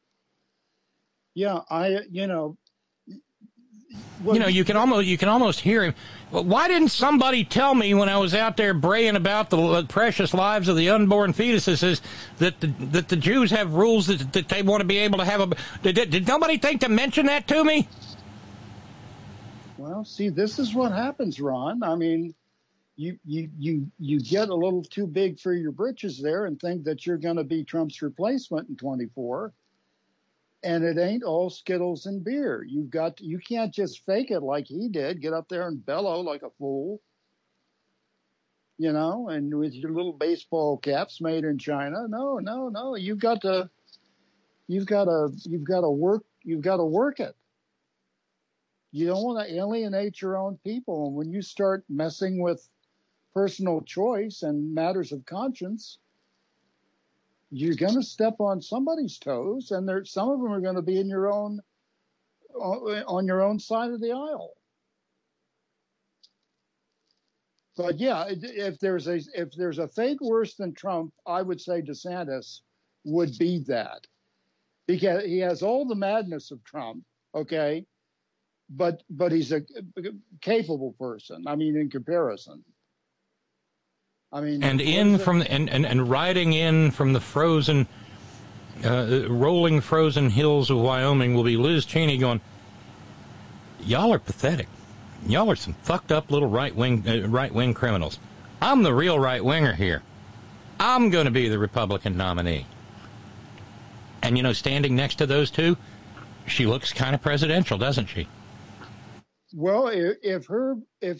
S4: You can almost hear him. Well, why didn't somebody tell me when I was out there braying about the precious lives of the unborn fetuses that the Jews have rules that they want to be able to have did nobody think to mention that to me?
S9: Well, see, this is what happens, Ron. I mean, you get a little too big for your britches there and think that you're going to be Trump's replacement in 24. And it ain't all Skittles and beer. You can't just fake it like he did, get up there and bellow like a fool, and with your little baseball caps made in China. No. You've got to work it. You don't want to alienate your own people. And when you start messing with personal choice and matters of conscience, you're going to step on somebody's toes, and some of them are going to be on your own side of the aisle. But yeah, if there's a fate worse than Trump, I would say DeSantis would be that, because he has all the madness of Trump, okay, but he's a capable person. I mean, in comparison. I mean, and riding in from the frozen, rolling frozen hills of Wyoming will be Liz Cheney going, y'all are pathetic. Y'all are some fucked up little right wing criminals. I'm the real right winger here. I'm going to be the Republican nominee. And standing next to those two, she looks kind of presidential, doesn't she? Well, if her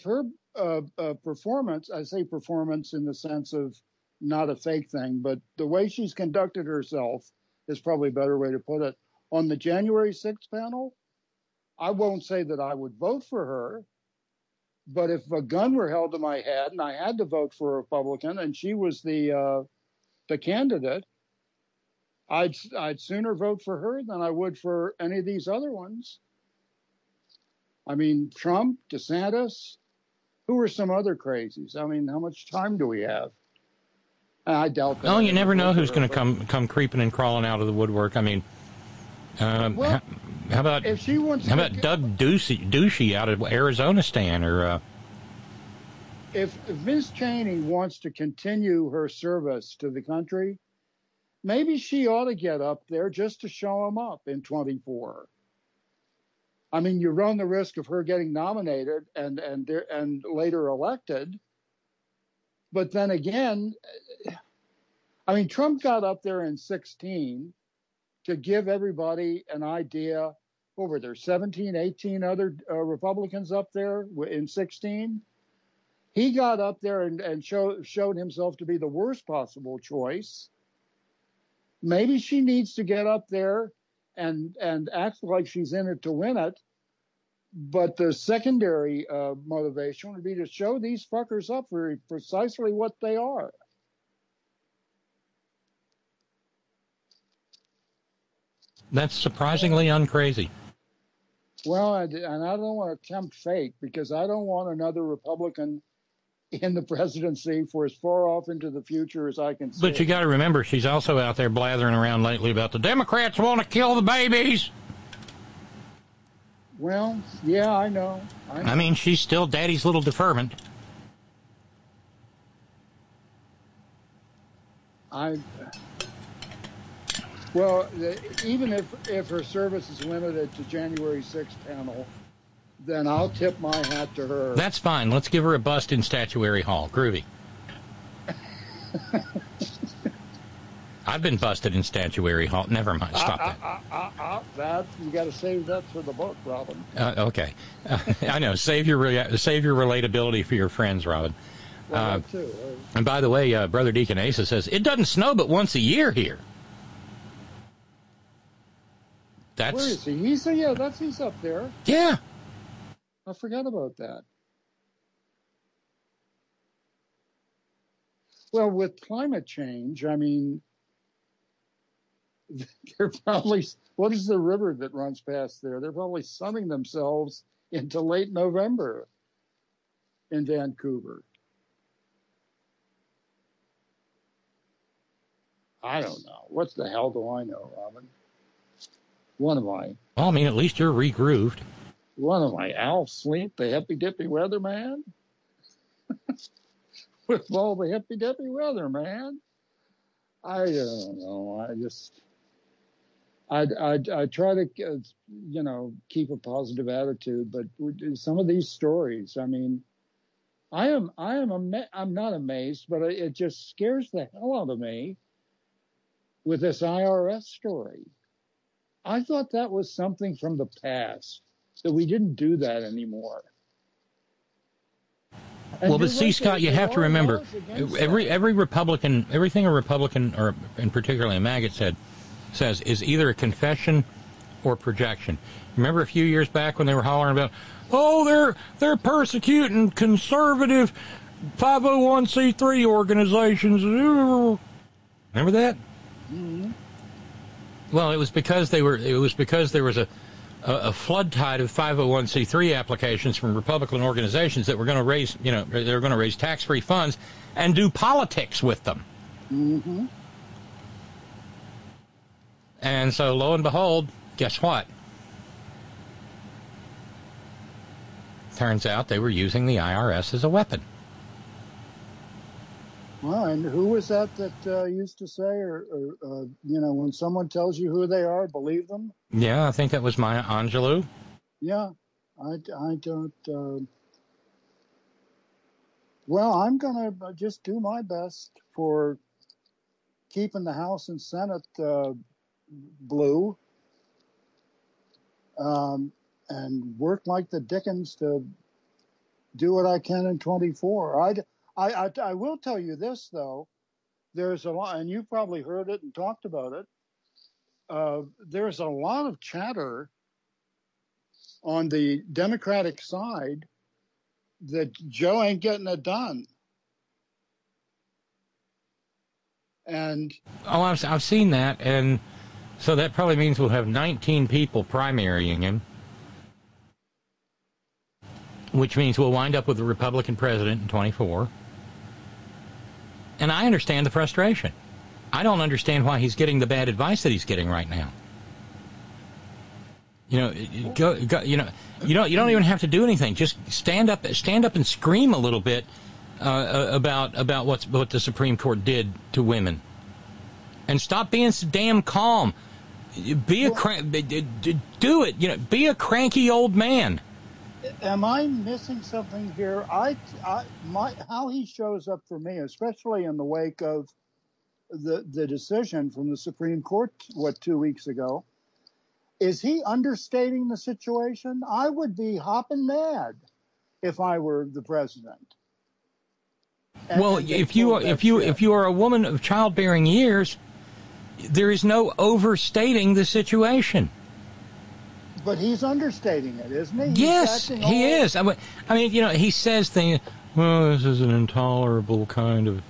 S9: performance, I say performance in the sense of not a fake thing, but the way she's conducted herself is probably a better way to put it. On the January 6th panel, I won't say that I would vote for her, but if a gun were held to my head and I had to vote for a Republican and she was the candidate, I'd sooner vote for her than I would for any of these other ones. I mean, Trump, DeSantis, who are some other crazies? I mean, how much time do we have? I doubt that.
S4: Oh, you never know who's going to come creeping and crawling out of the woodwork. I mean, how about
S9: if she wants?
S4: How about Doug Ducey out of Arizona stand, or
S9: if Ms. Cheney wants to continue her service to the country, maybe she ought to get up there just to show him up in 24. I mean, you run the risk of her getting nominated and later elected. But then again, I mean, Trump got up there in 2016 to give everybody an idea. What were there, 17, 18 other Republicans up there in 2016? He got up there and showed himself to be the worst possible choice. Maybe she needs to get up there and act like she's in it to win it. But the secondary motivation would be to show these fuckers up for precisely what they are.
S4: That's surprisingly uncrazy.
S9: Well, and I don't want to tempt fate, because I don't want another Republican in the presidency for as far off into the future as I can see.
S4: But you got to remember, she's also out there blathering around lately about the Democrats want to kill the babies.
S9: Well, yeah, I know.
S4: I mean, she's still daddy's little deferment.
S9: Well, even if her service is limited to January 6th panel, then I'll tip my hat to her.
S4: That's fine. Let's give her a bust in Statuary Hall. Groovy. I've been busted in Statuary Hall. Never mind. Stop that.
S9: That you got to save that for the book, Robin.
S4: Okay. I know. Save your relatability for your friends, Robin.
S9: Well, that too.
S4: And by the way, Brother Deacon Asa says, it doesn't snow but once a year here.
S9: Where is he? He's up there.
S4: Yeah.
S9: I forgot about that. Well, with climate change, I mean, they're probably, what is the river that runs past there? They're probably sunning themselves into late November in Vancouver. I don't know. What the hell do I know, Robin? What am I?
S4: Well, I mean, at least you're regrooved.
S9: What am I, Al Sleep, the hippy-dippy weatherman? With all the hippy-dippy weatherman? I don't know. I try to, keep a positive attitude, but some of these stories, I mean, I'm not amazed, but it just scares the hell out of me with this IRS story. I thought that was something from the past, that we didn't do that anymore. And
S4: well, but see, right, Scott, you have to remember, every Republican, everything a Republican, or and particularly a maggot says is either a confession or projection. Remember a few years back when they were hollering about, oh, they're persecuting conservative 501c3 organizations. Remember that? Mm-hmm. Well, it was because there was a flood tide of 501c3 applications from Republican organizations that were going to raise, they were going to raise tax-free funds and do politics with them.
S9: Mm-hmm.
S4: And so, lo and behold, guess what? Turns out they were using the IRS as a weapon.
S9: Well, and who was that used to say, or when someone tells you who they are, believe them?
S4: Yeah, I think that was Maya Angelou.
S9: Yeah, I don't. Well, I'm going to just do my best for keeping the House and Senate blue, and work like the dickens to do what I can in 24. I will tell you this, though. There's a lot, and you probably heard it and talked about it. There's a lot of chatter on the Democratic side that Joe ain't getting it done. And
S4: I've seen that, and so that probably means we'll have 19 people primarying him, which means we'll wind up with a Republican president in 24. And I understand the frustration. I don't understand why he's getting the bad advice that he's getting right now. You don't even have to do anything. Just stand up and scream a little bit about what the Supreme Court did to women, and stop being so damn calm. Do it. Be a cranky old man.
S9: Am I missing something here? How he shows up for me, especially in the wake of the decision from the Supreme Court, 2 weeks ago, is he understating the situation? I would be hopping mad if I were the president.
S4: Well, if you are a woman of childbearing years, there is no overstating the situation.
S9: But he's understating it, isn't he?
S4: Yes, he is. I mean, he says things, well, this is an intolerable kind of,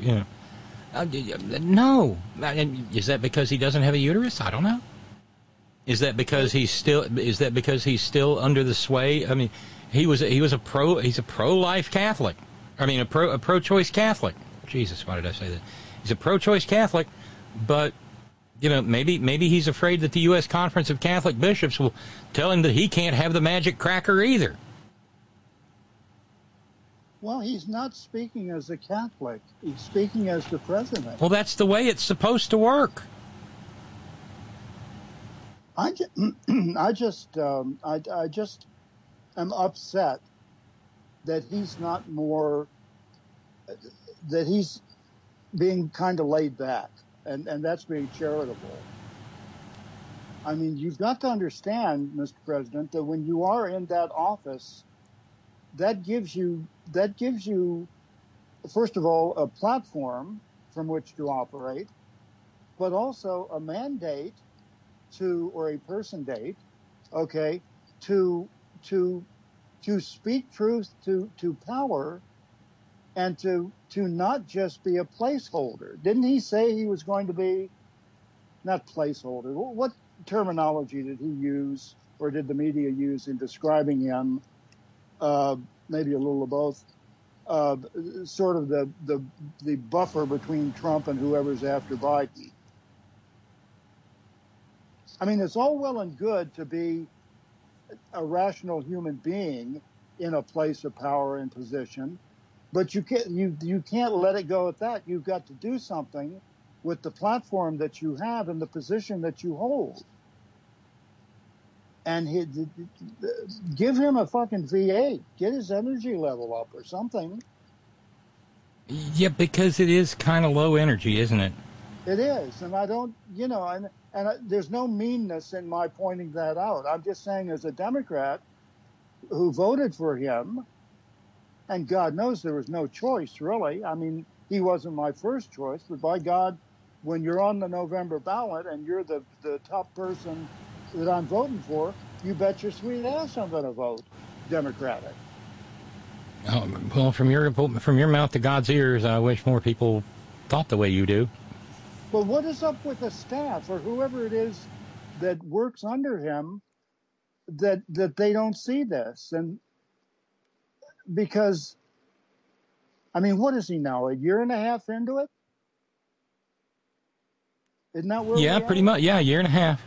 S4: no. Is that because he doesn't have a uterus? I don't know. Is that because he's still under the sway? I mean, he's a pro-life Catholic. I mean, a pro-choice Catholic. Jesus, why did I say that? He's a pro-choice Catholic, but maybe he's afraid that the U.S. Conference of Catholic Bishops will tell him that he can't have the magic cracker either.
S9: Well, he's not speaking as a Catholic. He's speaking as the president.
S4: Well, that's the way it's supposed to work.
S9: I just am upset that he's not more, that he's being kind of laid back, and that's being charitable. I mean, you've got to understand, Mr. President, that when you are in that office, that gives you, first of all, a platform from which to operate, but also a mandate or a person date, okay, to speak truth to power and to not just be a placeholder. Didn't he say he was going to be, not placeholder, what terminology did he use, or did the media use in describing him? Maybe a little of both. Sort of the buffer between Trump and whoever's after Biden. I mean, it's all well and good to be a rational human being in a place of power and position, but you can't let it go at that. You've got to do something with the platform that you have and the position that you hold. And give him a fucking V8. Get his energy level up or something.
S4: Yeah, because it is kind of low energy, isn't it?
S9: It is, and I don't, there's no meanness in my pointing that out. I'm just saying, as a Democrat who voted for him, and God knows there was no choice, really. I mean, he wasn't my first choice, but by God, when you're on the November ballot and you're the top person that I'm voting for, you bet your sweet ass I'm going to vote Democratic.
S4: Oh, well, from your mouth to God's ears, I wish more people thought the way you do.
S9: But what is up with the staff or whoever it is that works under him that they don't see this? And because, I mean, what is he now, a year and a half into it? Isn't that where
S4: Yeah, pretty much. Yeah, a year and a half.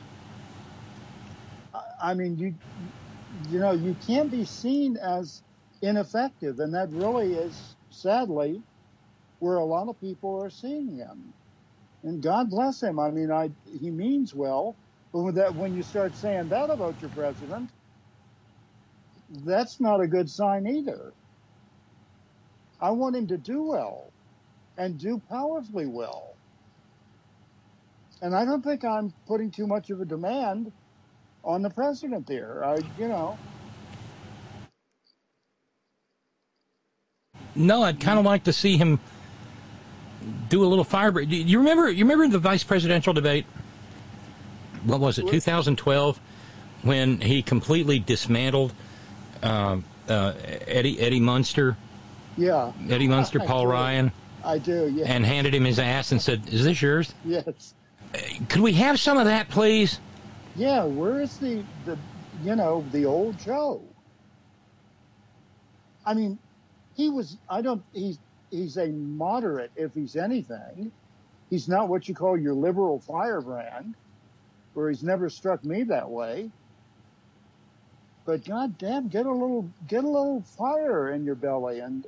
S9: I mean, you can't be seen as ineffective, and that really is, sadly, where a lot of people are seeing him. And God bless him. I mean, he means well, but when you start saying that about your president, that's not a good sign either. I want him to do well and do powerfully well. And I don't think I'm putting too much of a demand on the president there.
S4: No, I'd kind of like to see him do a little firebreak. You remember the vice presidential debate? What was it, 2012, when he completely dismantled Eddie Munster?
S9: Yeah.
S4: Eddie Munster, Paul Ryan.
S9: I do, yeah.
S4: And handed him his ass and said, "Is this yours?"
S9: Yes.
S4: Could we have some of that, please?
S9: Yeah, where is the old Joe? I mean, he's a moderate, if he's anything. He's not what you call your liberal firebrand, or he's never struck me that way. But goddamn, get a little fire in your belly, and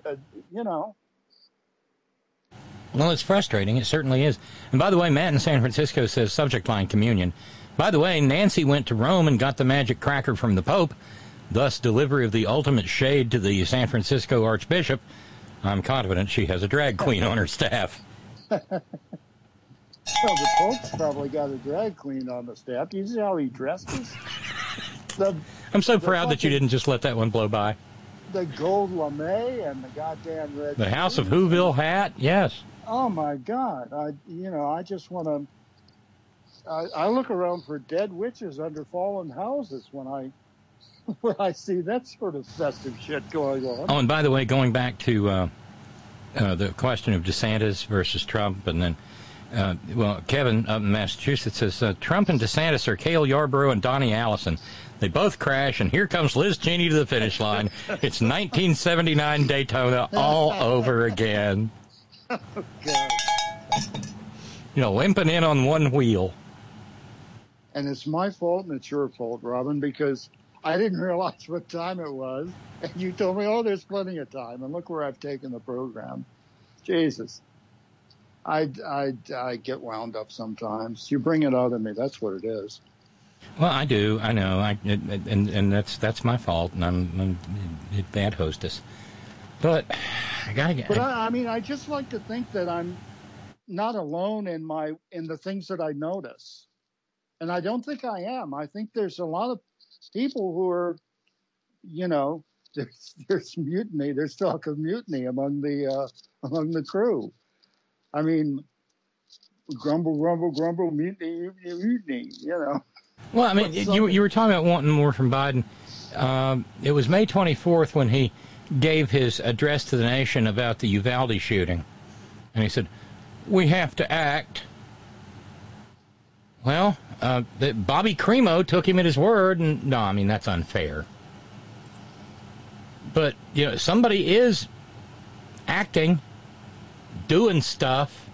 S4: Well, it's frustrating. It certainly is. And by the way, Matt in San Francisco says, subject line, communion. By the way, Nancy went to Rome and got the magic cracker from the Pope, thus delivery of the ultimate shade to the San Francisco Archbishop. I'm confident she has a drag queen on her staff.
S9: Well, the Pope's probably got a drag queen on the staff. You see how he dresses?
S4: I'm so proud that you didn't just let that one blow by.
S9: The gold lame and the goddamn red.
S4: The House of Whoville hat, yes.
S9: Oh my God! I just want to. I look around for dead witches under fallen houses when I see that sort of festive shit going on.
S4: Oh, and by the way, going back to the question of DeSantis versus Trump, and then, Kevin up in Massachusetts says, Trump and DeSantis are Cale Yarborough and Donnie Allison. They both crash, and here comes Liz Cheney to the finish line. It's 1979 Daytona all over again.
S9: Oh, God.
S4: Limping in on one wheel.
S9: And it's my fault and it's your fault, Robin, because I didn't realize what time it was. And you told me, oh, there's plenty of time. And look where I've taken the program. Jesus. I get wound up sometimes. You bring it out of me. That's what it is.
S4: Well, I do. I know. And that's my fault. And I'm a bad hostess. But I gotta get.
S9: But I mean, I just like to think that I'm not alone in the things that I notice, and I don't think I am. I think there's a lot of people who are, there's mutiny. There's talk of mutiny among the crew. I mean, grumble, grumble, grumble, mutiny, mutiny.
S4: Well, I mean, you were talking about wanting more from Biden. It was May 24th when he gave his address to the nation about the Uvalde shooting. And he said, we have to act. Well, Bobby Cremo took him at his word, and no, I mean, that's unfair. But, somebody is acting, doing stuff.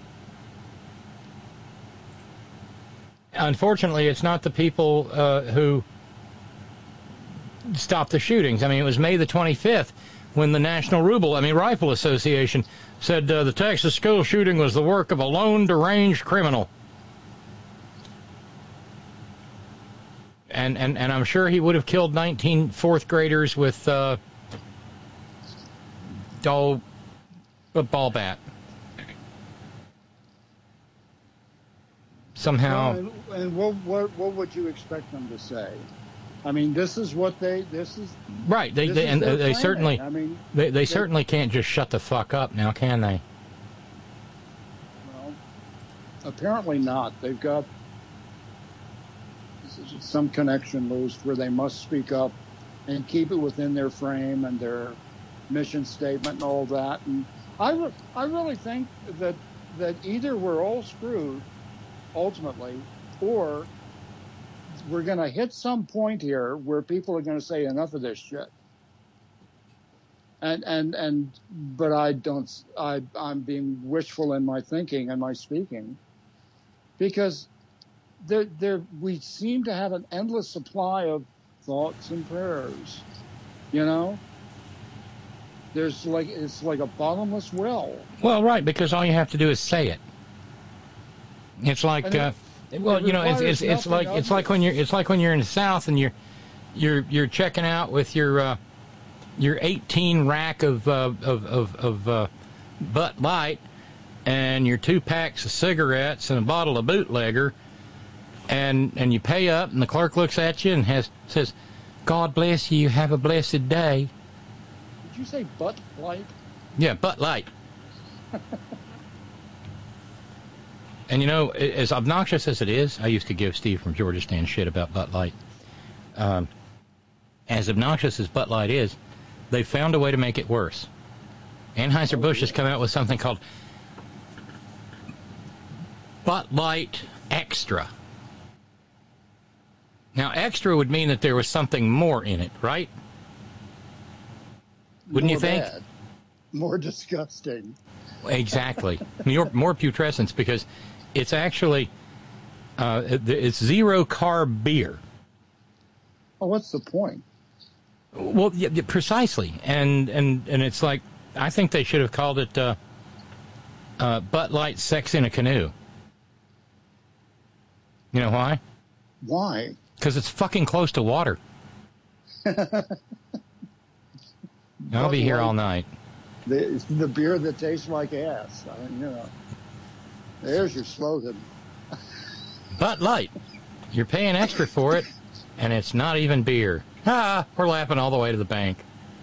S4: Unfortunately, it's not the people who stopped the shootings. I mean, it was May the 25th when the National Rifle Association said the Texas school shooting was the work of a lone deranged criminal. And I'm sure he would have killed 19 fourth graders with a ball bat. Somehow.
S9: And what would you expect them to say? I mean, this is
S4: right. They certainly. I mean, they certainly can't just shut the fuck up now, can they?
S9: Well, apparently not. They've got some connection loose where they must speak up and keep it within their frame and their mission statement and all that. And I really think that either we're all screwed ultimately, or we're going to hit some point here where people are going to say enough of this shit. But I'm being wishful in my thinking and my speaking, because we seem to have an endless supply of thoughts and prayers, it's like a bottomless well.
S4: Well, right, because all you have to do is say it. It's like, it's like when you're in the South and you're checking out with your 18 rack of Butt Light and your 2 packs of cigarettes and a bottle of Bootlegger, and you pay up and the clerk looks at you and says, "God bless you. Have a blessed day."
S9: Did you say Butt Light?
S4: Yeah, Butt Light. And as obnoxious as it is, I used to give Steve from Georgia Stan shit about Butt Light. As obnoxious as Butt Light is, they found a way to make it worse. Anheuser-Busch has come out with something called Butt Light Extra. Now, extra would mean that there was something more in it, right? Wouldn't you think?
S9: Bad. More disgusting.
S4: Exactly. More putrescence, because it's actually it's zero carb beer.
S9: Oh, what's the point?
S4: Well, yeah, precisely, and it's like, I think they should have called it Butt Light Sex in a Canoe. You know why?
S9: Why?
S4: Because it's fucking close to water. I'll be here all night.
S9: The beer that tastes like ass. I mean, there's your slogan.
S4: Butt Light. You're paying extra for it, and it's not even beer. We're laughing all the way to the bank.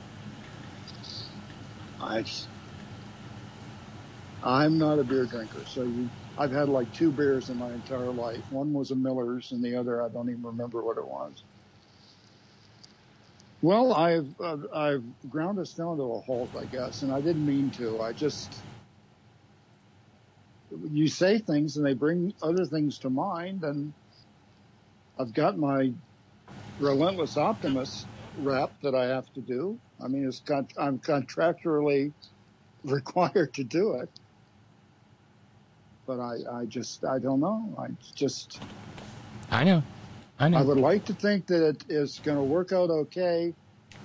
S9: I'm not a beer drinker, so I've had like 2 beers in my entire life. One was a Miller's, and the other I don't even remember what it was. Well, I've ground us down to a halt, I guess, and I didn't mean to. You say things and they bring other things to mind, and I've got my relentless optimist rap that I have to do. I mean, I'm contractually required to do it, but I don't know.
S4: I know. I know.
S9: I would like to think that it is going to work out okay,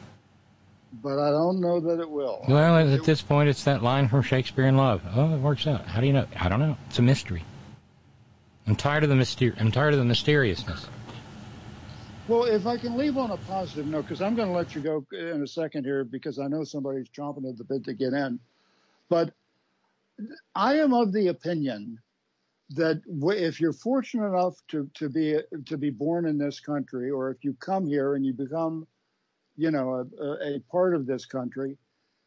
S9: but I don't know that it will.
S4: Well, at this point, it's that line from Shakespeare in Love. Oh, it works out. How do you know? I don't know. It's a mystery. I'm tired of the mysteriousness.
S9: Well, if I can leave on a positive note, because I'm going to let you go in a second here, because I know somebody's chomping at the bit to get in. But I am of the opinion that if you're fortunate enough to be born in this country, or if you come here and you become, a part of this country,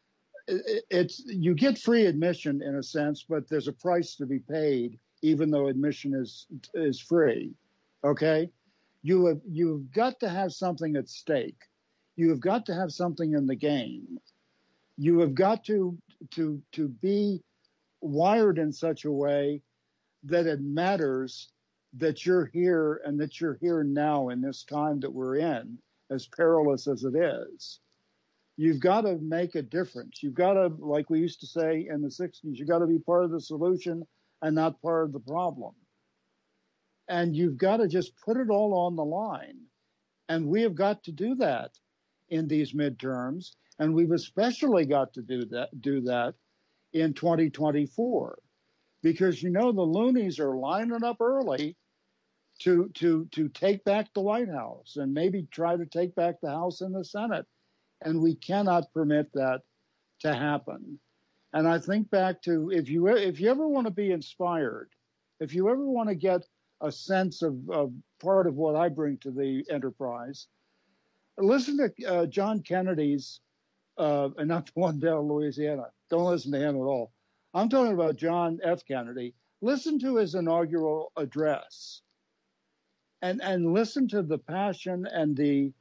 S9: you get free admission in a sense, but there's a price to be paid, even though admission is free. Okay, you've got to have something at stake. You have got to have something in the game. You have got to be wired in such a way that it matters that you're here and that you're here now in this time that we're in, as perilous as it is. You've got to make a difference. You've got to, like we used to say in the 60s, you've got to be part of the solution and not part of the problem. And you've got to just put it all on the line. And we have got to do that in these midterms. And we've especially got to do that in 2024. Because, the loonies are lining up early to take back the White House and maybe try to take back the House and the Senate. And we cannot permit that to happen. And I think back to, if you ever want to be inspired, if you ever want to get a sense of part of what I bring to the enterprise, listen to John Kennedy's, and not the one down in Louisiana. Don't listen to him at all. I'm talking about John F. Kennedy. Listen to his inaugural address, and listen to the passion and the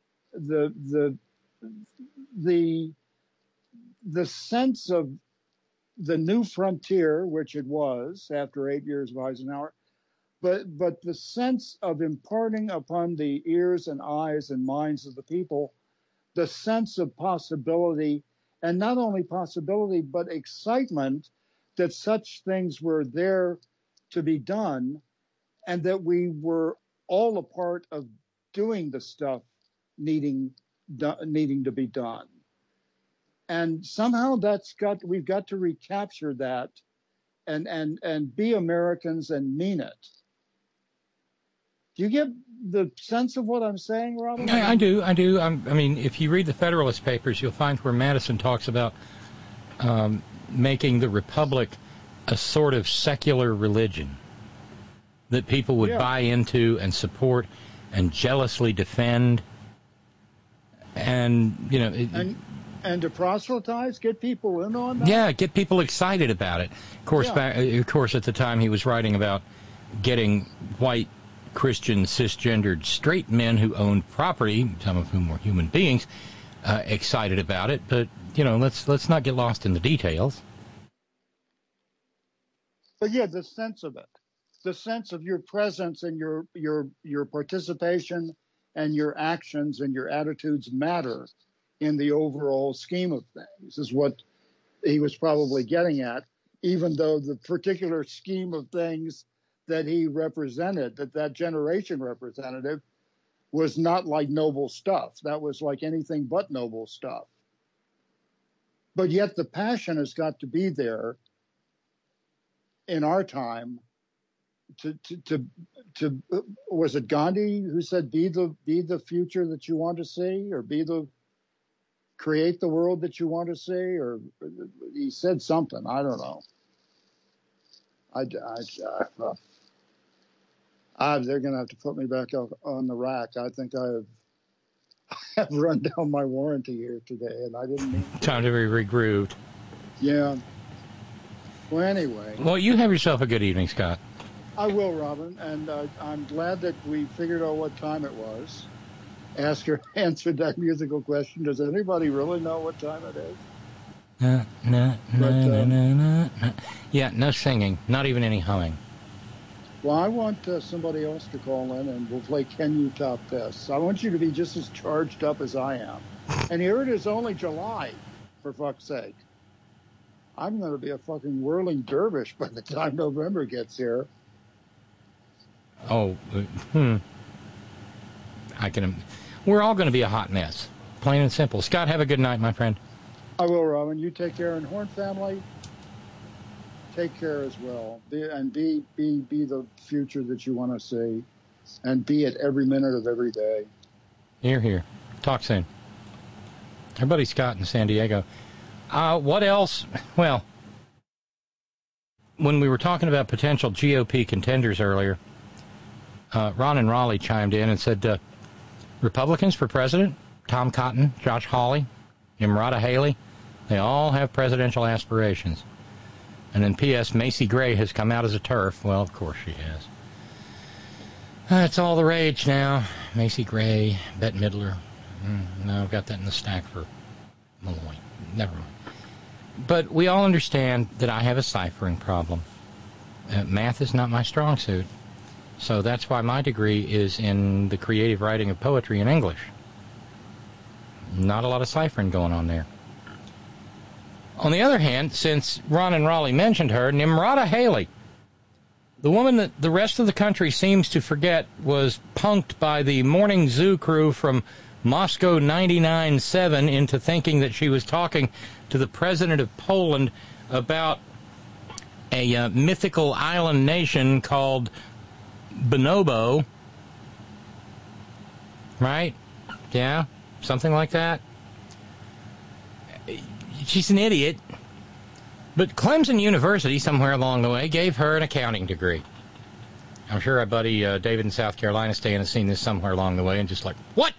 S9: sense of the new frontier, which it was after 8 years of Eisenhower, but the sense of imparting upon the ears and eyes and minds of the people the sense of possibility. And not only possibility, but excitement that such things were there to be done, and that we were all a part of doing the stuff needing to be done. And somehow we've got to recapture that and be Americans and mean it. Do you get the sense of what I'm saying, Robert?
S4: I do. I mean, if you read the Federalist Papers, you'll find where Madison talks about making the Republic a sort of secular religion that people would buy into and support and jealously defend. And,
S9: and to proselytize, get people in on that?
S4: Yeah, get people excited about it. Of course, at the time he was writing about getting white Christian, cisgendered, straight men who owned property, some of whom were human beings, excited about it. But, let's not get lost in the details.
S9: But yeah, the sense of it, the sense of your presence and your participation and your actions and your attitudes matter in the overall scheme of things is what he was probably getting at, even though the particular scheme of things that he represented, that generation representative, was not like noble stuff. That was like anything but noble stuff. But yet the passion has got to be there in our time to was it Gandhi who said, be the future that you want to see, or create the world that you want to see, or he said something, I don't know. They're going to have to put me back on the rack. I think I have run down my warranty here today, and I didn't mean to.
S4: Time to be regrooved.
S9: Yeah. Well, anyway.
S4: Well, you have yourself a good evening, Scott.
S9: I will, Robin, and I'm glad that we figured out what time it was. Answered that musical question. Does anybody really know what time it is?
S4: No. Yeah, no singing, not even any humming.
S9: Well, I want somebody else to call in, and we'll play Can You Top This? I want you to be just as charged up as I am. And here it is only July, for fuck's sake. I'm going to be a fucking whirling dervish by the time November gets here.
S4: Oh, We're all going to be a hot mess, plain and simple. Scott, have a good night, my friend.
S9: I will, Robin. You take care, and Horn family, take care as well. Be the future that you want to see, and be it every minute of every day.
S4: Here. Talk soon. Our buddy Scott in San Diego. What else? Well, when we were talking about potential GOP contenders earlier, Ron and Raleigh chimed in and said, Republicans for president, Tom Cotton, Josh Hawley, Nimrata Haley, they all have presidential aspirations. And then P.S. Macy Gray has come out as a TERF. Well, of course she has. It's all the rage now. Macy Gray, Bette Midler. No, I've got that in the stack for Malloy. Never mind. But we all understand that I have a ciphering problem. Math is not my strong suit. So that's why my degree is in the creative writing of poetry in English. Not a lot of ciphering going on there. On the other hand, since Ron and Raleigh mentioned her, Nimrata Haley, the woman that the rest of the country seems to forget was punked by the morning zoo crew from Moscow 99.7 into thinking that she was talking to the president of Poland about a mythical island nation called Bonobo. Right? Yeah? Something like that? She's an idiot. But Clemson University, somewhere along the way, gave her an accounting degree. I'm sure our buddy David in South Carolina Stan has seen this somewhere along the way and just like, what?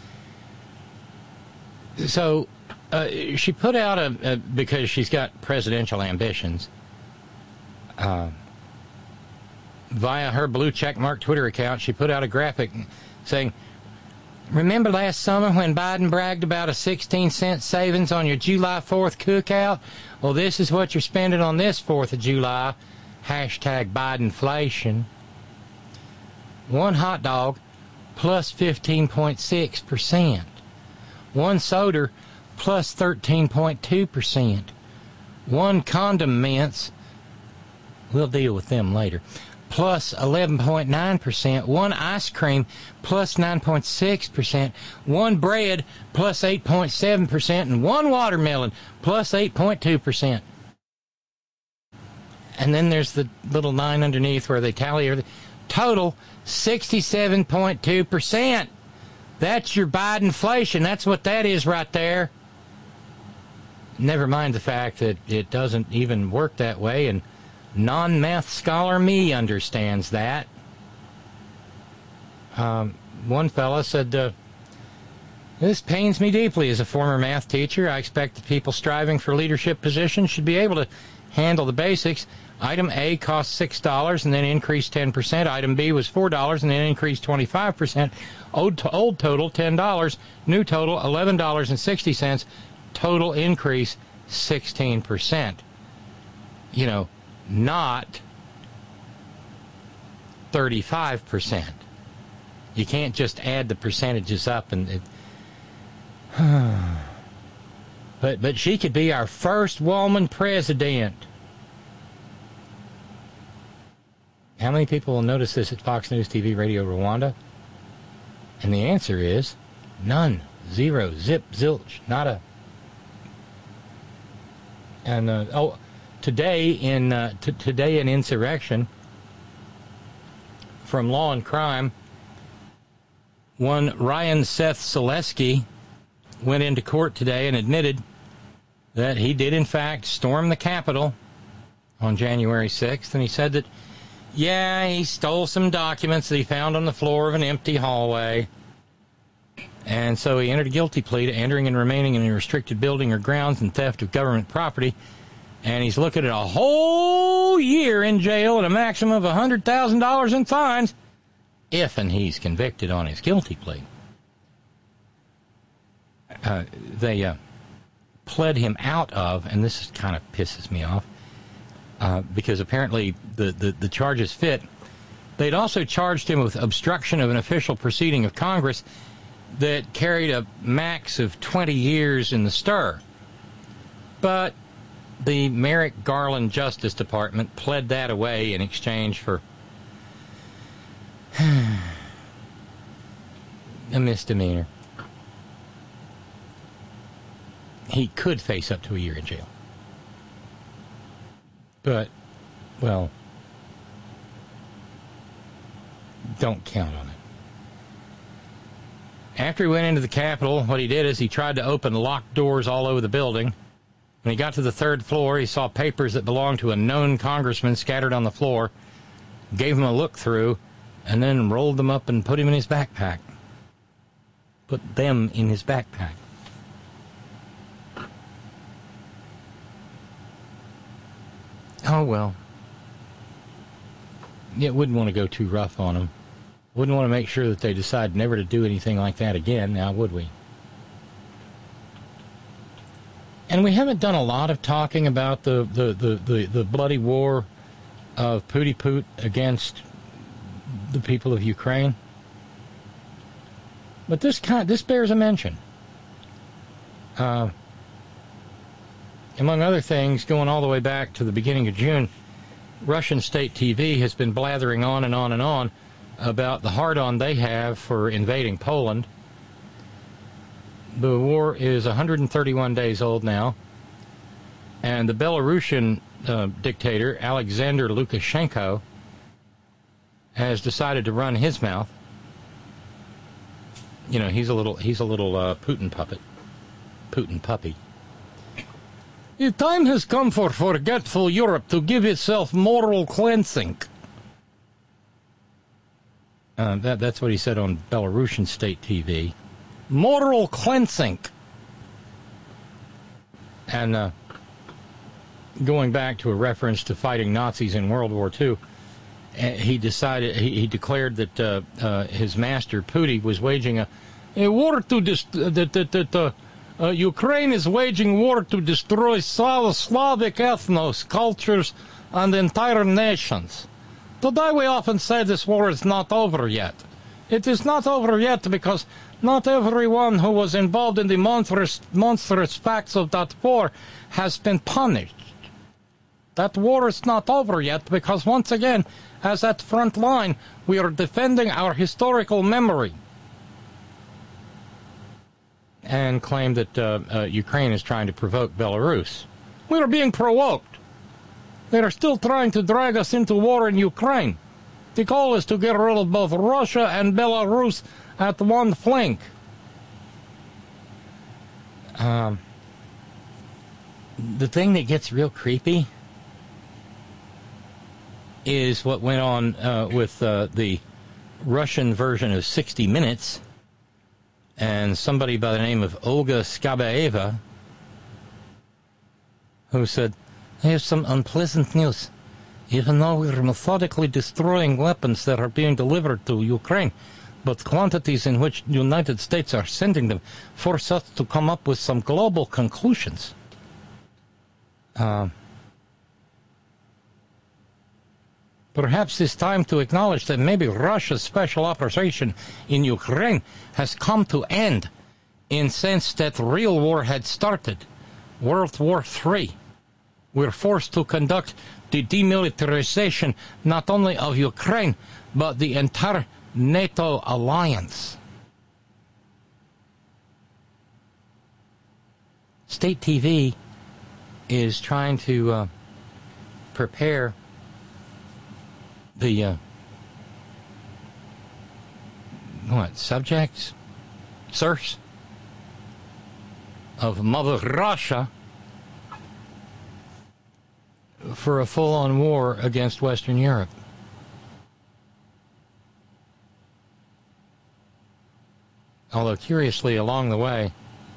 S4: So she put out because she's got presidential ambitions, via her blue checkmark Twitter account, she put out a graphic saying, remember last summer when Biden bragged about a 16-cent savings on your July 4th cookout? Well, this is what you're spending on this 4th of July. Hashtag Bidenflation. One hot dog plus 15.6%. One soda plus 13.2%. One condom mints, we'll deal with them later, plus 11.9%. One ice cream plus 9.6%. One bread plus 8.7%. And one watermelon plus 8.2%. And then there's the little line underneath where they tally everything. Total 67.2%. That's your Bidenflation. That's what that is right there. Never mind the fact that it doesn't even work that way, and non-math scholar me understands that. One fella said, this pains me deeply as a former math teacher. I expect that people striving for leadership positions should be able to handle the basics. Item A cost $6 and then increased 10%. Item B was $4 and then increased 25%. Old total, $10. New total, $11.60. Total increase, 16%. You know, not 35%. You can't just add the percentages up and but she could be our first woman president. How many people will notice this at Fox News TV Radio Rwanda? And the answer is none. Zero. Zip. Zilch. Nada. And today in Insurrection, from Law and Crime, one Ryan Seth Selesky went into court today and admitted that he did in fact storm the Capitol on January 6th, and he said that, yeah, he stole some documents that he found on the floor of an empty hallway. And so he entered a guilty plea to entering and remaining in a restricted building or grounds and theft of government property. And he's looking at a whole year in jail and a maximum of $100,000 in fines if and he's convicted on his guilty plea. They pled him out of, and this kind of pisses me off, because apparently the charges fit. They'd also charged him with obstruction of an official proceeding of Congress that carried a max of 20 years in the stir. But the Merrick Garland Justice Department pled that away in exchange for a misdemeanor. He could face up to a year in jail. But, well, don't count on it. After he went into the Capitol, what he did is he tried to open locked doors all over the building. When he got to the third floor, he saw papers that belonged to a known congressman scattered on the floor, gave him a look through, and then rolled them up and put him in his backpack. Put them in his backpack. Oh, well. Yeah, wouldn't want to go too rough on them. Wouldn't want to make sure that they decide never to do anything like that again, now would we? And we haven't done a lot of talking about the bloody war of Putin against the people of Ukraine. But this bears a mention. Among other things, going all the way back to the beginning of June, Russian state TV has been blathering on and on and on about the hard-on they have for invading Poland. The war is 131 days old now, and the Belarusian dictator, Alexander Lukashenko, has decided to run his mouth. You know, he's a little Putin puppet. Putin puppy. The time has come for forgetful Europe to give itself moral cleansing. That's what he said on Belarusian state TV. Moral cleansing. And going back to a reference to fighting Nazis in World War II, he declared that his master Putin was waging a war to Ukraine is waging war to destroy Slavic ethnos, cultures, and entire nations. Today we often say this war is not over yet. It is not over yet because not everyone who was involved in the monstrous facts of that war has been punished. That war is not over yet because, once again, as at front line, we are defending our historical memory. And claimed that Ukraine is trying to provoke Belarus. We are being provoked. They are still trying to drag us into war in Ukraine. The goal is to get rid of both Russia and Belarus at one flank. The thing that gets real creepy is what went on with the Russian version of 60 Minutes, and somebody by the name of Olga Skabaeva, who said, "Here's some unpleasant news. Even though we're methodically destroying weapons that are being delivered to Ukraine, but quantities in which the United States are sending them force us to come up with some global conclusions." Perhaps it's time to acknowledge that maybe Russia's special operation in Ukraine has come to end, in sense that real war had started, World War III. We're forced to conduct the demilitarization not only of Ukraine, but the entire NATO alliance. State TV is trying to prepare the subjects, serfs of Mother Russia for a full-on war against Western Europe. Although, curiously, along the way,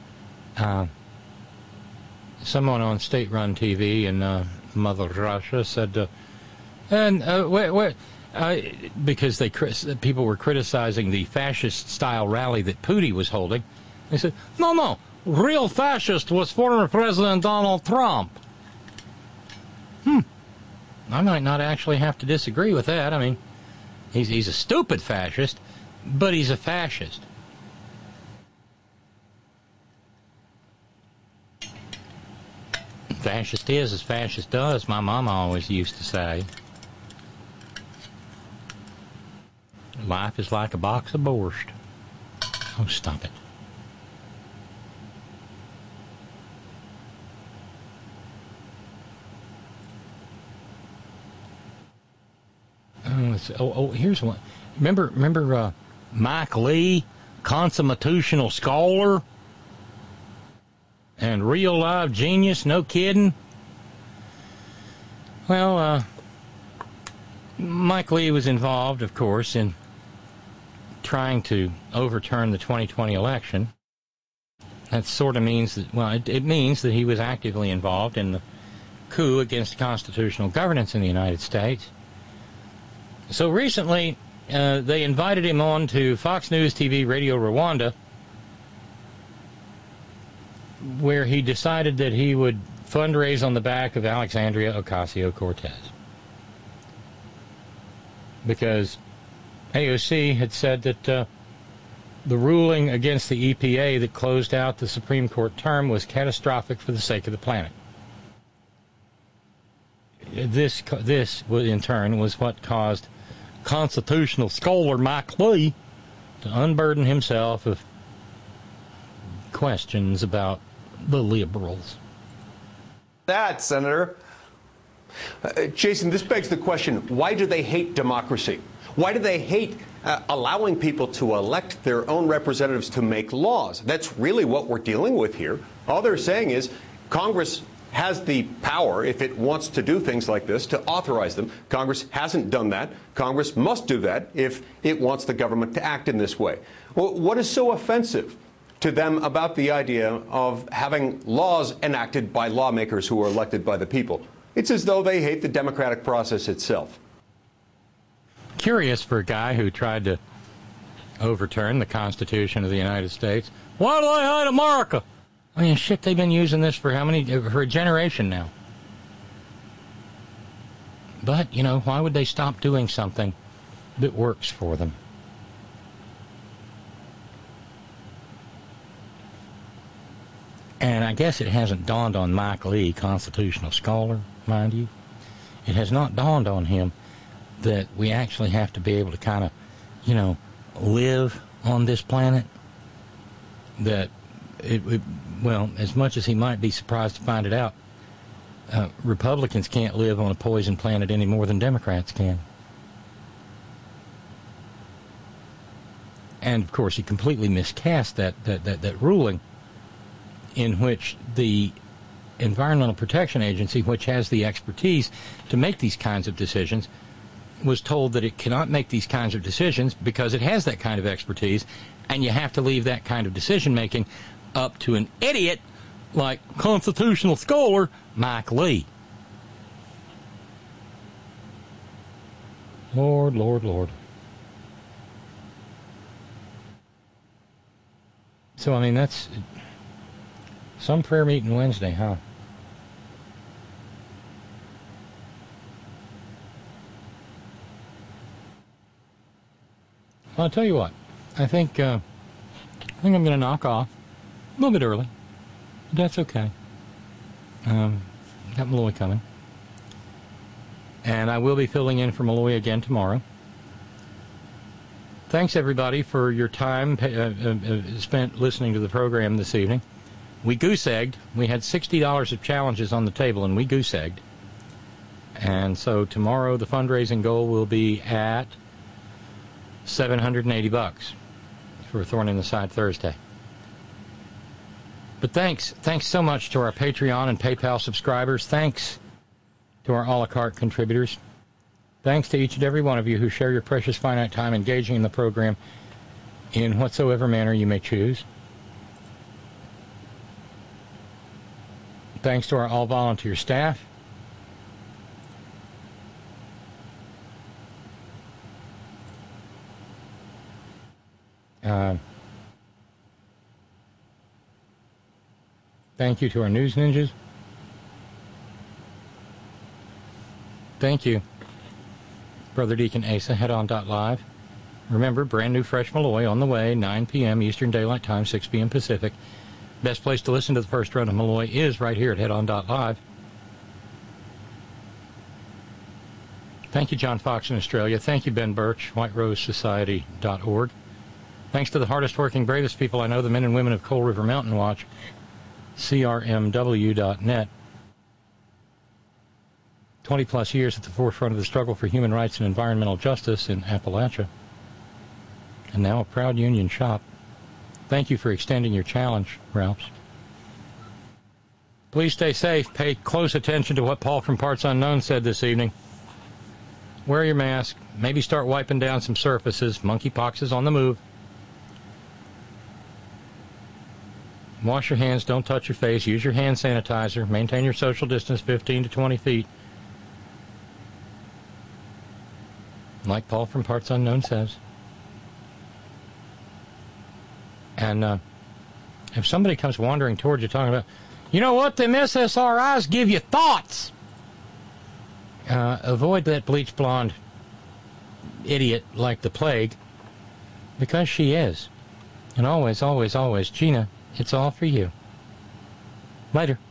S4: someone on state-run TV in Mother Russia said, because people were criticizing the fascist-style rally that Putin was holding, they said, no, real fascist was former President Donald Trump. I might not actually have to disagree with that. I mean, he's a stupid fascist, but he's a fascist. Fascist is as fascist does, my mama always used to say. Life is like a box of borscht. Oh, stop it. Here's one. Remember Mike Lee, constitutional scholar and real live genius, no kidding? Well, Mike Lee was involved, of course, in trying to overturn the 2020 election. That sort of means that, well, it means that he was actively involved in the coup against constitutional governance in the United States. So recently, they invited him on to Fox News TV Radio Rwanda, where he decided that he would fundraise on the back of Alexandria Ocasio-Cortez. Because AOC had said that the ruling against the EPA that closed out the Supreme Court term was catastrophic for the sake of the planet. This in turn, was what caused constitutional scholar Mike Lee to unburden himself of questions about the liberals.
S10: That, Senator. Jason, this begs the question, why do they hate democracy? Why do they hate allowing people to elect their own representatives to make laws? That's really what we're dealing with here. All they're saying is Congress has the power, if it wants to do things like this, to authorize them. Congress hasn't done that. Congress must do that if it wants the government to act in this way. Well, what is so offensive to them about the idea of having laws enacted by lawmakers who are elected by the people? It's as though they hate the democratic process itself.
S4: Curious for a guy who tried to overturn the Constitution of the United States. Why do they hate America? I mean, shit, they've been using this for for a generation now. But, you know, why would they stop doing something that works for them? And I guess it hasn't dawned on Mike Lee, constitutional scholar, mind you. It has not dawned on him that we actually have to be able to kind of, you know, live on this planet. That well, as much as he might be surprised to find it out, Republicans can't live on a poison planet any more than Democrats can. And, of course, he completely miscast that ruling in which the Environmental Protection Agency, which has the expertise to make these kinds of decisions, was told that it cannot make these kinds of decisions because it has that kind of expertise, and you have to leave that kind of decision-making up to an idiot like constitutional scholar Mike Lee. Lord, Lord, Lord. So, I mean, that's some prayer meeting Wednesday, huh? Well, I'll tell you what. I think I'm going to knock off a little bit early. But that's okay. Got Malloy coming. And I will be filling in for Malloy again tomorrow. Thanks, everybody, for your time spent listening to the program this evening. We goose-egged. We had $60 of challenges on the table, and we goose-egged. And so tomorrow the fundraising goal will be at $780 for Thorn in the Side Thursday. But thanks so much to our Patreon and PayPal subscribers. Thanks to our a la carte contributors. Thanks to each and every one of you who share your precious finite time engaging in the program in whatsoever manner you may choose. Thanks to our all-volunteer staff. Thank you to our news ninjas. Thank you, Brother Deacon Asa. Headon.live. Remember, brand new Fresh Malloy on the way, 9 p.m. Eastern Daylight Time, 6 p.m. Pacific. Best place to listen to the first run of Malloy is right here at Headon.live. Thank you, John Fox in Australia. Thank you, Ben Birch, WhiteRoseSociety.org. Thanks to the hardest working, bravest people I know, the men and women of Coal River Mountain Watch, CRMW.net. 20-plus years at the forefront of the struggle for human rights and environmental justice in Appalachia. And now a proud union shop. Thank you for extending your challenge, Ralphs. Please stay safe. Pay close attention to what Paul from Parts Unknown said this evening. Wear your mask. Maybe start wiping down some surfaces. Monkeypox is on the move. Wash your hands. Don't touch your face. Use your hand sanitizer. Maintain your social distance 15 to 20 feet. Like Paul from Parts Unknown says. And if somebody comes wandering towards you talking about, you know what, them SSRIs give you thoughts. Avoid that bleach blonde idiot like the plague, because she is. And always, always, always, Gina, it's all for you. Later.